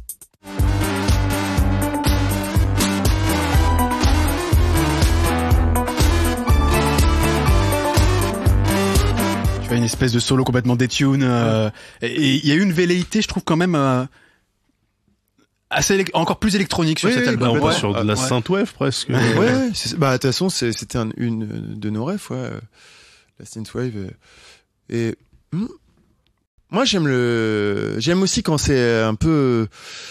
Tu vois, une espèce de solo complètement détune. Euh, et il y a eu une velléité, je trouve quand même euh, assez élec- encore plus électronique sur Oui, cet oui, album. Là, on Ouais. passe sur de la Ouais. synthwave presque. Ouais, ouais, c'est- bah de toute façon, c'est- c'était un- une de nos rêves, ouais, euh, la synthwave. euh, Et hmm, moi, j'aime le, j'aime aussi quand c'est un peu.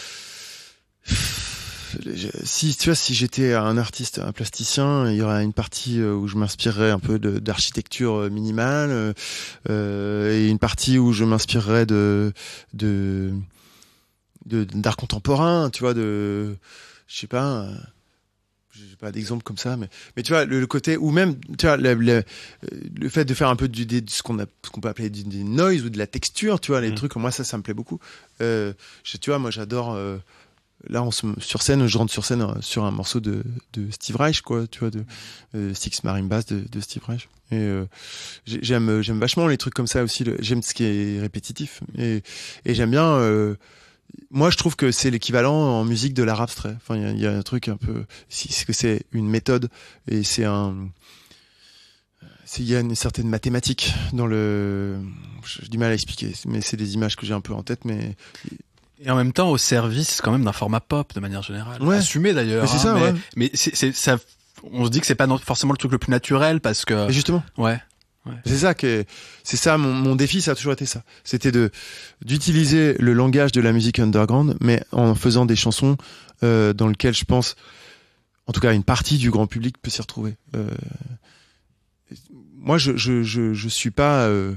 Je- Si tu vois, si j'étais un artiste, un plasticien, il y aurait une partie euh, où je m'inspirerais un peu de- d'architecture euh, minimale euh, euh, et une partie où je m'inspirerais de de de- d'art contemporain, tu vois, de je sais pas. euh, J'ai pas d'exemple comme ça, mais mais tu vois le, le côté ou même tu vois le, le, le fait de faire un peu du des- de ce qu'on a ce qu'on peut appeler du, des noise ou de la texture, tu vois les Mm. trucs. Moi ça ça me plaît beaucoup. Euh, je- tu vois moi j'adore euh, là, on se, sur scène, je rentre sur scène euh, sur un morceau de, de Steve Reich, quoi, tu vois, de euh, Six Marimbas de, de Steve Reich. Et euh, j'ai- j'aime, j'aime vachement les trucs comme ça aussi. le- J'aime ce qui est répétitif. Et, et j'aime bien. Euh, moi, je trouve que c'est l'équivalent en musique de l'art abstrait. Enfin, il y a, il y a un truc un peu. si- C'est que c'est une méthode et c'est un. c'est- Il y a une certaine mathématique dans le. J'ai du mal à expliquer, mais c'est des images que j'ai un peu en tête, mais Et en même temps, au service quand même d'un format pop de manière générale. Ouais. Assumé d'ailleurs. Mais c'est hein, ça, mais, ouais. mais c'est, c'est, ça, on se dit que c'est pas non- forcément le truc le plus naturel parce que. Et justement. Ouais. C'est ça que c'est ça mon, mon défi, ça a toujours été ça. C'était de d'utiliser le langage de la musique underground, mais en faisant des chansons euh, dans lesquelles je pense, en tout cas, une partie du grand public peut s'y retrouver. Euh, moi, je je je je suis pas euh,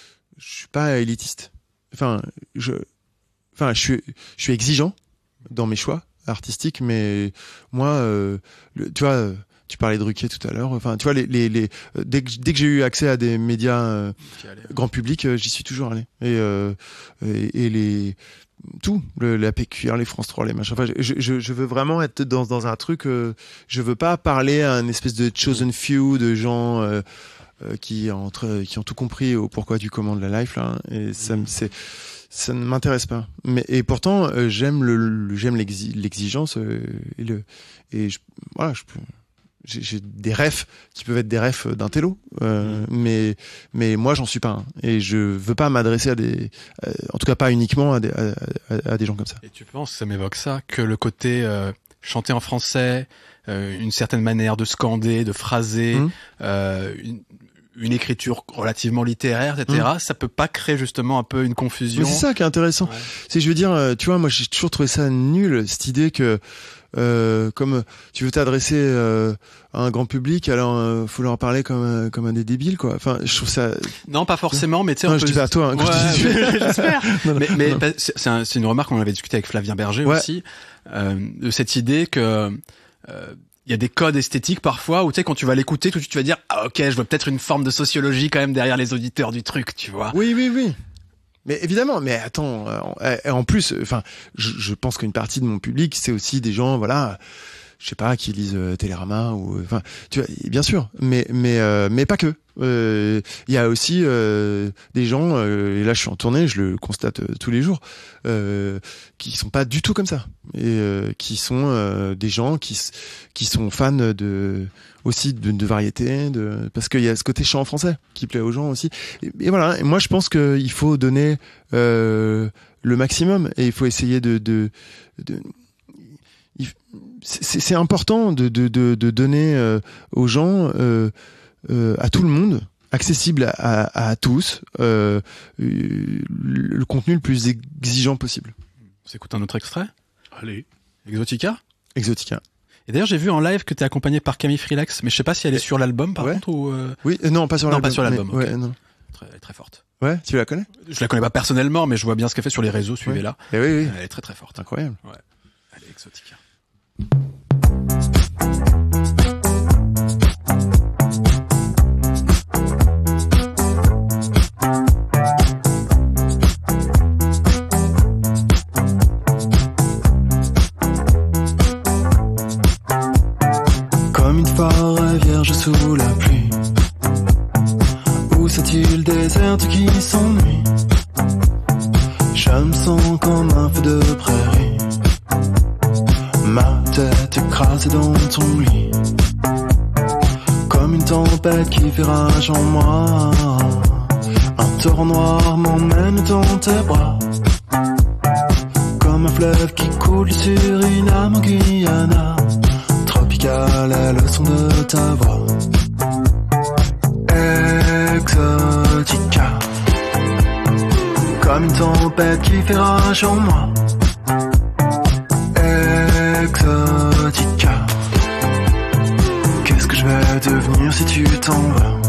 je suis pas élitiste. Enfin, je enfin je suis je suis exigeant dans mes choix artistiques, mais moi, euh, le, tu vois. euh, Tu parlais de Ruquier tout à l'heure. Enfin, tu vois, les, les, les, euh, dès que, dès que j'ai eu accès à des médias euh, grand public, euh, j'y suis toujours allé. Et, euh, et, et les tout, le, la P Q R, les France trois, les machins. Enfin, je, je, je veux vraiment être dans, dans un truc. Euh, je veux pas parler à une espèce de chosen few de gens euh, euh, qui entre qui ont tout compris au pourquoi du comment de la life là. Et ça, me- c'est ça ne m'intéresse pas. Mais et pourtant, euh, j'aime le, le- j'aime l'exi- l'exigence euh, et le et je, voilà, je peux. J'ai, j'ai des refs qui peuvent être des refs d'un télo, euh, mais mais moi j'en suis pas un et je veux pas m'adresser à des, euh, en tout cas pas uniquement à des à, à- à des gens comme ça. Et tu penses, ça m'évoque ça, que le côté euh, chanter en français, euh, une certaine manière de scander, de phraser, Mhm. euh, une, une écriture relativement littéraire, et cetera, ça peut pas créer justement un peu une confusion. Mais c'est ça qui est intéressant. Ouais. C'est, je veux dire, euh, tu vois, moi j'ai toujours trouvé ça nul, cette idée que euh, comme tu veux t'adresser euh, à un grand public, alors euh, faut leur parler comme euh, comme un des débiles, quoi. Enfin, je trouve ça. Non, pas forcément, mais tu sais, Non, on je peut... dis pas à toi, hein, quand Ouais, je dis- mais- j'espère. Non, non, Mais, mais non. pas- c'est c'est un- c'est une remarque qu'on avait discuté avec Flavien Berger Ouais. aussi, euh, de cette idée que euh, il y a des codes esthétiques parfois où tu sais quand tu vas l'écouter tout de suite tu vas dire ah ok je vois peut-être une forme de sociologie quand même derrière les auditeurs du truc, tu vois. Oui, oui, oui. Mais évidemment, mais attends, euh, en, en plus, enfin, je, je pense qu'une partie de mon public, c'est aussi des gens, voilà, je sais pas, qui lisent euh, Télérama ou, enfin, tu vois, bien sûr, mais mais euh, mais pas que. Euh, Il y a aussi euh, des gens, euh, et là je suis en tournée, je le constate euh, tous les jours, euh, qui sont pas du tout comme ça, et euh, qui sont euh, des gens qui s- qui sont fans de aussi de, de variété, de parce qu'il y a ce côté chant en français qui plaît aux gens aussi. Et, et voilà. Et moi je pense qu'il faut donner euh, le maximum et il faut essayer de de, de il- c'est c'est important de de de, de donner euh, aux gens euh, euh, à tout le monde, accessible à, à, à tous, euh, euh, le contenu le plus exigeant possible. On s'écoute un autre extrait. Allez. Exotica. Exotica. Et d'ailleurs j'ai vu en live que t'es accompagné par Camille Frilex, mais je sais pas si elle est sur l'album par Ouais. contre ou euh, Oui, euh, non, pas sur Non, l'album. pas sur l'album, mais- ok. Ouais, non. très, elle est très forte. Ouais, tu la connais? Je la connais pas personnellement, mais je vois bien ce qu'elle fait sur les réseaux. Suivez-la. Eh oui, oui. Elle est très très forte. Incroyable. Allez, Exotica. Comme une forêt vierge sous la pluie. Où cette île déserte qui s'ennuie. Je me sens comme un feu de prairie. Ma tête écrasée dans ton lit. Comme une tempête qui fait rage en moi. Un torrent noir m'emmène dans tes bras. Comme un fleuve qui coule sur une âme en Guyana. Tropical est le son de ta voix. Exotica. Comme une tempête qui fait rage en moi. Exotica. Qu'est-ce que je vais devenir si tu t'en vas?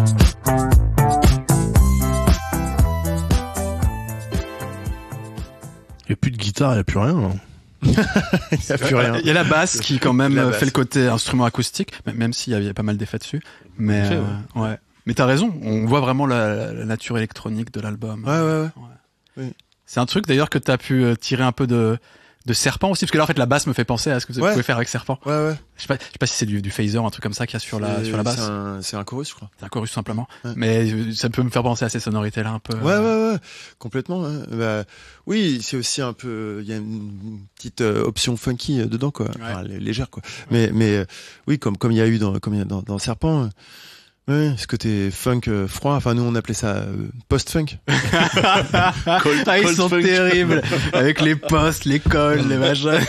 Il y a plus de guitare, il y a plus rien. hein. Il y a plus rien. Il y a la basse qui quand même La euh, basse. fait le côté instrument acoustique, m- même s'il y avait pas mal d'effets dessus. Mais Ok, euh, ouais. Mais t'as raison, on voit vraiment la, la nature électronique de l'album. Ouais, ouais, ouais. Oui. C'est un truc d'ailleurs que t'as pu euh, tirer un peu de de Serpent aussi, parce que là en fait la basse me fait penser à ce que vous Ouais. pouvez faire avec Serpent. Ouais, ouais. Je sais pas, je sais pas si c'est du, du phaser, un truc comme ça qu'il y a sur la C'est- sur la basse. C'est un, c'est un chorus, je crois. C'est un chorus tout simplement, Ouais. mais euh, ça peut me faire penser à ces sonorités là un peu. Ouais, euh, ouais, ouais, complètement. Ouais. Bah, oui, c'est aussi un peu, il y a une petite euh, option funky euh, dedans, quoi, enfin, lé- légère, quoi. Mais, mais euh, oui, comme comme il y a eu dans comme il y a dans, dans Serpent. euh, Ouais, ce côté funk euh, froid. Enfin, nous on appelait ça euh, post-funk. Cold- Ah, ils cold sont funk. terribles avec les postes, les cols, les machins.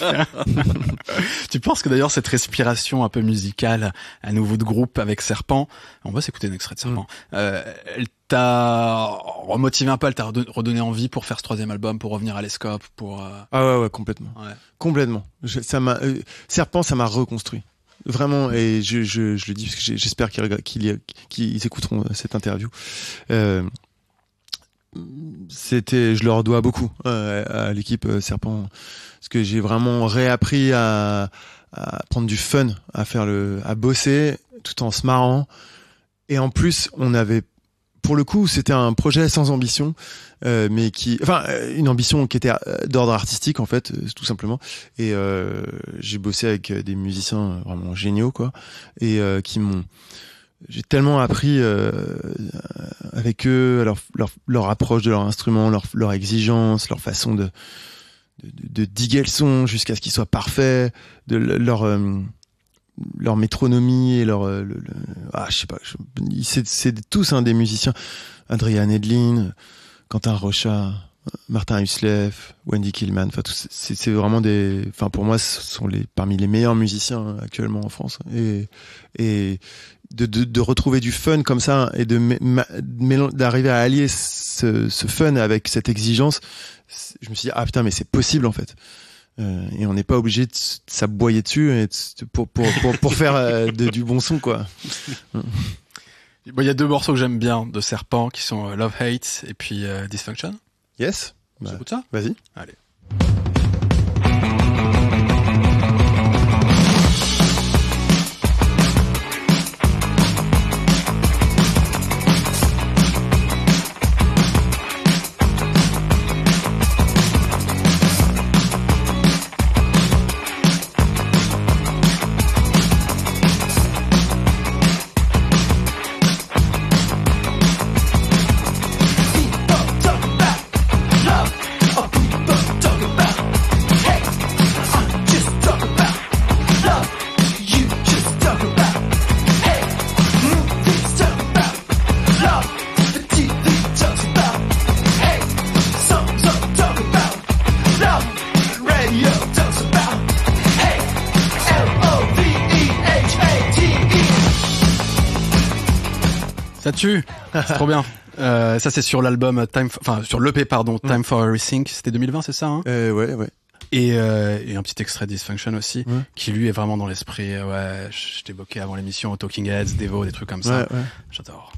Tu penses que d'ailleurs cette respiration un peu musicale à nouveau de groupe avec Serpent, on va s'écouter un extrait de Serpent, euh, elle t'a remotivé un peu, elle t'a redon- redonné envie pour faire ce troisième album, pour revenir à l'Escope, pour... euh, Ah ouais, ouais, complètement, ouais. complètement. Je- ça m'a euh, Serpent, ça m'a reconstruit. Vraiment, et je, je, je le dis parce que j'ai- j'espère qu'ils regardent- qu'ils qu'ils écouteront cette interview. Euh, c'était, je leur dois beaucoup euh, à l'équipe euh, Serpent, parce que j'ai vraiment réappris à, à prendre du fun, à faire le, à bosser tout en se marrant. Et en plus, on avait, pour le coup, c'était un projet sans ambition, euh, mais qui, enfin, euh, une ambition qui était euh, d'ordre artistique en fait, euh, tout simplement. Et euh, j'ai bossé avec euh, des musiciens vraiment géniaux, quoi, et euh, qui m'ont, j'ai tellement appris euh, avec eux, leur, leur, leur approche de leur instrument, leur, leur exigence, leur façon de, de, de diguer le son jusqu'à ce qu'il soit parfait, de le- leur euh, leur métronomie et leur le, le- ah je sais pas, je- c'est c'est tous hein, des musiciens, Adrian Edlin, Quentin Rocha, Martin Huslef, Wendy Killman, enfin tous, c'est c'est vraiment des, enfin pour moi ce sont les parmi les meilleurs musiciens actuellement en France, et et de de, de retrouver du fun comme ça et de mé- ma- mélan- d'arriver à allier ce, ce fun avec cette exigence, c'est- je me suis dit ah putain mais c'est possible en fait. Euh, et on n'est pas obligé de s- de s'aboyer dessus et de- pour pour pour pour faire euh, de- du bon son, quoi. Bon, il y a deux morceaux que j'aime bien de Serpent qui sont euh, Love Hate et puis euh, Dysfunction. Yes. On Bah, s'écoute ça? vas-y. Allez. Ça tue, c'est trop bien. Euh, ça c'est sur l'album Time, enfin sur l'E P pardon, Time for Everything. C'était deux mille vingt, c'est ça hein Euh, ouais, ouais. et, euh, et un petit extrait de Dysfunction aussi, Ouais. qui lui est vraiment dans l'esprit. euh, Ouais, je t'ai évoqué avant l'émission, Talking Heads, Devo, des trucs comme ça. Ouais, ouais. J'adore.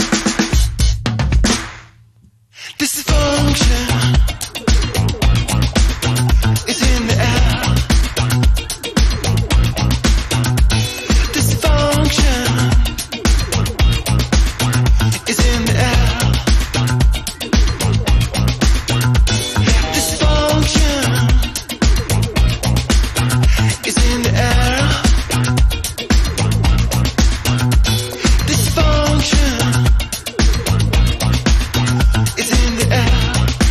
Dysfunction is in the air. Dysfunction is in the air. Dysfunction is in the air. Dysfunction is in the air.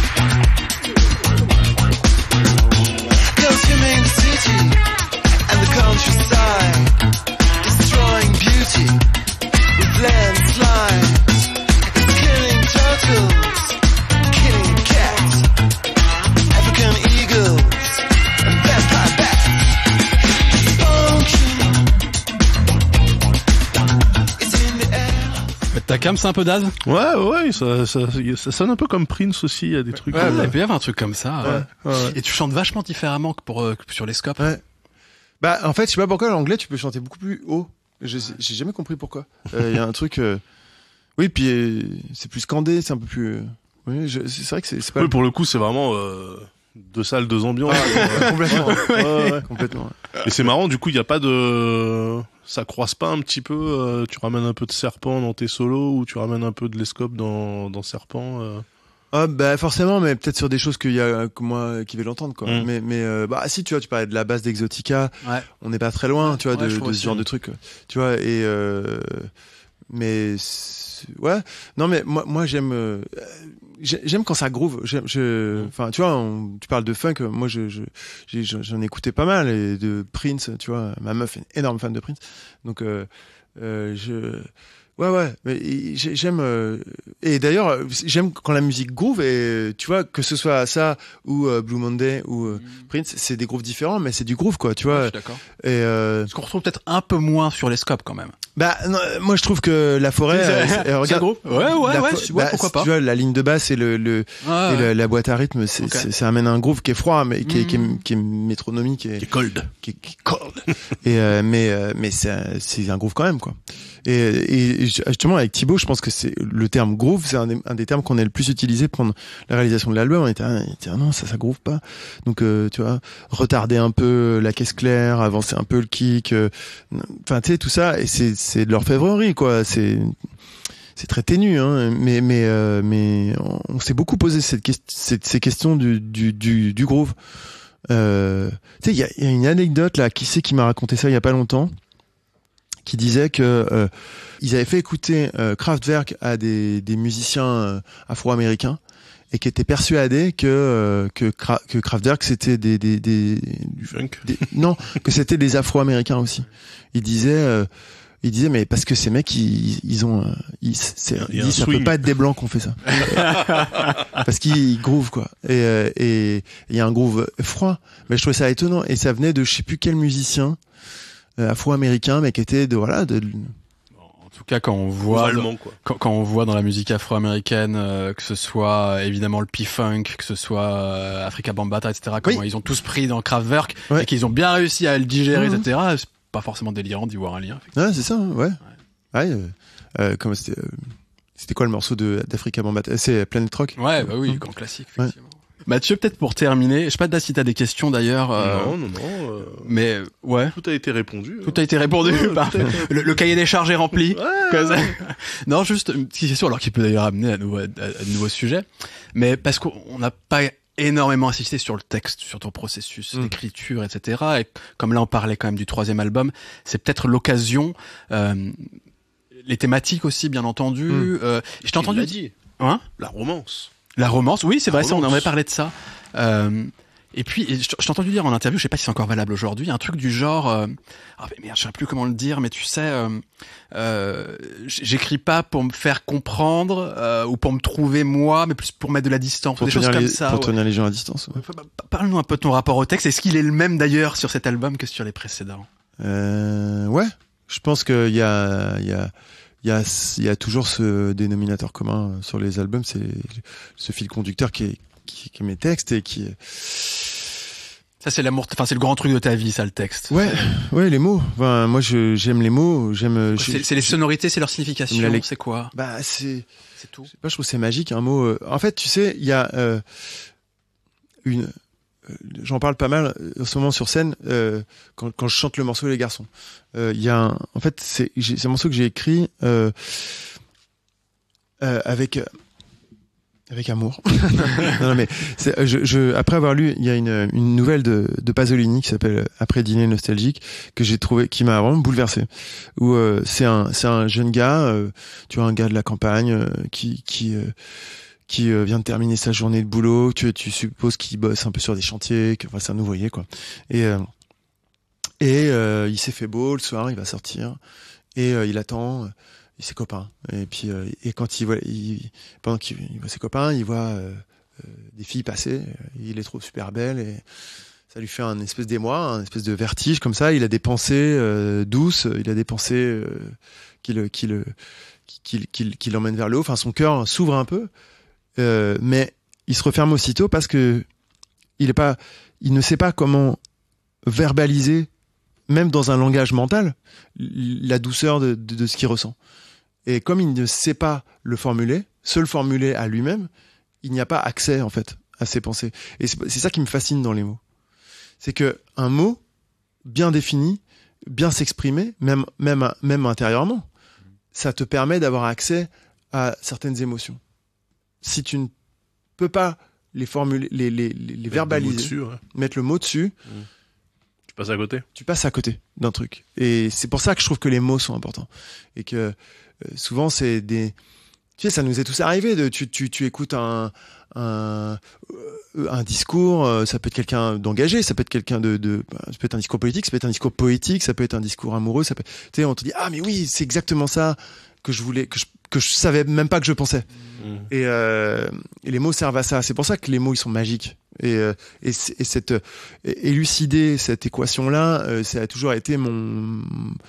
Consuming the city and the countryside, destroying beauty with landslides, killing turtles, killing cats, African eagles, and vampire bats. Dysfunction is in the air. Ta cam, c'est un peu d'az. Ouais, ouais, ça, ça, ça sonne un peu comme Prince aussi, il y a des trucs. Ouais, euh, il peut y avoir un truc comme ça. ouais. ouais, ouais. Et tu chantes vachement différemment que pour euh, que sur les scopes. Ouais. Bah, en fait, je sais pas pourquoi l'anglais, tu peux chanter beaucoup plus haut. Je sais- J'ai jamais compris pourquoi. Il y a un truc. euh, Oui, puis euh, c'est plus scandé, c'est un peu plus. euh, Oui, je- c'est vrai que c'est c'est pas. Oui, pour le coup, c'est vraiment euh, deux salles, deux ambiances. Ouais, complètement. Ouais, ouais. Complètement. Et c'est marrant, du coup, il n'y a pas de... Ça croise pas un petit peu, euh, tu ramènes un peu de Serpent dans tes solos, ou tu ramènes un peu de l'Escope dans, dans Serpent euh... Ah bah forcément, mais peut-être sur des choses qu'il y a que moi qui vais l'entendre quoi. Mm. Mais mais euh, bah si tu vois, tu parlais de la base d'Exotica, Ouais. on n'est pas très loin, tu vois, Ouais, de, je de trouve ce aussi. genre de truc, tu vois. Et euh, mais c'est- ouais, non mais moi moi j'aime euh, j'ai- j'aime quand ça groove. J'aime, je, enfin tu vois, on- tu parles de funk, moi je je j'ai- j'en écoutais pas mal et de Prince, tu vois. Ma meuf est une énorme fan de Prince, donc euh, euh, je ouais ouais mais j'ai- j'aime euh, et d'ailleurs euh, j'aime quand la musique groove et tu vois que ce soit ça ou euh, Blue Monday ou euh, Prince, c'est des grooves différents mais c'est du groove quoi, tu Ouais, vois. je suis d'accord. Et euh, Ce qu'on retrouve peut-être un peu moins sur les scopes quand même. bah non, moi je trouve que la forêt C'est- euh, c'est- c'est- euh, regarde, groupe. Ouais, ouais, la ouais, fo- c'est- ouais, bah, pourquoi c'est- pas. tu vois la ligne de basse et le, le Ouais, et ouais. la, la boîte à rythme, c'est, Ok. c'est- ça amène un groove qui est froid mais qui est, qui est, Mhm. qui est métronomique et Qui est cold. qui, qui est cold. et euh, mais euh, mais c'est un- c'est un groove quand même quoi. Et, et justement avec Thibaut, je pense que c'est le terme groove, c'est un des, un des termes qu'on a le plus utilisé pendant la réalisation de l'album. On était, ah, il était, ah non, ça ça groove pas. Donc euh, tu vois, retarder un peu la caisse claire, avancer un peu le kick, euh, enfin tu sais tout ça et c'est c'est de l'orfèvrerie quoi. C'est c'est très ténu, hein, mais mais euh, mais on, on s'est beaucoup posé cette, que- cette ces questions du du du, du groove. Euh, tu sais, il y a, il y a une anecdote là. Qui c'est qui m'a raconté ça il y a pas longtemps, qui disait que euh, ils avaient fait écouter euh, Kraftwerk à des des musiciens euh, afro-américains et qui étaient persuadés que euh, que Kra- que Kraftwerk c'était des des des, Du funk. des- non que c'était des afro-américains aussi. Ils disaient euh, il disait mais parce que ces mecs ils, ils ont euh, ils, c'est, Il y ils a un disent, ça peut swing. pas être des blancs qu'on fait ça parce qu'ils groove quoi et euh, et il y a un groove froid mais je trouvais ça étonnant et ça venait de je sais plus quel musicien euh, afro-américain mais qui était de voilà de En tout cas, quand on Ou voit, allemand, quoi. quand, quand on voit dans la musique afro-américaine, euh, que ce soit euh, évidemment le P-Funk, que ce soit euh, Africa Bambaataa, et cetera, comment ils ont tous pris dans Kraftwerk Ouais. et qu'ils ont bien réussi à le digérer, Mhm. et cetera. C'est pas forcément délirant d'y voir un lien. effectivement. ouais c'est ça hein, ouais ouais euh, euh, comment c'était euh, c'était quoi le morceau de d'Africa Bambaataa c'est Planet Rock Ouais, bah oui, Mhm. grand classique, effectivement. Mathieu, peut-être pour terminer, je sais pas si t'as des questions d'ailleurs, euh, Non, non, non. euh, mais euh, ouais, Tout a été répondu. tout a été répondu. Ouais, par- tout a été- le, le cahier des charges est rempli. Ouais. Comme ça. Non, juste une petite question, alors qui peut d'ailleurs amener à, nouveau, à, à de nouveaux sujets, mais parce qu'on n'a pas énormément insisté sur le texte, sur ton processus Mm. d'écriture, et cetera. Et comme là, on parlait quand même du troisième album, c'est peut-être l'occasion, euh, les thématiques aussi, bien entendu. Mm. Euh, je t'ai Il entendu l'a dit. Hein La romance. La romance, oui, c'est La vrai, ça, on romance. avait parlé de ça. Euh, et puis, et je, je t'ai entendu dire en interview, je sais pas si c'est encore valable aujourd'hui, un truc du genre, euh, ah mais merde, je sais plus comment le dire, mais tu sais, euh, euh, j'écris pas pour me faire comprendre euh, ou pour me trouver moi, mais plus pour mettre de la distance, ou pour des choses tenir comme les ça. pour ouais. tenir les gens à distance ouais. Parle-nous un peu de ton rapport au texte. Est-ce qu'il est le même d'ailleurs sur cet album que sur les précédents? Euh, ouais, je pense qu'il y a, il y a, il y a, il y a toujours ce dénominateur commun sur les albums, c'est ce fil conducteur qui est, qui, qui est mes textes et qui est... Ça, c'est l'amour, enfin, c'est le grand truc de ta vie, ça, le texte. Ouais, ouais, les mots. Enfin, moi, je, j'aime les mots, j'aime... C'est j'ai- c'est les sonorités, c'est leur signification, la lec- c'est quoi? Bah, c'est... C'est tout. Je sais pas, je trouve que c'est magique, un mot. euh, En fait, tu sais, il y a euh, une... euh, J'en parle pas mal euh, en ce moment sur scène euh, quand, quand je chante le morceau Les Garçons. Euh, Il y a un... En fait, c'est j'ai- c'est un morceau que j'ai écrit euh, euh, avec euh, avec amour. non, non, mais c'est, je, je, après avoir lu, il y a une, une nouvelle de, de Pasolini qui s'appelle Après dîner nostalgique que j'ai trouvé, qui m'a vraiment bouleversé. Où euh, c'est un, c'est un jeune gars, euh, tu vois, un gars de la campagne euh, qui, qui, euh, qui euh, vient de terminer sa journée de boulot. Tu, tu supposes qu'il bosse un peu sur des chantiers, que, enfin, c'est un ouvrier quoi. Et euh, et euh, il s'est fait beau le soir, il va sortir et euh, il attend. Euh, ses copains et puis euh, et quand il voit il, pendant qu'il il voit ses copains il voit euh, euh, des filles passer, il les trouve super belles et ça lui fait un espèce d'émoi, un espèce de vertige comme ça. Il a des pensées euh, douces, il a des pensées euh, qui le qui le qui, qui, qui l'emmènent vers le haut, enfin son cœur s'ouvre un peu euh, mais il se referme aussitôt parce que il est pas il ne sait pas comment verbaliser même dans un langage mental la douceur de, de, de ce qu'il ressent. Et comme il ne sait pas le formuler, se le formuler à lui-même, il n'y a pas accès en fait à ses pensées. Et c'est, c'est ça qui me fascine dans les mots. C'est que un mot bien défini, bien s'exprimer, même même même intérieurement, ça te permet d'avoir accès à certaines émotions. Si tu ne peux pas les formuler, les, les, les, les verbaliser, Dessus, ouais. mettre le mot dessus, Tu passes à côté. tu passes à côté d'un truc. Et c'est pour ça que je trouve que les mots sont importants. Et que euh, souvent, c'est des... Tu sais, ça nous est tous arrivé. De, tu, tu, tu écoutes un, un, euh, un discours, euh, ça peut être quelqu'un d'engagé, ça peut être quelqu'un de... de bah, ça peut être un discours politique, ça peut être un discours poétique, ça peut être un discours amoureux. Ça peut, tu sais, on te dit, ah mais oui, c'est exactement ça que je voulais, que je, que je savais même pas que je pensais. Mmh. Et, euh, et les mots servent à ça. C'est pour ça que les mots, ils sont magiques. Et, euh, et, c- et cette euh, élucider cette équation-là, euh, ça a toujours été mon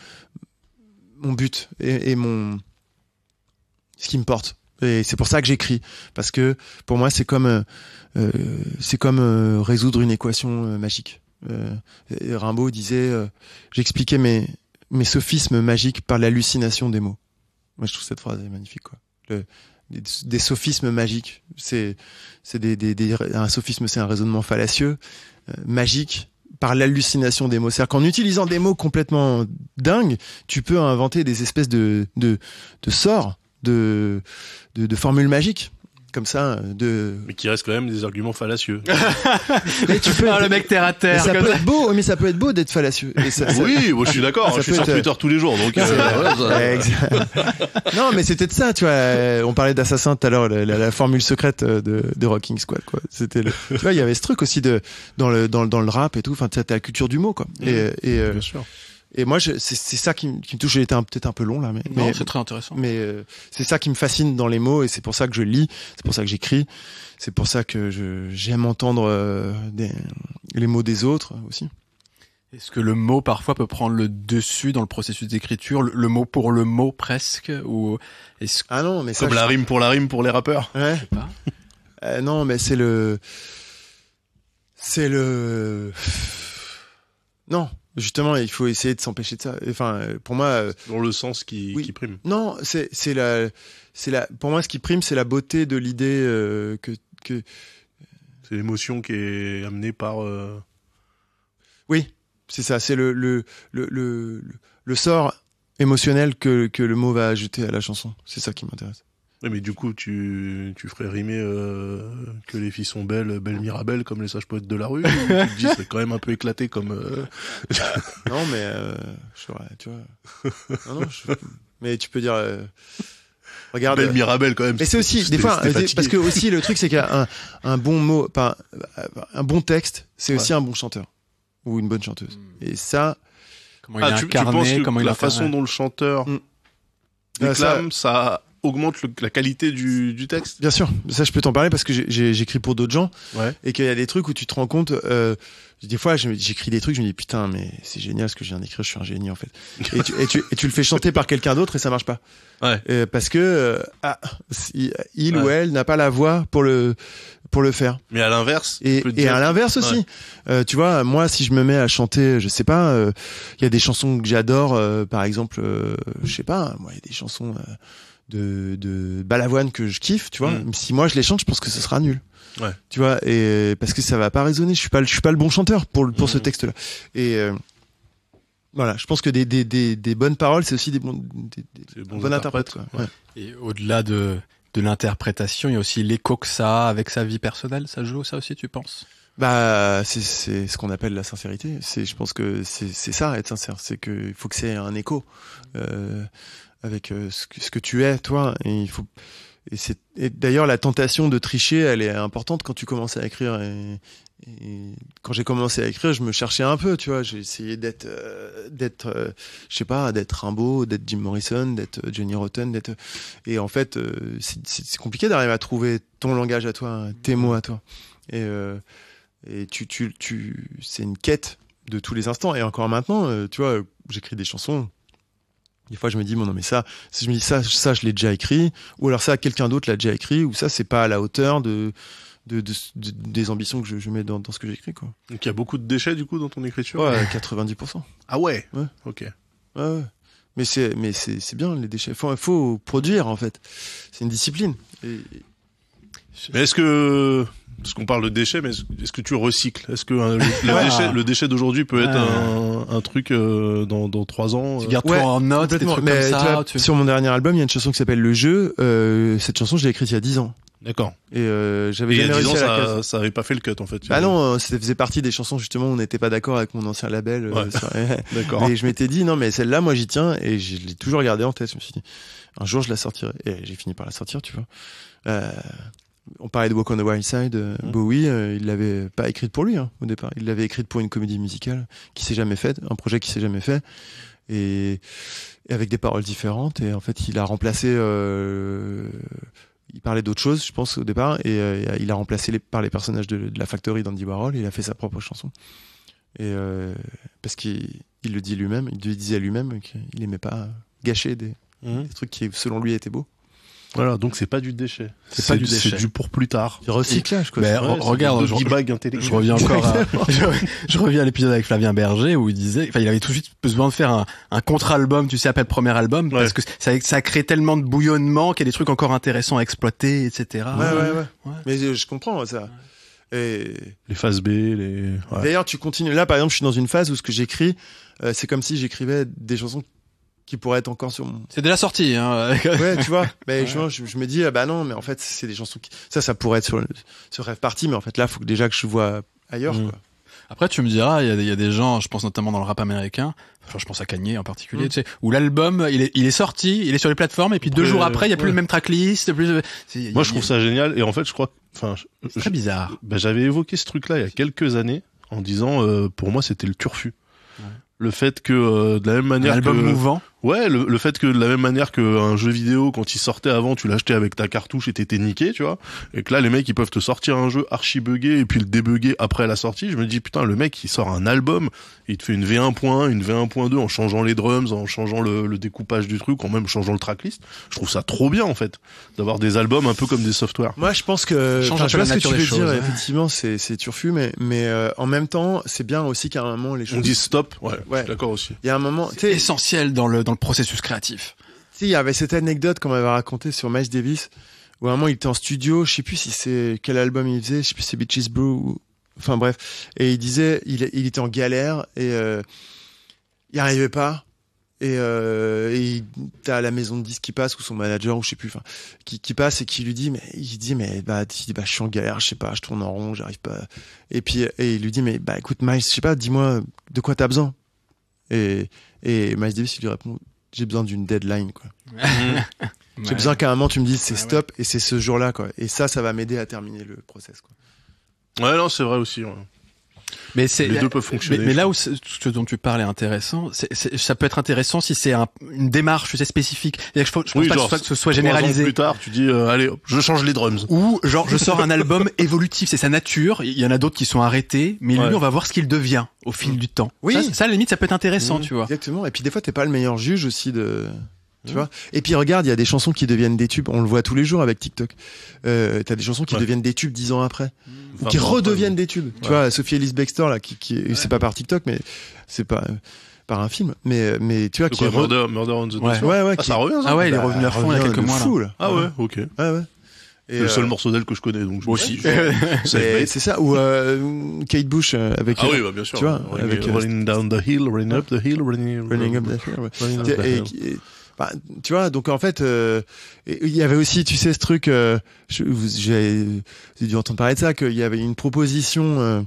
mon but et, et mon ce qui me porte. Et c'est pour ça que j'écris, parce que pour moi, c'est comme euh, euh, c'est comme euh, résoudre une équation euh, magique. Euh, et Rimbaud disait, euh, j'expliquais mes mes sophismes magiques par l'hallucination des mots. Moi, je trouve cette phrase est magnifique, quoi. Le, des, des sophismes magiques. C'est, c'est des, des, des, un sophisme, c'est un raisonnement fallacieux, euh, magique, par l'hallucination des mots. C'est-à-dire qu'en utilisant des mots complètement dingues, tu peux inventer des espèces de, de, de sorts, de, de, de formules magiques. Comme ça, de. Mais qui reste quand même des arguments fallacieux. Mais tu peux. Ah, le mec terre à Mais terre. ça comme peut ça. être beau, mais ça peut être beau d'être fallacieux. Et ça, ça- Oui, moi je suis d'accord. Ça Je suis peut sur être- Twitter tous les jours, donc. euh, ouais, ça- Ouais, exact. Non, mais c'était de ça, tu vois. euh, On parlait d'Assassin tout à l'heure, la, la, la formule secrète de, de Rocking Squad, quoi. C'était le, tu vois, il y avait ce truc aussi de, dans le, dans, le- dans le rap et tout. Enfin, t'as t'as la culture du mot, quoi. Et, et, euh, Bien sûr. et moi, je, c'est, c'est ça qui, me- qui me touche. J'ai été un- peut-être un peu long, là, mais, Non, mais, c'est très intéressant. mais euh, c'est ça qui me fascine dans les mots et c'est pour ça que je lis, c'est pour ça que j'écris, c'est pour ça que je, j'aime entendre euh, des, les mots des autres aussi. Est-ce que le mot parfois peut prendre le dessus dans le processus d'écriture, le, le mot pour le mot presque, ou est-ce que Ah non, mais ça, Comme je- la rime pour la rime pour les rappeurs. Ouais. je sais pas. Euh, non, mais c'est le, c'est le, non. Justement, il faut essayer de s'empêcher de ça. Enfin, euh, pour moi, euh, Dans le sens qui, Oui. qui prime. non, c'est c'est la, c'est la. Pour moi, ce qui prime, c'est la beauté de l'idée euh, que que. C'est l'émotion qui est amenée par. euh, Oui, c'est ça. C'est le le le le le sort émotionnel que que le mot va ajouter à la chanson. C'est ça qui m'intéresse. Oui, mais du coup, tu, tu ferais rimer euh, que les filles sont belles, belles Mirabelle, comme les sages poètes de la rue. Tu te dis, c'est quand même un peu éclaté comme. euh, Non, mais euh, je saurais, tu vois. Non, non. je- Mais tu peux dire. euh, Regarde. Belle Mirabelle quand même. Mais c'est aussi C'était- des fois c'était euh, fatigué. parce que aussi le truc c'est qu'un un bon mot, pas un bon texte, c'est aussi Ouais. un bon chanteur ou une bonne chanteuse. Et ça, Comment il Ah, est tu, tu incarné, penses que comment il la incarne. façon dont le chanteur Mm. déclame, ça... augmente le- la qualité du, du texte. bien sûr, ça je peux t'en parler parce que j'ai- j'ai- j'écris pour d'autres gens Ouais. et qu'il y a des trucs où tu te rends compte. Euh, des fois, je me- j'écris des trucs, je me dis putain, mais c'est génial ce que je viens d'écrire, je suis un génie en fait. Et tu, et tu, et tu le fais chanter par quelqu'un d'autre et ça marche pas. Ouais. Euh, parce que euh, ah, si- il ou Ouais. elle n'a pas la voix pour le pour le faire. Mais à l'inverse, Et, tu peux te et dire- à l'inverse aussi, Ouais. euh, tu vois, moi si je me mets à chanter, je sais pas, euh, il y a des chansons que j'adore, euh, par exemple, euh, je sais pas, moi il y a des chansons euh, de, de Balavoine que je kiffe, tu vois. Mm. Si moi je les chante, je pense que ce sera nul. Ouais. Tu vois, et parce que ça va pas résonner. Je suis pas, le- je suis pas le bon chanteur pour le- pour ce Mm. texte-là. Et euh, voilà, je pense que des des des, des bonnes paroles, c'est aussi des bons des, des C'est bons bonnes interprètes. interprètes, quoi. Ouais. Et au-delà de, de l'interprétation, il y a aussi l'écho que ça a avec sa vie personnelle. Ça joue, ça aussi, tu penses? Bah, c'est c'est ce qu'on appelle la sincérité. C'est, je pense que c'est c'est ça être sincère. C'est que il faut que c'est un écho euh, avec euh, ce que ce que tu es toi. Et il faut. Et c'est et d'ailleurs la tentation de tricher, elle est importante quand tu commences à écrire. Et, et quand j'ai commencé à écrire, je me cherchais un peu, tu vois. J'ai essayé d'être euh, d'être, euh, je sais pas, d'être Rimbaud, d'être Jim Morrison, d'être Johnny Rotten, d'être. Et en fait, euh, c'est c'est c'est compliqué d'arriver à trouver ton langage à toi, tes mots à toi. Et euh, et tu, tu, tu, c'est une quête de tous les instants. Et encore maintenant, euh, tu vois, j'écris des chansons. Des fois, je me dis, bon, non, mais ça, si je me dis ça, ça, je l'ai déjà écrit. Ou alors ça, quelqu'un d'autre l'a déjà écrit. Ou ça, c'est pas à la hauteur de, de, de, de- des ambitions que je, je mets dans, dans ce que j'écris, quoi. Donc il y a beaucoup de déchets du coup dans ton écriture. Ouais, quatre-vingt-dix pour cent. Ah ouais. Ouais. Ok. Ouais, ouais. Mais c'est, mais c'est, c'est bien, les déchets. Faut, faut produire, en fait. C'est une discipline. Et, Mais est-ce que parce qu'on parle de déchets, mais est-ce que tu recycles? Est-ce que euh, le, le Ouais. déchet, le déchet d'aujourd'hui peut être Ouais. un, un truc euh, dans, dans trois ans? Tu euh, gardes Ouais, tout en note, des complètement. trucs Mais comme ça. tu vois, tu- sur mon dernier album, il y a une chanson qui s'appelle Le Jeu. Euh, cette chanson, je l'ai écrite il y a dix ans. D'accord. Et euh, Et j'avais il y a jamais dix ans, réussi à la ça, caser. ça avait pas fait le cut en fait. Ah non, euh, ça faisait partie des chansons justement où on n'était pas d'accord avec mon ancien label. euh, Ouais. sur- D'accord. Et je m'étais dit non mais celle-là moi j'y tiens et je l'ai toujours gardée en tête. Je me suis dit un jour je la sortirai et j'ai fini par la sortir, tu vois. Euh, on parlait de Walk on the Wild Side, euh, Mm. Bowie, euh, il l'avait pas écrite pour lui hein, au départ. Il l'avait écrite pour une comédie musicale qui s'est jamais faite, un projet qui s'est jamais fait et, et avec des paroles différentes et en fait il a remplacé. Euh, il parlait d'autre chose, je pense au départ et euh, il a remplacé les, par les personnages de, de la Factory d'Andy Warhol et il a fait sa propre chanson. Et euh, parce qu'il il le dit lui-même, il le disait lui-même qu'il aimait pas gâcher des, Mhm. des trucs qui selon lui étaient beaux. Voilà, donc c'est pas du déchet. C'est pas du déchet. C'est du pour plus tard. Du recyclage quoi. Mais c'est- re- Ouais, regarde, c'est je, du je- bag je intellectuel. reviens encore à, je, je reviens à l'épisode avec Flavien Berger où il disait, enfin, il avait tout de suite besoin de faire un, un contre-album, tu sais, après le premier album, Ouais. parce que ça, ça crée tellement de bouillonnement qu'il y a des trucs encore intéressants à exploiter, et cetera. Ouais, ouais, ouais. Ouais. Mais euh, je comprends ça. Et Les phases B, les. Ouais. d'ailleurs, tu continues. Là, par exemple, je suis dans une phase où ce que j'écris, euh, c'est comme si j'écrivais des chansons qui pourraient être encore sur mon. C'est déjà sorti, hein. Ouais, tu vois. Mais je, je, je me dis, ah bah non, mais en fait, c'est des chansons qui. Ça, ça pourrait être sur, le, sur Rêve Party, mais en fait, là, faut que déjà que je vois ailleurs, Mm. quoi. Après, tu me diras, il y a, des- il y a des gens, je pense notamment dans le rap américain, enfin, je pense à Kanye en particulier, Mm. tu sais, où l'album, il est, il est sorti, il est sur les plateformes, et puis deux Après, jours après, il y a plus ouais. le même tracklist, plus, de- c'est- il y a- Moi, je trouve ça génial. Et en fait, je crois, enfin, je- c'est très bizarre. ben, j'avais évoqué ce truc-là il y a quelques années en disant, euh, pour moi, c'était le turfu. Ouais. Le fait que euh, de la même Un manière album que mouvant. ouais, le, le fait que de la même manière qu'un jeu vidéo, quand il sortait avant, tu l'achetais avec ta cartouche et t'étais niqué, tu vois, et que là les mecs ils peuvent te sortir un jeu archi buggé et puis le débugger après la sortie. Je me dis putain, le mec il sort un album, il te fait une V un point un, une V un point deux en changeant les drums, en changeant le, le découpage du truc, en même changeant le tracklist. Je trouve ça trop bien en fait d'avoir des albums un peu comme des softwares. Moi, je pense que. Change enfin, un je peu vois la ce que nature tu des veux choses, dire. ouais. Effectivement, c'est c'est turfu, mais mais euh, en même temps, c'est bien aussi qu'à un moment les choses. On dit stop, ouais, je Ouais. suis d'accord aussi. Il y a un moment. Tu C'est sais, essentiel dans le, dans le processus créatif. il y avait cette anecdote qu'on m'avait racontée sur Miles Davis, où à un moment il était en studio, je sais plus si c'est quel album il faisait, je sais plus si c'est Beaches Brew ou, enfin bref, et il disait, il, il était en galère et euh, il arrivait pas. Et, euh, et il- t'as la maison de disques qui passe ou son manager ou je sais plus, enfin, qui, qui passe et qui lui dit, mais il dit, mais bah, il dit, bah, je suis en galère, je sais pas, je tourne en rond, j'arrive pas. Et puis, et il lui dit, mais bah, écoute, Miles, je sais pas, dis-moi de quoi t'as besoin. Et, et Miles Davis, il lui répond, j'ai besoin d'une deadline, quoi. J'ai Ouais. besoin qu'à un moment tu me dises c'est Ouais, stop et c'est ce jour-là, quoi. Et ça, ça va m'aider à terminer le process, quoi. Ouais, non, c'est vrai aussi. Ouais. Mais c'est Les deux peuvent mais, fonctionner. mais là où c'est- ce dont tu parles est intéressant, c'est, c'est- ça peut être intéressant si c'est un, une démarche, tu sais, spécifique. C'est-à-dire que je, je pense Oui, pas que, genre, ce soit, que ce soit Trois ans généralisé. plus tard, tu dis, euh, allez, hop, je change les drums. Ou genre je sors un album évolutif, c'est sa nature. Il y en a d'autres qui sont arrêtés, mais lui Ouais. on va voir ce qu'il devient au fil du temps. Oui. Ça, ça, à la limite ça peut être intéressant, Mmh. tu vois. Exactement. Et puis des fois, t'es pas le meilleur juge aussi de. Tu Mmh. vois. Et puis regarde, il y a des chansons qui deviennent des tubes. On le voit tous les jours avec TikTok. Euh, t'as des chansons qui Ouais. deviennent des tubes dix ans après, ou Enfin, qui bon, redeviennent des tubes. Tu Ouais. vois, Sophie Ellis Bextor là, qui, qui c'est pas par TikTok, mais c'est pas euh, par un film, mais mais tu vois De qui quoi, re- Murder, Murder on the Ouais. Dance. ouais ouais, Ah, qui- ça revient, ça Ah ouais, il est bah, revenu à fond il y a revient quelques de mois là. fou, là. Ah ouais, ok. Ouais ouais. Et, C'est le seul euh, morceau d'elle que je connais, donc je Moi aussi. et c'est ça, ou euh, Kate Bush euh, avec Ah euh, oui, bah, bien sûr. tu vois, running, avec, euh, running down the hill, running up the hill, running, Running Up That Hill, ouais. running up Et- the et- hill. et- bah, tu vois, donc en fait, euh, et il y avait aussi, tu sais, ce truc, euh, je- vous- j'ai j'ai dû entendre parler de ça, qu'il y avait une proposition euh,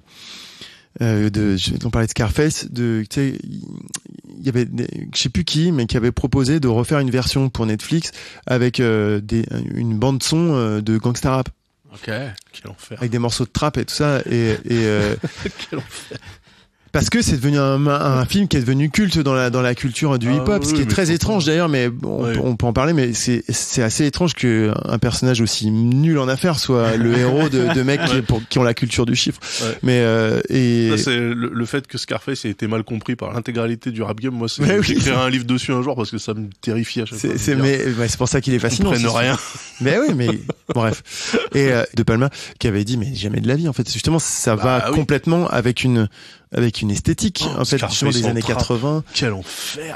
euh, de, je- on parlait de Scarface, de, tu sais, il y avait, des- je sais plus qui, mais qui avait proposé de refaire une version pour Netflix avec euh, des, une bande son euh, de gangsta rap, Ok. Quel enfer. avec des morceaux de trap et tout ça, et, et euh, Quel enfer. parce que c'est devenu un, un film qui est devenu culte dans la dans la culture du Ah hip-hop, oui, ce qui est mais très je étrange comprends. d'ailleurs, mais on, Ouais. on peut en parler, mais c'est c'est assez étrange que un personnage aussi nul en affaires soit le héros de, de mecs qui, pour- qui ont la culture du chiffre. Ouais. Mais euh, et Ça, c'est le, le fait que Scarface ait été mal compris par l'intégralité du rap game. Moi, c'est, Ouais, oui. j'écrirai un livre dessus un jour parce que ça me terrifie à chaque fois. c'est de c'est me dire, mais ouais, c'est pour ça qu'il est ils fascinant. comprennent c'est- rien. Mais oui, mais bref. Et euh, De Palma qui avait dit mais jamais de la vie en fait. Justement, ça Bah va oui. complètement avec une avec une esthétique Oh, en fait Scarface justement des en années trap. quatre-vingts. Quel enfer.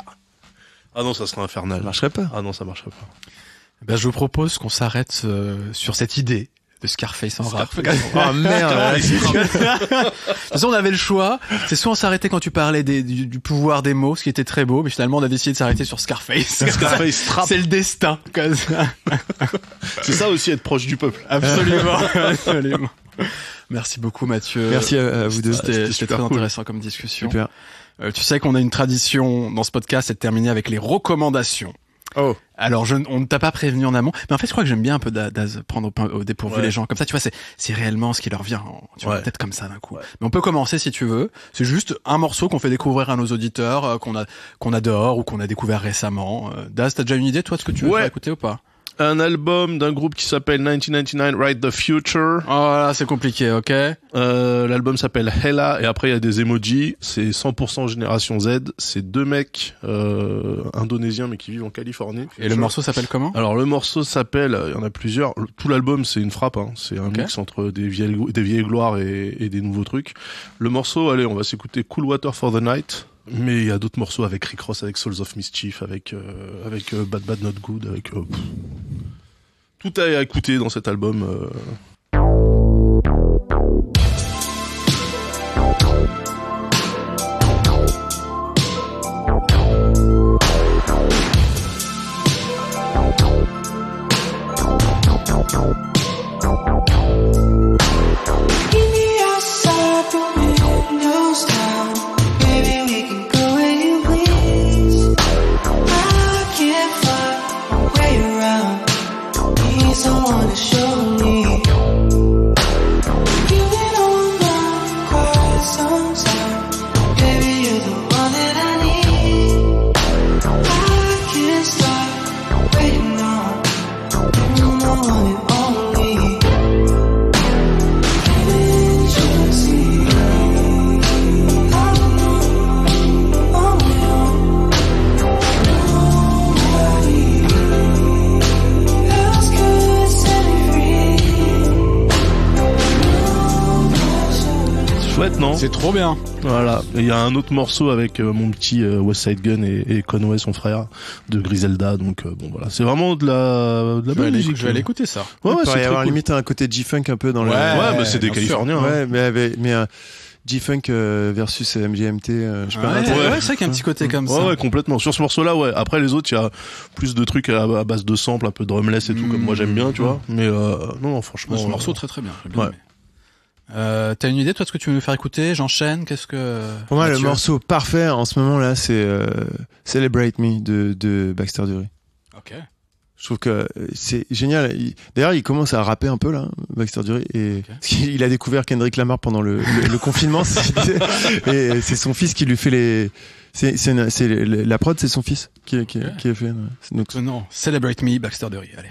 Ah non, ça serait infernal. Ça marcherait pas. Ah non, ça marcherait pas. Ben, je vous propose qu'on s'arrête euh, sur cette idée de Scarface en rap. Oh merde. De toute façon, on avait le choix. C'est soit on s'arrêtait quand tu parlais des, du, du pouvoir des mots, ce qui était très beau, mais finalement on a décidé de s'arrêter sur Scarface. Scarface trap. C'est le destin. Quoi. C'est ça aussi être proche du peuple. Absolument. Absolument. Merci beaucoup Mathieu. Merci à, à vous deux. C'était, C'était c'était super très cool. intéressant comme discussion. Super. Euh, tu sais qu'on a une tradition dans ce podcast, c'est de terminer avec les recommandations. Oh. Alors, je, on ne t'a pas prévenu en amont, mais en fait, je crois que j'aime bien un peu d'A- d'Az prendre au, au dépourvu Ouais. les gens. Comme ça, tu vois, c'est, c'est réellement ce qui leur vient, en, tu vois, Ouais. peut-être comme ça d'un coup. Ouais. Mais on peut commencer si tu veux. C'est juste un morceau qu'on fait découvrir à nos auditeurs, euh, qu'on a, qu'on adore ou qu'on a découvert récemment. Euh, Daz, t'as déjà une idée, toi, de ce que tu veux Ouais. faire écouter ou pas? Un album d'un groupe qui s'appelle dix-neuf quatre-vingt-dix-neuf Ride the Future. Oh là, c'est compliqué, ok? Euh, l'album s'appelle Hella et après il y a des emojis. C'est cent pour cent Génération Z. C'est deux mecs euh, indonésiens mais qui vivent en Californie. Et le morceau s'appelle comment? Alors le morceau s'appelle, il y en a plusieurs. Tout l'album c'est une frappe. Hein. C'est un Ok. mix entre des vieilles, des vieilles gloires et, et des nouveaux trucs. Le morceau, allez, on va s'écouter Cool Water for the Night. Mais il y a d'autres morceaux avec Rick Ross, avec Souls of Mischief, avec euh, avec euh, Bad Bad Not Good, avec euh, pff. Tout à écouter dans cet album. Euh... Give me outside the windows down. Baby, we can go where you please. I can't find a way around. Need someone to show me. You've been on my quite some time. Baby, you're the one that I need. I can't stop waiting on. You're the one and only. Chouette, non? C'est trop bien. Voilà. Et il y a un autre morceau avec euh, mon petit euh, West Side Gun et, et Conway, son frère, de Griselda. Donc euh, bon voilà, c'est vraiment de la, de la Je vais, bonne aller, musique. je vais aller écouter ça. Ouais, ouais, Il c'est pourrait y très avoir cool. limite un côté G-Funk un peu dans le. Ouais. Ouais, bah c'est des bien sûr. Californiens. hein. Ouais, mais avec, mais euh, G-Funk euh, versus M G M T, euh, je sais pas. Ouais, Ouais. ouais, c'est vrai qu'il y a un petit côté comme Ouais, ça. ouais, complètement. Sur ce morceau-là, ouais. Après les autres, il y a plus de trucs à, à base de samples, un peu drumless et tout, Mmh. comme moi j'aime bien, tu vois. Mais euh, non, non, franchement. Ouais, ce euh, morceau très très bien. J'ai bien ouais. aimé. Euh, t'as une idée toi de ce que tu veux nous faire écouter? J'enchaîne. Qu'est-ce que Pour moi, Mathieu le morceau parfait en ce moment là, c'est euh, Celebrate Me de, de Baxter Dury. Ok. Je trouve que euh, c'est génial. Il- D'ailleurs, il commence à rapper un peu là, Baxter Dury, et Ok. parce qu'il a découvert Kendrick Lamar pendant le, le, le confinement. c'est- et c'est son fils qui lui fait les. C'est c'est une- c'est le- la prod, c'est son fils qui qui, Ok. qui a fait. ouais. Donc Euh, non, Celebrate Me, Baxter Dury. Allez.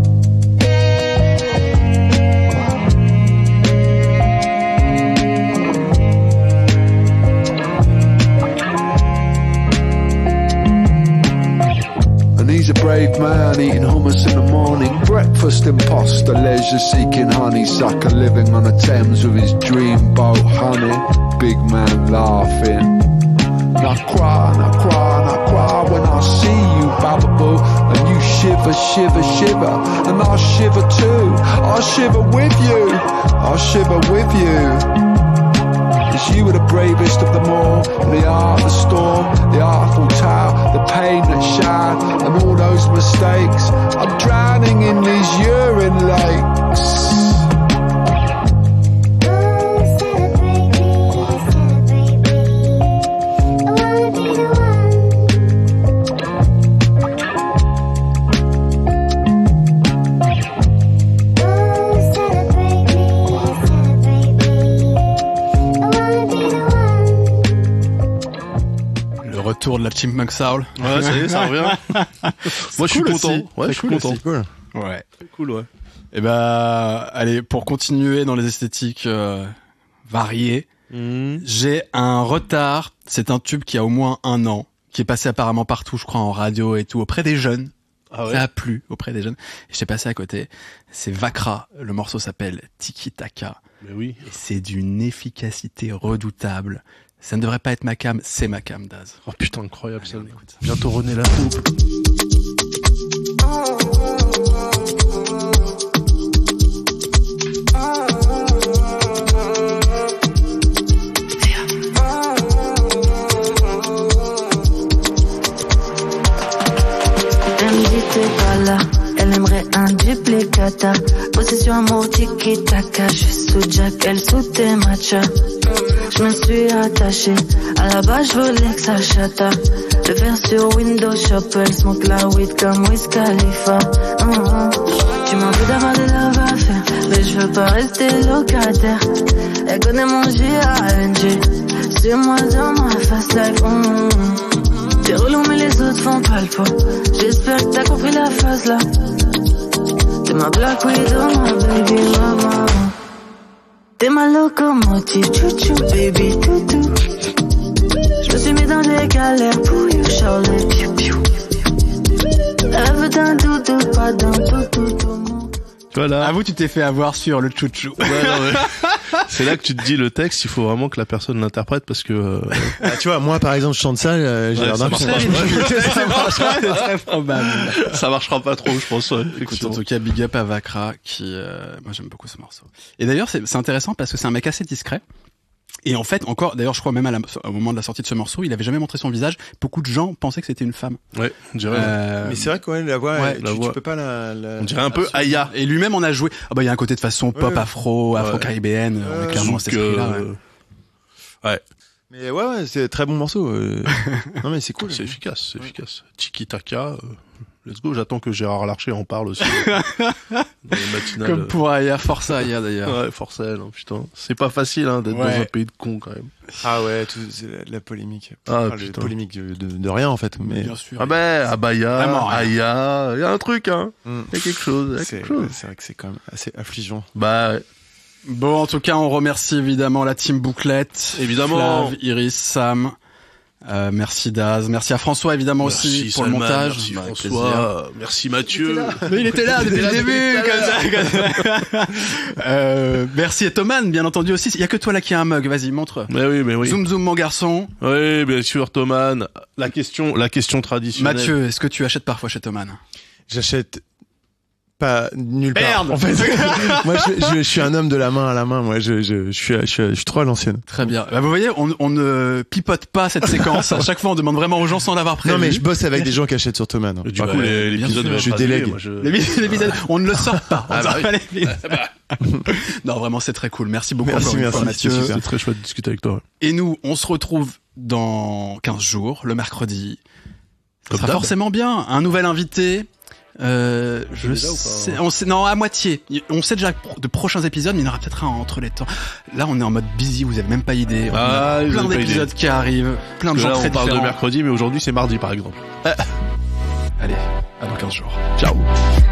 And he's a brave man eating hummus in the morning. Breakfast imposter, leisure seeking honeysucker, living on the Thames with his dream boat, honey. Big man laughing. And I cry and I cry and I cry when I see you, Bababoo. And you shiver, shiver, shiver. And I shiver too. I shiver with you. I shiver with you. Cause you were the bravest of them all. The art, the storm, the artful tale, the pain that shattered, and all those mistakes. I'm drowning in these urine lakes. Le retour de la Chipmunk Soul. Ouais, ça y est, ça revient. Moi, je suis cool content. aussi. Ouais, C'est je suis cool content. aussi. cool. Ouais. C'est cool, ouais. Et ben, allez, pour continuer dans les esthétiques euh, variées, j'ai un retard. C'est un tube qui a au moins un an, qui est passé apparemment partout, je crois, en radio et tout, auprès des jeunes. Ah ouais. Ça a plu auprès des jeunes. Et j'ai passé à côté. C'est Vakra. Le morceau s'appelle Tiki Taka. Mais oui. Et c'est d'une efficacité redoutable. Ça ne devrait pas être ma cam, c'est ma cam, Daz. Oh putain, incroyable ça. Allez, on écoute. Bientôt René la coupe. voilà. Elle aimerait un duplicata. Possession amour tiki-taka. Je suis sous Jack, elle sous tes matchas. Je me suis attachée. À la base, je voulais que ça chata. Le faire sur Windows Shop. Elle smoke la weed comme Wiz Khalifa. Mm-hmm. Tu m'en veux d'avoir des love à faire, mais je veux pas rester locataire. Elle connaît mon J A N G. C'est moi dans ma face like mm. T'es relou mais les autres font pas le poids. J'espère que t'as compris la phase là. T'es ma Black Widow, ma baby mama. T'es ma locomotive, chouchou, baby toutou. Je me suis mis dans des galères pour you, Charlie, piou piou. Elle veut d'un doudou, pas d'un toutou. Voilà. À vous, tu t'es fait avoir sur le chouchou. Ouais, non, ouais. C'est là que tu te dis le texte, il faut vraiment que la personne l'interprète parce que. Euh... Ah, tu vois, moi par exemple, je chante ça, euh, j'ai Ouais, l'air ça d'un marche con. pas. Ça marchera, c'est très probable. Ça marchera pas trop, je pense. Ouais, Écoute, en tout cas, big up à Vakra, qui, euh, moi j'aime beaucoup ce morceau. Et d'ailleurs, c'est, c'est intéressant parce que c'est un mec assez discret. Et en fait, encore, d'ailleurs, je crois même à la, au moment de la sortie de ce morceau, il avait jamais montré son visage. Beaucoup de gens pensaient que c'était une femme. Ouais, on dirait. Euh, Mais c'est vrai que ouais, la voix, ouais, tu, la voix. tu peux pas la. la... On dirait un peu Aya. Et lui-même en a joué. Ah bah il y a un côté de façon pop, Ouais. afro, Ouais. afro-caribéenne. On est Ouais. clairement à cet esprit-là. Ouais. euh, Ouais, Mais ouais, ouais, c'est un très bon morceau. euh. Non mais c'est cool. c'est efficace, c'est efficace. Tiki Taka, euh, let's go. J'attends que Gérard Larcher en parle aussi. Dans les matinales. Comme pour Aya, force à Aya d'ailleurs. Ouais, force à elle, hein, putain. C'est pas facile, hein, d'être Ouais. dans un pays de cons, quand même. Ah ouais, tout, c'est la, la polémique. Ah, la putain. polémique de, de, de rien en fait. Mais Bien sûr. Ah ben, Abaya, Vraiment rien. Aya, il y a un truc, hein. Mm. Il y a quelque chose, il y a c'est, quelque chose. c'est vrai que c'est quand même assez affligeant. Bah, ouais. Bon, en tout cas, on remercie évidemment la team Bouclette. Évidemment. Flav, Iris, Sam. Euh, merci Daz. Merci à François évidemment aussi Merci pour Salman, le montage. merci Bah, avec François, merci Mathieu. Mais il était là depuis le début, comme ça, comme ça. Euh, merci Ethoman, bien entendu aussi. Il y a que toi là qui a un mug. Vas-y, montre. Mais oui, mais oui. Zoom zoom mon garçon. Oui, bien sûr, Thoman. La question, la question traditionnelle. Mathieu, est-ce que tu achètes parfois chez Thoman? J'achète pas nulle Merde. part. En fait, moi je, je, je suis un homme de la main à la main. Moi, je, je, je suis, je suis, je suis trop à l'ancienne. Très bien. Bah, vous voyez, on, on ne pipote pas cette séquence. À chaque fois, on demande vraiment aux gens sans l'avoir prévu. Non mais je bosse avec des gens qui achètent sur Thomas. Du Bah, coup, ouais, les- bien l'épisode sûr. va Je être délègue. annulé, moi, je- L'épis- l'épisode, on ne le sort pas. On Ah, bah sort oui. pas l'épisode. Non, vraiment, c'est très cool. Merci beaucoup Merci, encore une merci, fois, c'est Mathieu. super. C'est très chouette de discuter avec toi. Et nous, on se retrouve dans quinze jours, le mercredi. Ça Comme sera d'hab. forcément bien. Un nouvel invité. Euh, je déjà ou pas sais, on sait, non, à moitié. On sait déjà de prochains épisodes, mais il y en aura peut-être un entre les temps. Là, on est en mode busy, vous avez même pas idée. On Ah, a vous plein avez pas d'épisodes qui arrivent, plein de Parce que gens là, très on parle différents. de mercredi, mais aujourd'hui, c'est mardi, par exemple. Allez, à dans quinze jours. Ciao.